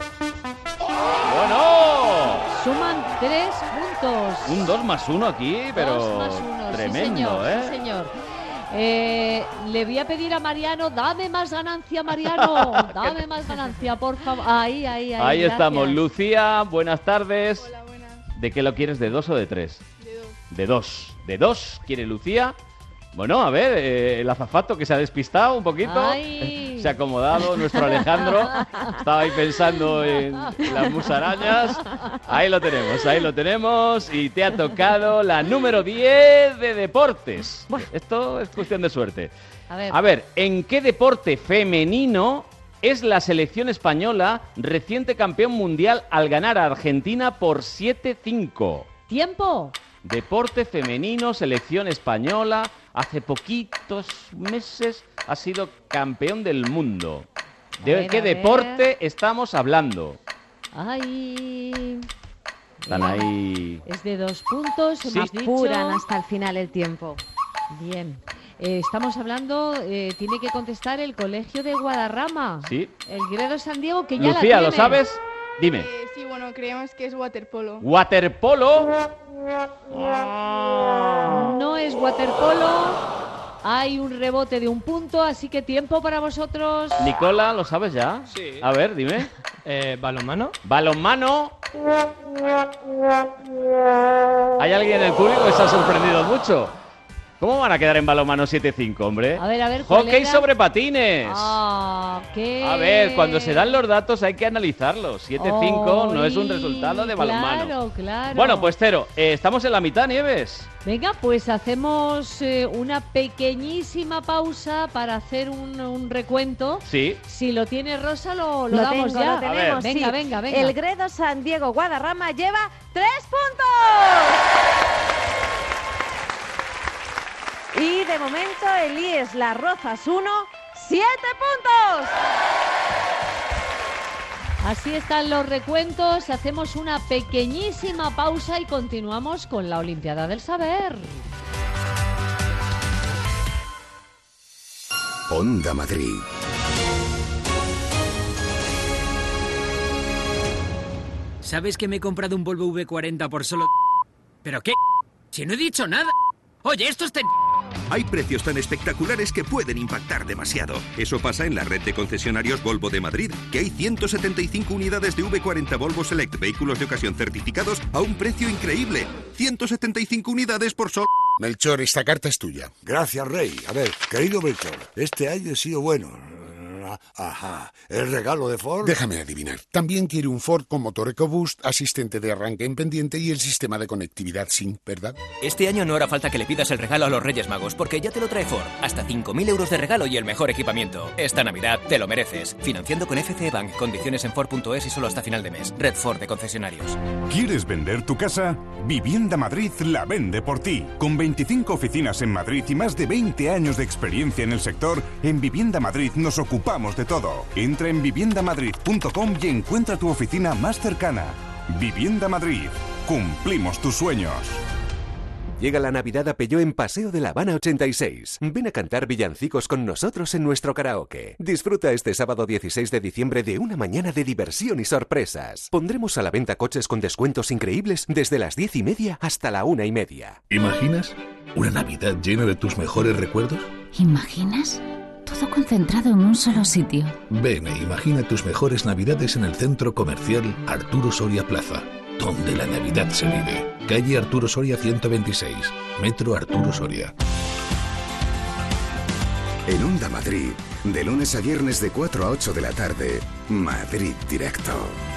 ¡Bueno! Suman tres puntos. Un dos más uno aquí, pero Dos más uno, tremendo, sí, señor, ¿eh? sí, señor. Eh, le voy a pedir a Mariano, dame más ganancia, Mariano, dame más ganancia, por favor. Ahí, ahí, ahí. Ahí gracias. estamos. Lucía, buenas tardes. Hola, buenas. ¿De qué lo quieres? ¿De dos o de tres? De dos. de dos. De dos, ¿quiere Lucía? Bueno, a ver, eh, el azafato que se ha despistado un poquito, Ay. se ha acomodado nuestro Alejandro, estaba ahí pensando en las musarañas, ahí lo tenemos, ahí lo tenemos, y te ha tocado la número diez de deportes. Esto es cuestión de suerte. A ver. A ver, ¿en qué deporte femenino es la selección española reciente campeón mundial al ganar a Argentina por siete cinco? ¡Tiempo! Deporte femenino, selección española, hace poquitos meses ha sido campeón del mundo. ¿De ver, qué a ver. deporte estamos hablando? Ay. Están ahí. Es de dos puntos, Sí. hemos dicho. Apuran hasta el final el tiempo. Bien. Eh, estamos hablando, eh, tiene que contestar el Colegio de Guadarrama. Sí. El Gredo San Diego, que ya la Lucía, tiene. ¿lo sabes? Dime. Eh, sí, bueno, creemos que es waterpolo. ¿Waterpolo? No es waterpolo. Hay un rebote de un punto, así que tiempo para vosotros. Nicola, ¿lo sabes ya? Sí. A ver, dime. Eh, ¿Balonmano? ¿Balonmano? ¿Hay alguien en el público que se ha sorprendido mucho? ¿Cómo van a quedar en balonmano siete cinco, hombre? A ver, a ver, ¿cuál Hockey era? sobre patines. Ah, ¿qué? A ver, cuando se dan los datos hay que analizarlos. siete cinco no es un Ay, resultado de balonmano. Claro, claro. Bueno, pues cero. Eh, estamos en la mitad, Nieves. Venga, pues hacemos eh, una pequeñísima pausa para hacer un, un recuento. Sí. Si lo tiene Rosa, lo, lo Lo damos tengo, ya. lo tenemos, venga, sí. venga, venga. El Gredo San Diego Guadarrama lleva tres puntos. Y de momento el I E S Las Rozas uno, siete puntos. Así están los recuentos. Hacemos una pequeñísima pausa y continuamos con la Olimpiada del Saber. Onda Madrid. ¿Sabes que me he comprado un Volvo V cuarenta por solo... ¿Pero qué? Si no he dicho nada. Oye, esto es... Ten... Hay precios tan espectaculares que pueden impactar demasiado. Eso pasa en la red de concesionarios Volvo de Madrid, que hay ciento setenta y cinco unidades de V cuarenta Volvo Select vehículos de ocasión certificados a un precio increíble. ciento setenta y cinco unidades por solo... Melchor, esta carta es tuya. Gracias, Rey. A ver, querido Melchor, este año he sido bueno. Ajá. ¿El regalo de Ford? Déjame adivinar. También quiere un Ford con motor EcoBoost, asistente de arranque en pendiente y el sistema de conectividad SYNC, ¿verdad? Este año no hará falta que le pidas el regalo a los Reyes Magos, porque ya te lo trae Ford. Hasta cinco mil euros de regalo y el mejor equipamiento. Esta Navidad te lo mereces. Financiando con F C E Bank. Condiciones en Ford punto es y solo hasta final de mes. Red Ford de concesionarios. ¿Quieres vender tu casa? Vivienda Madrid la vende por ti. Con veinticinco oficinas en Madrid y más de veinte años de experiencia en el sector, en Vivienda Madrid nos ocupamos de todo. Entra en vivienda madrid punto com y encuentra tu oficina más cercana. Vivienda Madrid. Cumplimos tus sueños. Llega la Navidad a Peugeot en Paseo de la Habana ochenta y seis. Ven a cantar villancicos con nosotros en nuestro karaoke. Disfruta este sábado dieciséis de diciembre de una mañana de diversión y sorpresas. Pondremos a la venta coches con descuentos increíbles desde las diez y media hasta la una y media. ¿Imaginas una Navidad llena de tus mejores recuerdos? ¿Imaginas? Todo concentrado en un solo sitio. Ven e imagina tus mejores Navidades en el centro comercial Arturo Soria Plaza, donde la Navidad se vive. Calle Arturo Soria ciento veintiséis, Metro Arturo Soria. En Onda Madrid, de lunes a viernes de cuatro a ocho de la tarde, Madrid Directo.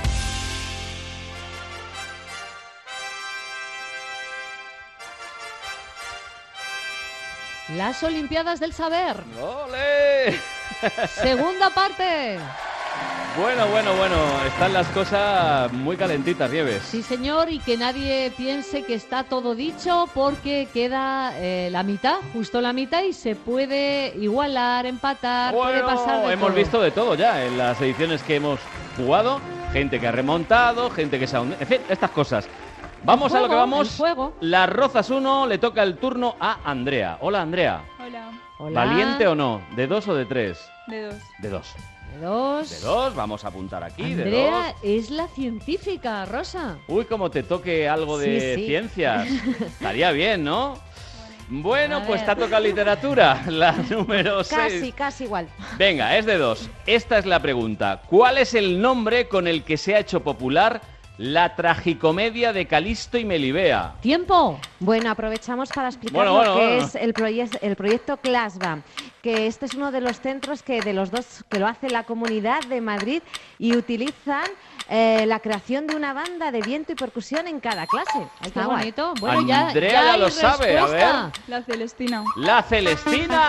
Las Olimpiadas del Saber. ¡Ole! Segunda parte. Bueno, bueno, bueno, están las cosas muy calentitas, Nieves. Sí, señor, y que nadie piense que está todo dicho porque queda eh, la mitad, justo la mitad, y se puede igualar, empatar, puede Bueno, pasar de hemos todo. visto de todo ya en las ediciones que hemos jugado. Gente que ha remontado, gente que se ha hundido, en fin, estas cosas. Vamos El a lo que juego, vamos. el juego. Las Rozas uno, le toca el turno a Andrea. Hola, Andrea. Hola. Hola. ¿Valiente o no? ¿De dos o de tres? De dos. De dos. De dos. De dos, vamos a apuntar aquí, de Andrea dos. es la científica, Rosa. Uy, como te toque algo de Sí, sí. ciencias. Estaría bien, ¿no? Bueno, A pues ver. te ha tocado literatura, la número Casi, seis. casi igual. Venga, es de dos. Esta es la pregunta. ¿Cuál es el nombre con el que se ha hecho popular La tragicomedia de Calisto y Melibea. ¡Tiempo! Bueno, aprovechamos para explicar Bueno, lo bueno, que bueno. es el, proye- el proyecto CLASBA, que este es uno de los centros que de los dos que lo hace la Comunidad de Madrid y utilizan eh, la creación de una banda de viento y percusión en cada clase. Ay, qué Está guay. bonito. Bueno, ya, Andrea ya ya hay lo sabe, a respuesta. ver. La Celestina. ¡La Celestina!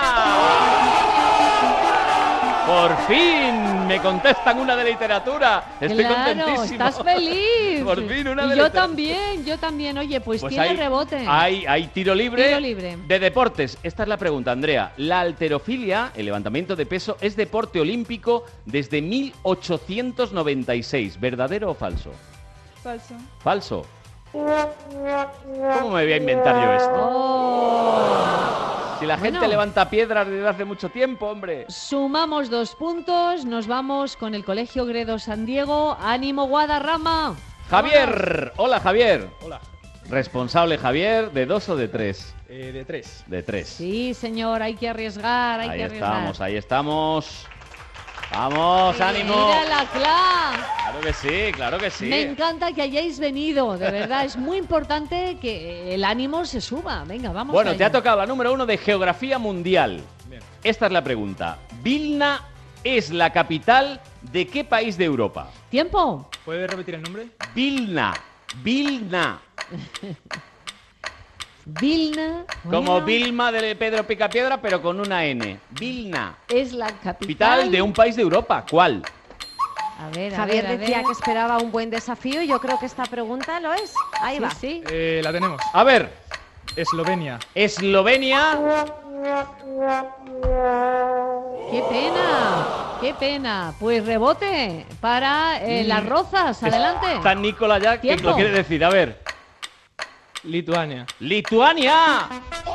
¡Por fin! Me contestan una de literatura. Estoy Claro, contentísimo. estás feliz. Por fin una y de yo literatura. también, yo también. Oye, pues, Pues tiene hay, rebote. Hay, hay tiro libre, Tiro libre. de deportes. Esta es la pregunta, Andrea. La halterofilia, el levantamiento de peso, es deporte olímpico desde mil ochocientos noventa y seis. ¿Verdadero o falso? Falso. Falso. ¿Cómo me voy a inventar yo esto? Si la gente Bueno. levanta piedras desde hace mucho tiempo, hombre. Sumamos dos puntos, nos vamos con el Colegio Gredos San Diego. ¡Ánimo, Guadarrama! Javier. Hola, Javier. Hola. Responsable, Javier, ¿de dos o de tres? Eh, de tres. De tres. Sí, señor, hay que arriesgar, hay Ahí que arriesgar. estamos, ahí estamos. Vamos, ánimo. Mira la cla. Claro que sí, claro que sí. Me encanta que hayáis venido, de verdad. Es muy importante que el ánimo se suba. Venga, vamos Bueno, allá. te ha tocado la número uno de Geografía Mundial. Bien. Esta es la pregunta. ¿Vilna es la capital de qué país de Europa? ¿Tiempo? ¿Puedes repetir el nombre? Vilna. Vilna. Vilna. Como bueno, Vilma de Pedro Picapiedra, pero con una N. Vilna. es la capital. Capital de un país de Europa. ¿Cuál? A ver, a Javier ver, a decía ver. que esperaba un buen desafío y yo creo que esta pregunta lo es. Ahí Sí, va. sí. Eh, la tenemos. A ver. Eslovenia. Eslovenia. ¡Qué pena! ¡Qué pena! Pues rebote para eh, Mm. las Rozas. Adelante. Está Nicola ya, que Tiempo. lo quiere decir. A ver. Lituania. ¡Lituania!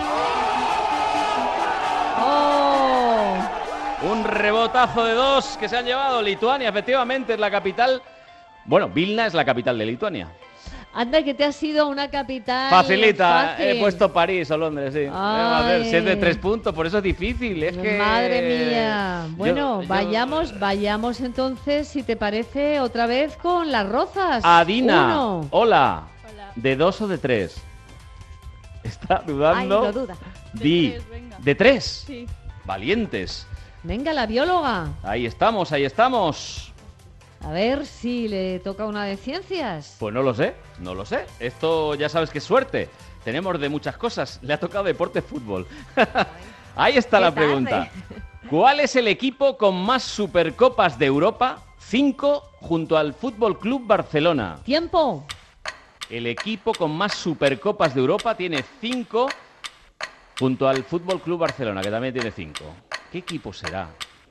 ¡Oh! Un rebotazo de dos que se han llevado. Lituania, efectivamente, es la capital. Bueno, Vilna es la capital de Lituania. Anda, que te ha sido una capital. Facilita, fácil. he puesto París o Londres, sí. A ver, si es de Ay. tres puntos, por eso es difícil. Es que... Madre mía. Yo- Bueno, yo- vayamos, vayamos entonces, si te parece, otra vez con las Rozas. Adina, Uno. hola. ¿De dos o de tres? Está Ay, dudando. lo duda. Di. tres, venga. ¿De tres? Sí. Valientes. Venga, la bióloga. Ahí estamos, ahí estamos. A ver si le toca una de ciencias. Pues no lo sé, no lo sé. Esto ya sabes que es suerte. Tenemos de muchas cosas. Le ha tocado deporte fútbol. Ahí está Qué la tarde. pregunta. ¿Cuál es el equipo con más Supercopas de Europa? Cinco junto al Fútbol Club Barcelona. Tiempo. El equipo con más Supercopas de Europa tiene cinco junto al Fútbol Club Barcelona, que también tiene cinco. ¿Qué equipo será?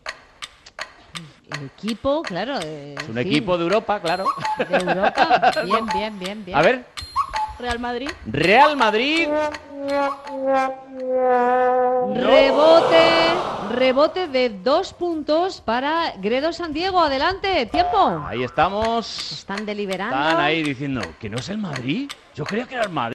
El equipo, claro. eh, Es un en fin, equipo de Europa, claro. de Europa. Bien, bien, bien, bien. A ver, Real Madrid. Real Madrid. Rebote, rebote de dos puntos para Gredos San Diego. Adelante, tiempo. Ahí estamos. Están deliberando. Están ahí diciendo que no es el Madrid. Yo creía que era el Madrid.